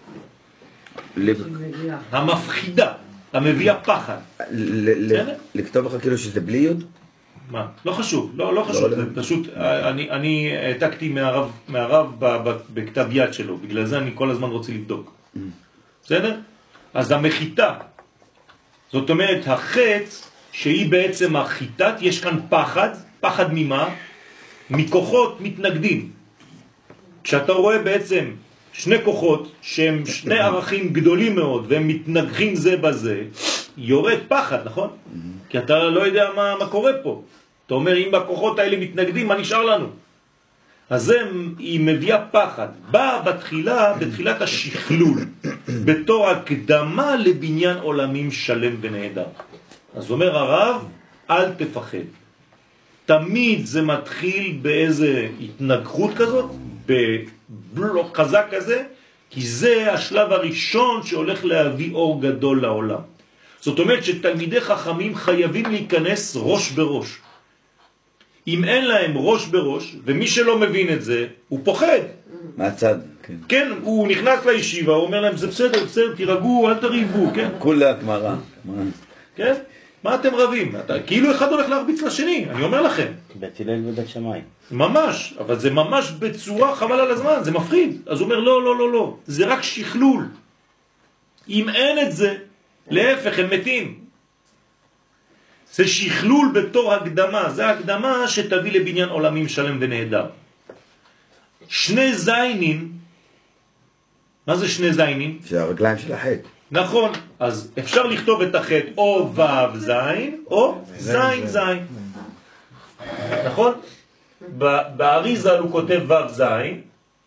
המפחידה, המביאה פחד. לכתוב לך כאילו שזה בלי יוד? מה? לא חשוב, לא חשוב, פשוט אני העתקתי מהרב בכתב יד שלו, בגלל זה אני כל הזמן רוצה לבדוק. בסדר? אז המחיתה, זאת אומרת החץ שהיא בעצם החיטת, יש כאן פחד, פחד ממה? מכוחות מתנגדים. כשאתה רואה בעצם שני כוחות שהם שני ערכים גדולים מאוד והם מתנגחים זה בזה, יורד פחד, נכון? כי אתה לא יודע מה קורה פה. אתה אומר, אם הכוחות האלה מתנגדים, מה נשאר לנו? אז היא מביאה פחד. באה בתחילת השכלול, בתור הקדמה לבניין עולמים שלם ונהדר. אז אומר הרב, אל תפחד. תמיד זה מתחיל באיזה התנגחות כזאת, בבלוק חזק כזה, כי זה השלב הראשון שהולך להביא אור גדול לעולם. זאת אומרת שתלמידי חכמים חייבים להיכנס ראש בראש. אם אין להם ראש בראש, ומי שלא מבין את זה, הוא פוחד. מהצד, כן. כן, הוא נכנס לישיבה, הוא אומר להם, זה בסדר, תירגעו, אל תריבו, כן? כולה גמרא. כן? מה אתם רבים? כאילו אחד הולך להרביץ לשני, אני אומר לכם. בית הלל ובית שמאי. ממש, אבל זה ממש בצורה חבל על הזמן, זה מפחיד. אז הוא אומר, לא, זה רק שכלול. אם אין את זה, להפך, הם מתים. זה שכלול בתור הקדמה, זה הקדמה שתביא לבניין עולמים שלם ונהדר. שני זיינים, מה זה שני זיינים? זה הרגליים של החטא. נכון, אז אפשר לכתוב את החטא או ו' זין או זין זין. נכון? באריזה הוא כותב ו' זין,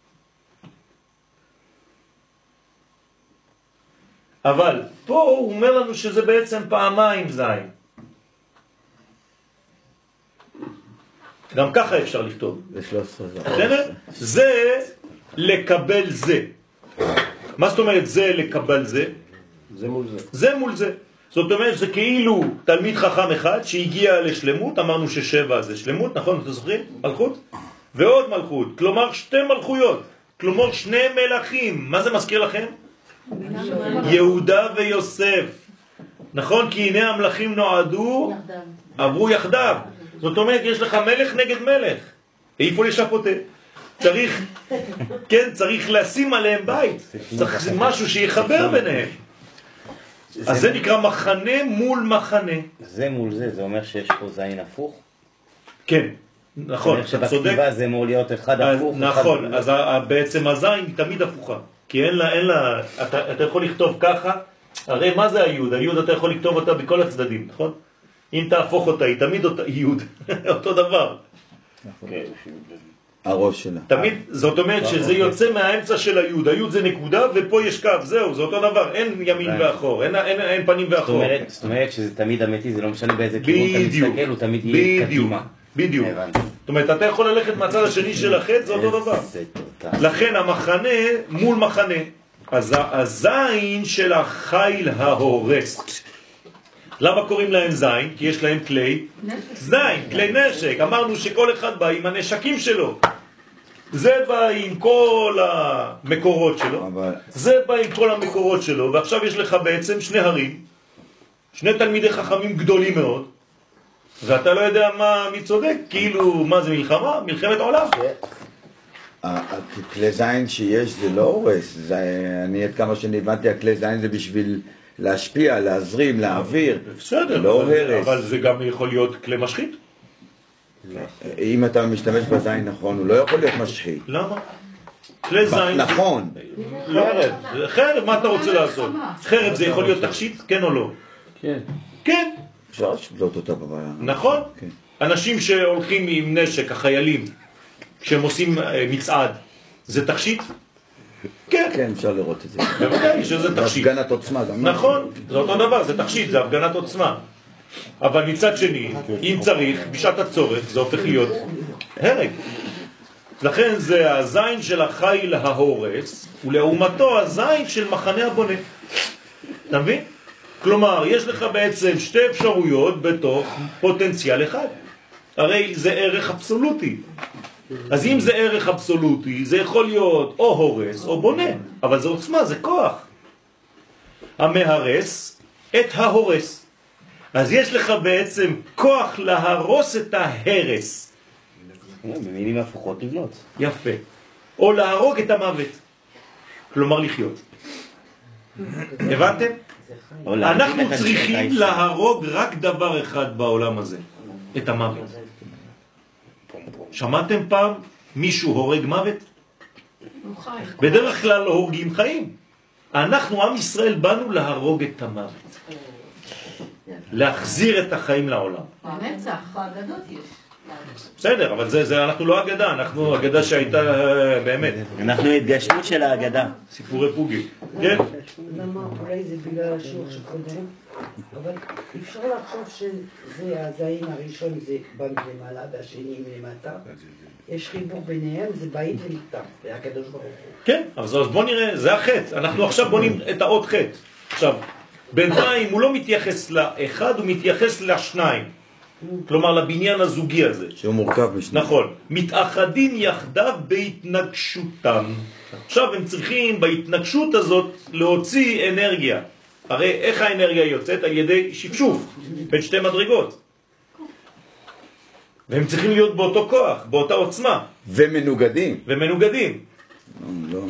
אבל פה הוא אומר לנו שזה בעצם פעמיים זין. גם ככה אפשר לכתוב. זה לקבל זה. מה זאת אומרת זה לקבל זה? זה מול זה. זה מול זה. זאת אומרת, זה כאילו תלמיד חכם אחד שהגיע לשלמות, אמרנו ששבע זה שלמות, נכון? אתם זוכרים? מלכות? ועוד מלכות. כלומר, שתי מלכויות. כלומר, שני מלכים. מה זה מזכיר לכם? יהודה ויוסף. נכון? כי הנה המלכים נועדו, עברו יחדיו. זאת אומרת, יש לך מלך נגד מלך. איפה לשפוטה? צריך לשים עליהם בית. צריך משהו שיחבר ביניהם. אז זה נקרא מחנה מול מחנה. זה מול זה, זה אומר שיש פה זין הפוך? כן, נכון, אתה צודק. שבכתיבה זה אמור להיות אחד הפוך. נכון, אז בעצם הזין היא תמיד הפוכה. כי אין לה, אתה יכול לכתוב ככה, הרי מה זה היוד? היוד אתה יכול לכתוב אותה בכל הצדדים, נכון? אם תהפוך אותה, היא תמיד אותה יוד, אותו דבר. הראש שלה. תמיד, זאת אומרת שזה יוצא מהאמצע של היוד, היוד זה נקודה ופה יש קו, זהו, זה אותו דבר, אין ימין ואחור, אין פנים ואחור. זאת אומרת שזה תמיד אמיתי, זה לא משנה באיזה כיוון אתה מסתכל, הוא תמיד יהיה קדימה. בדיוק. זאת אומרת, אתה יכול ללכת מהצד השני של החץ, זה אותו דבר. לכן המחנה מול מחנה, אז הזין של החיל ההורס. למה קוראים להם זין? כי יש להם כלי זין, כלי נשק. אמרנו שכל אחד בא עם הנשקים שלו. זה בא עם כל המקורות שלו, זה בא עם כל המקורות שלו, ועכשיו יש לך בעצם שני הרים, שני תלמידי חכמים גדולים מאוד, ואתה לא יודע מי צודק, כאילו מה זה מלחמה? מלחמת עולם. הכלי זין שיש זה לא הורס, אני עד כמה שנבנתי, הכלי זין זה בשביל להשפיע, להזרים, להעביר. בסדר, אבל זה גם יכול להיות כלי משחית. אם אתה משתמש בזין נכון, הוא לא יכול להיות משחית. למה? כלי זין... נכון. חרב, מה אתה רוצה לעשות? חרב זה יכול להיות תכשיט, כן או לא? כן. כן. אפשר לשלוט אותה בבעיה. נכון. אנשים שהולכים עם נשק, החיילים, כשהם עושים מצעד, זה תכשיט? כן. כן, אפשר לראות את זה. בוודאי שזה תכשיט. זה הפגנת עוצמה. נכון, זה אותו דבר, זה תכשיט, זה הפגנת עוצמה. אבל מצד שני, אם צריך, בשעת הצורך, זה הופך להיות הרג. לכן זה הזין של החיל ההורס, ולעומתו הזין של מחנה הבונה. אתה מבין? כלומר, יש לך בעצם שתי אפשרויות בתוך פוטנציאל אחד. הרי זה ערך אבסולוטי. אז אם זה ערך אבסולוטי, זה יכול להיות או הורס או בונה, אבל זה עוצמה, זה כוח. המהרס את ההורס. אז יש לך בעצם כוח להרוס את ההרס. במילים הפוכות לבנות. יפה. או להרוג את המוות. כלומר לחיות. הבנתם? אנחנו צריכים להרוג רק דבר אחד בעולם הזה. את המוות. שמעתם פעם מישהו הורג מוות? בדרך כלל לא הורגים חיים. אנחנו, עם ישראל, באנו להרוג את המוות. להחזיר את החיים לעולם. בנצח, באגדות יש. בסדר, אבל זה אנחנו לא אגדה, אנחנו אגדה שהייתה באמת. אנחנו התגשמות של האגדה. סיפורי פוגי. כן? למה אולי זה בגלל השיעור שקודם, אבל אפשר לחשוב שזה הזין הראשון זה בנק למעלה והשני מלמטה. יש חיבור ביניהם, זה בית ומכתב, והקדוש ברוך הוא. כן, אז בוא נראה, זה החטא. אנחנו עכשיו בונים את האות חטא. עכשיו, בינתיים הוא לא מתייחס לאחד, הוא מתייחס לשניים. כלומר לבניין הזוגי הזה. שהוא מורכב משניים. נכון. מתאחדים יחדיו בהתנגשותם. עכשיו הם צריכים בהתנגשות הזאת להוציא אנרגיה. הרי איך האנרגיה יוצאת? על ידי שפשוף, בין שתי מדרגות. והם צריכים להיות באותו כוח, באותה עוצמה. ומנוגדים. ומנוגדים. לא.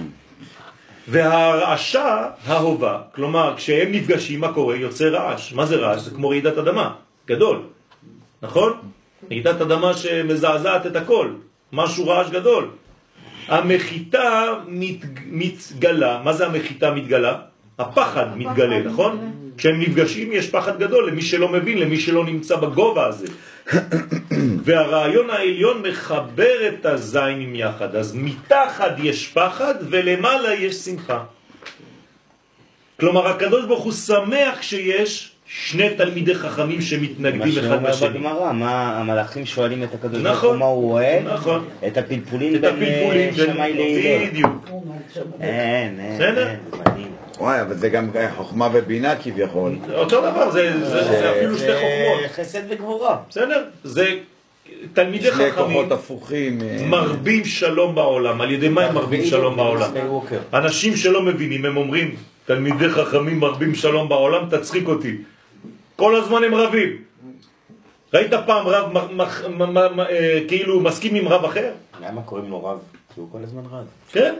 והרעשה ההובה, כלומר כשהם נפגשים מה קורה? יוצא רעש. מה זה רעש? זה כמו רעידת אדמה, גדול. נכון? רעידת אדמה שמזעזעת את הכל. משהו רעש גדול. המחיתה מתגלה. מה זה המחיתה מתגלה? הפחד מתגלה, נכון? כשהם נפגשים יש פחד גדול למי שלא מבין, למי שלא נמצא בגובה הזה. והרעיון העליון מחבר את הזיינים יחד. אז מתחת יש פחד ולמעלה יש שמחה. כלומר הקדוש ברוך הוא שמח שיש שני תלמידי חכמים שמתנגדים אחד מה בשני. בגמרא, מה המלאכים שואלים את הקדוש ברוך הוא מה הוא רואה? נכון. את הפלפולים בין שמאי להילל. בדיוק. אין. מדהים. וואי, אבל זה גם חוכמה ובינה כביכול. אותו דבר, זה אפילו שתי חוכמות. חסד וגבורה. בסדר? זה תלמידי שני חכמים כוחות הפוכים. מרבים שלום בעולם. על ידי מה הם מרבים שלום בעולם? אנשים שלא מבינים, הם אומרים, תלמידי חכמים מרבים שלום בעולם, תצחיק אותי. כל הזמן הם רבים. ראית פעם רב כאילו מסכים עם רב אחר? למה קוראים לו רב? כי הוא כל הזמן רב. כן.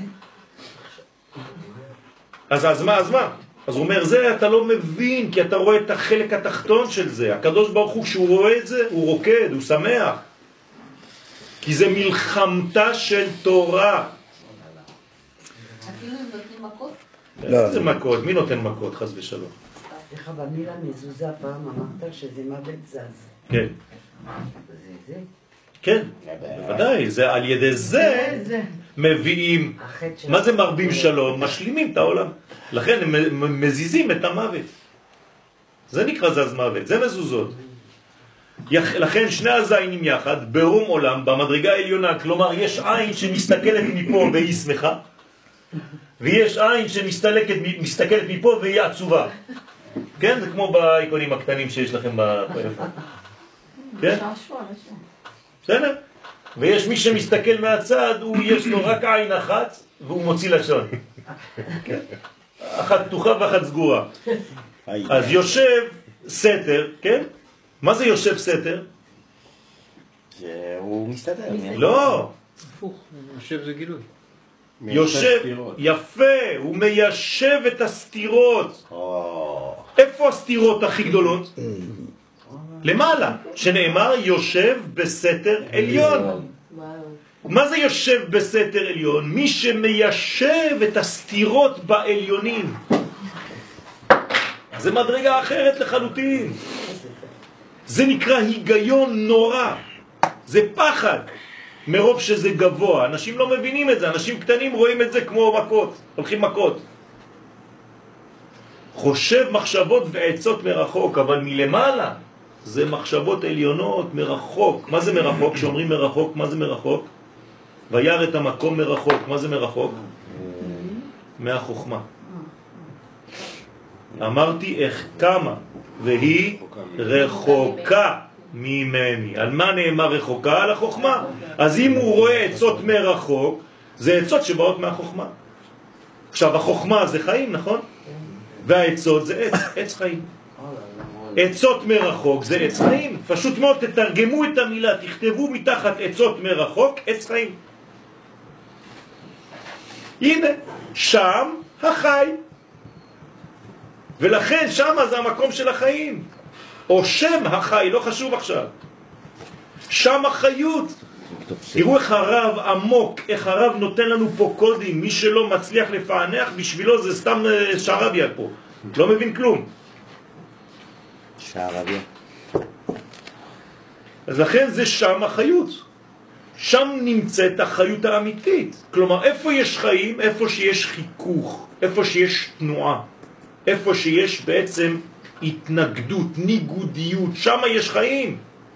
אז מה? אז הוא אומר, זה אתה לא מבין, כי אתה רואה את החלק התחתון של זה. הקדוש ברוך הוא, כשהוא רואה את זה, הוא רוקד, הוא שמח. כי זה מלחמתה של תורה. אפילו הם נותנים מכות? לא. זה מכות, מי נותן מכות, חס ושלום? סליחה, במילה מזוזה פעם אמרת שזה מוות זז. כן. זה? כן, בוודאי, זה על ידי זה מביאים, מה זה מרבים שלום? משלימים את העולם. לכן הם מזיזים את המוות. זה נקרא זז מוות, זה מזוזות. לכן שני הזיינים יחד, ברום עולם, במדרגה העליונה, כלומר יש עין שמסתכלת מפה והיא שמחה, ויש עין שמסתכלת מפה והיא עצובה. כן? זה כמו באיקונים הקטנים שיש לכם בפלאפון. כן? בסדר? ויש מי שמסתכל מהצד, יש לו רק עין אחת והוא מוציא לשון. אחת פתוחה ואחת סגורה. אז יושב סתר, כן? מה זה יושב סתר? שהוא מסתדר. לא. הפוך, יושב זה גילוי. יושב, יפה, הוא מיישב את הסתירות. איפה הסתירות הכי גדולות? למעלה, שנאמר יושב בסתר עליון. מה זה יושב בסתר עליון? מי שמיישב את הסתירות בעליונים. זה מדרגה אחרת לחלוטין. זה נקרא היגיון נורא. זה פחד. מרוב שזה גבוה. אנשים לא מבינים את זה. אנשים קטנים רואים את זה כמו מכות. הולכים מכות. חושב מחשבות ועצות מרחוק, אבל מלמעלה זה מחשבות עליונות מרחוק. מה זה מרחוק? כשאומרים מרחוק, מה זה מרחוק? וירא את המקום מרחוק. מה זה מרחוק? מהחוכמה. אמרתי איך כמה, והיא רחוקה ממני. על מה נאמר רחוקה? על החוכמה. אז אם הוא רואה עצות מרחוק, זה עצות שבאות מהחוכמה. עכשיו החוכמה זה חיים, נכון? והעצות זה עץ חיים. עצות מרחוק זה עץ חיים. פשוט מאוד תתרגמו את המילה, תכתבו מתחת עצות מרחוק, עץ חיים. הנה, שם החי. ולכן שם זה המקום של החיים. או שם החי, לא חשוב עכשיו. שם החיות. תראו איך הרב עמוק, איך הרב נותן לנו פה קודים. מי שלא מצליח לפענח, בשבילו זה סתם שערביה פה. לא מבין כלום. שערביה. אז לכן זה שם החיות. שם נמצאת החיות האמיתית. כלומר, איפה יש חיים? איפה שיש חיכוך, איפה שיש תנועה, איפה שיש בעצם התנגדות, ניגודיות, שם יש חיים.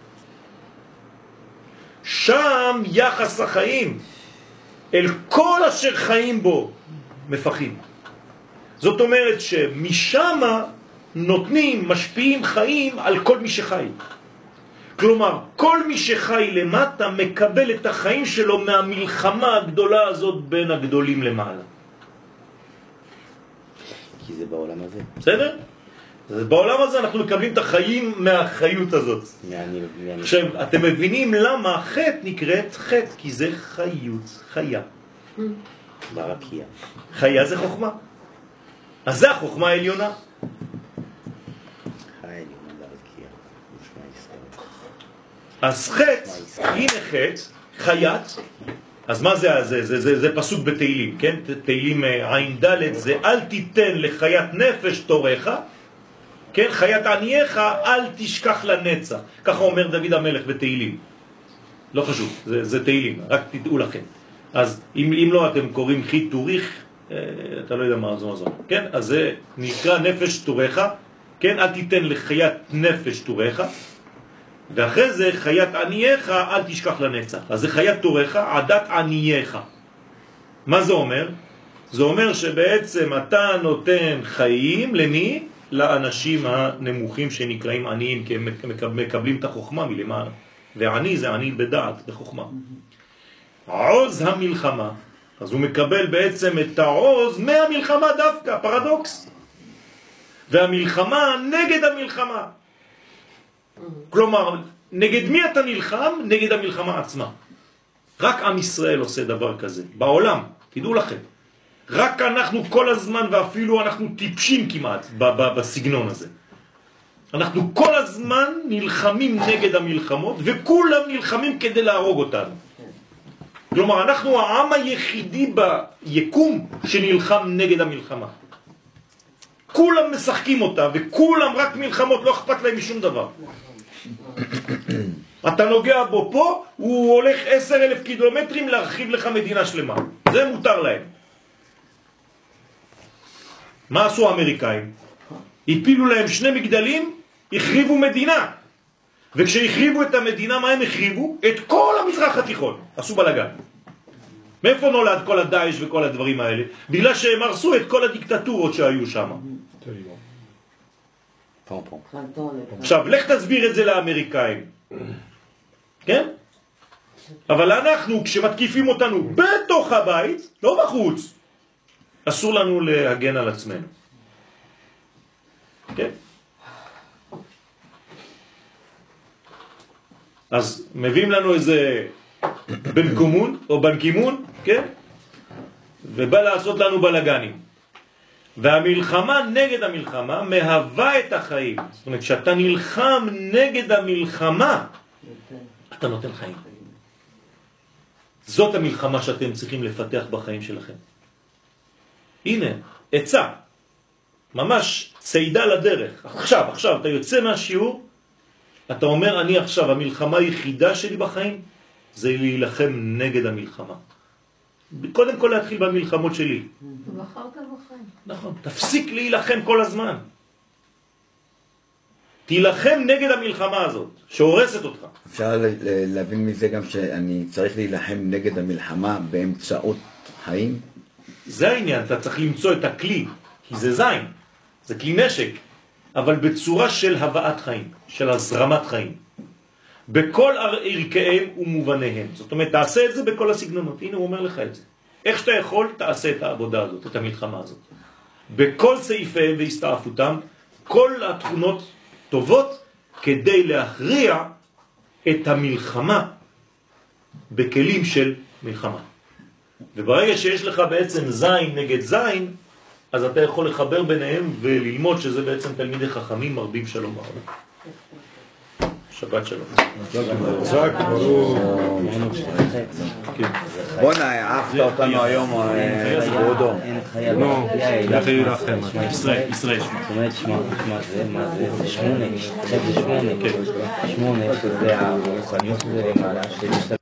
שם יחס החיים אל כל אשר חיים בו מפחים. זאת אומרת שמשם נותנים, משפיעים חיים על כל מי שחי. כלומר, כל מי שחי למטה מקבל את החיים שלו מהמלחמה הגדולה הזאת בין הגדולים למעלה. כי זה בעולם הזה. בסדר? אז בעולם הזה אנחנו מקבלים את החיים מהחיות הזאת. עכשיו, אתם מבינים למה חטא נקראת חטא? כי זה חיות, חיה. ברקיע. חיה זה חוכמה. אז זה החוכמה העליונה. אז חטא, הנה חטא, חיית, אז מה זה פסוק בתהילים, כן? תהילים עין ד' זה אל תיתן לחיית נפש תורך, כן? חיית ענייך אל תשכח לנצח. ככה אומר דוד המלך בתהילים. לא חשוב, זה תהילים, רק תדעו לכם. אז אם לא אתם קוראים חי תוריך, אתה לא יודע מה זו, כן? אז זה נקרא נפש תורך, כן? אל תיתן לחיית נפש תורך. ואחרי זה חיית ענייך אל תשכח לנצח. אז זה חיית תורך, עדת ענייך. מה זה אומר? זה אומר שבעצם אתה נותן חיים למי? לאנשים הנמוכים שנקראים עניים, כי הם מקבלים את החוכמה מלמעלה. ועני זה עני בדעת, בחוכמה. עוז המלחמה, אז הוא מקבל בעצם את העוז מהמלחמה דווקא, פרדוקס. והמלחמה נגד המלחמה. כלומר, נגד מי אתה נלחם? נגד המלחמה עצמה. רק עם ישראל עושה דבר כזה. בעולם, תדעו לכם. רק אנחנו כל הזמן, ואפילו אנחנו טיפשים כמעט בסגנון הזה. אנחנו כל הזמן נלחמים נגד המלחמות, וכולם נלחמים כדי להרוג אותנו. כלומר, אנחנו העם היחידי ביקום שנלחם נגד המלחמה. כולם משחקים אותה, וכולם רק מלחמות, לא אכפת להם משום דבר. אתה נוגע בו פה, הוא הולך 10,000 קילומטרים להרחיב לך מדינה שלמה. זה מותר להם. מה עשו האמריקאים? הפילו להם 2 מגדלים, החריבו מדינה. וכשהחריבו את המדינה, מה הם החריבו? את כל המזרח התיכון. עשו בלגן. מאיפה נולד כל הדאעש וכל הדברים האלה? בגלל שהם הרסו את כל הדיקטטורות שהיו שם. עכשיו, לך תסביר את זה לאמריקאים. כן? אבל אנחנו, כשמתקיפים אותנו בתוך הבית, לא בחוץ, אסור לנו להגן על עצמנו. כן? אז מביאים לנו איזה בן קומון או בן קימון, כן? ובא לעשות לנו בלגנים. והמלחמה נגד המלחמה מהווה את החיים. זאת אומרת, כשאתה נלחם נגד המלחמה, אתה נותן חיים. זאת המלחמה שאתם צריכים לפתח בחיים שלכם. הנה, עצה. ממש צעידה לדרך. עכשיו, אתה יוצא מהשיעור, אתה אומר, אני עכשיו, המלחמה היחידה שלי בחיים, זה להילחם נגד המלחמה. קודם כל להתחיל במלחמות שלי. ובחרת בחיים. נכון, תפסיק להילחם כל הזמן. תילחם נגד המלחמה הזאת, שהורסת אותך. אפשר להבין מזה גם שאני צריך להילחם נגד המלחמה באמצעות חיים? זה העניין, אתה צריך למצוא את הכלי, כי זה זין, זה כלי נשק, אבל בצורה של הבאת חיים, של הזרמת חיים. בכל ערכיהם ומובניהם. זאת אומרת, תעשה את זה בכל הסגנונות. הנה הוא אומר לך את זה. איך שאתה יכול, תעשה את העבודה הזאת, את המלחמה הזאת. בכל סעיפיהם והסתעפותם, כל התכונות טובות כדי להכריע את המלחמה בכלים של מלחמה. וברגע שיש לך בעצם זין נגד זין, אז אתה יכול לחבר ביניהם וללמוד שזה בעצם תלמידי חכמים מרבים שלום בעולם. שבת שלום. בונה, אהבת אותנו היום, כבודו. נו, לכי לכם. ישראל. זאת אומרת, מה זה 8, עכשיו זה 8, 8 שזה הרוחניות למעלה,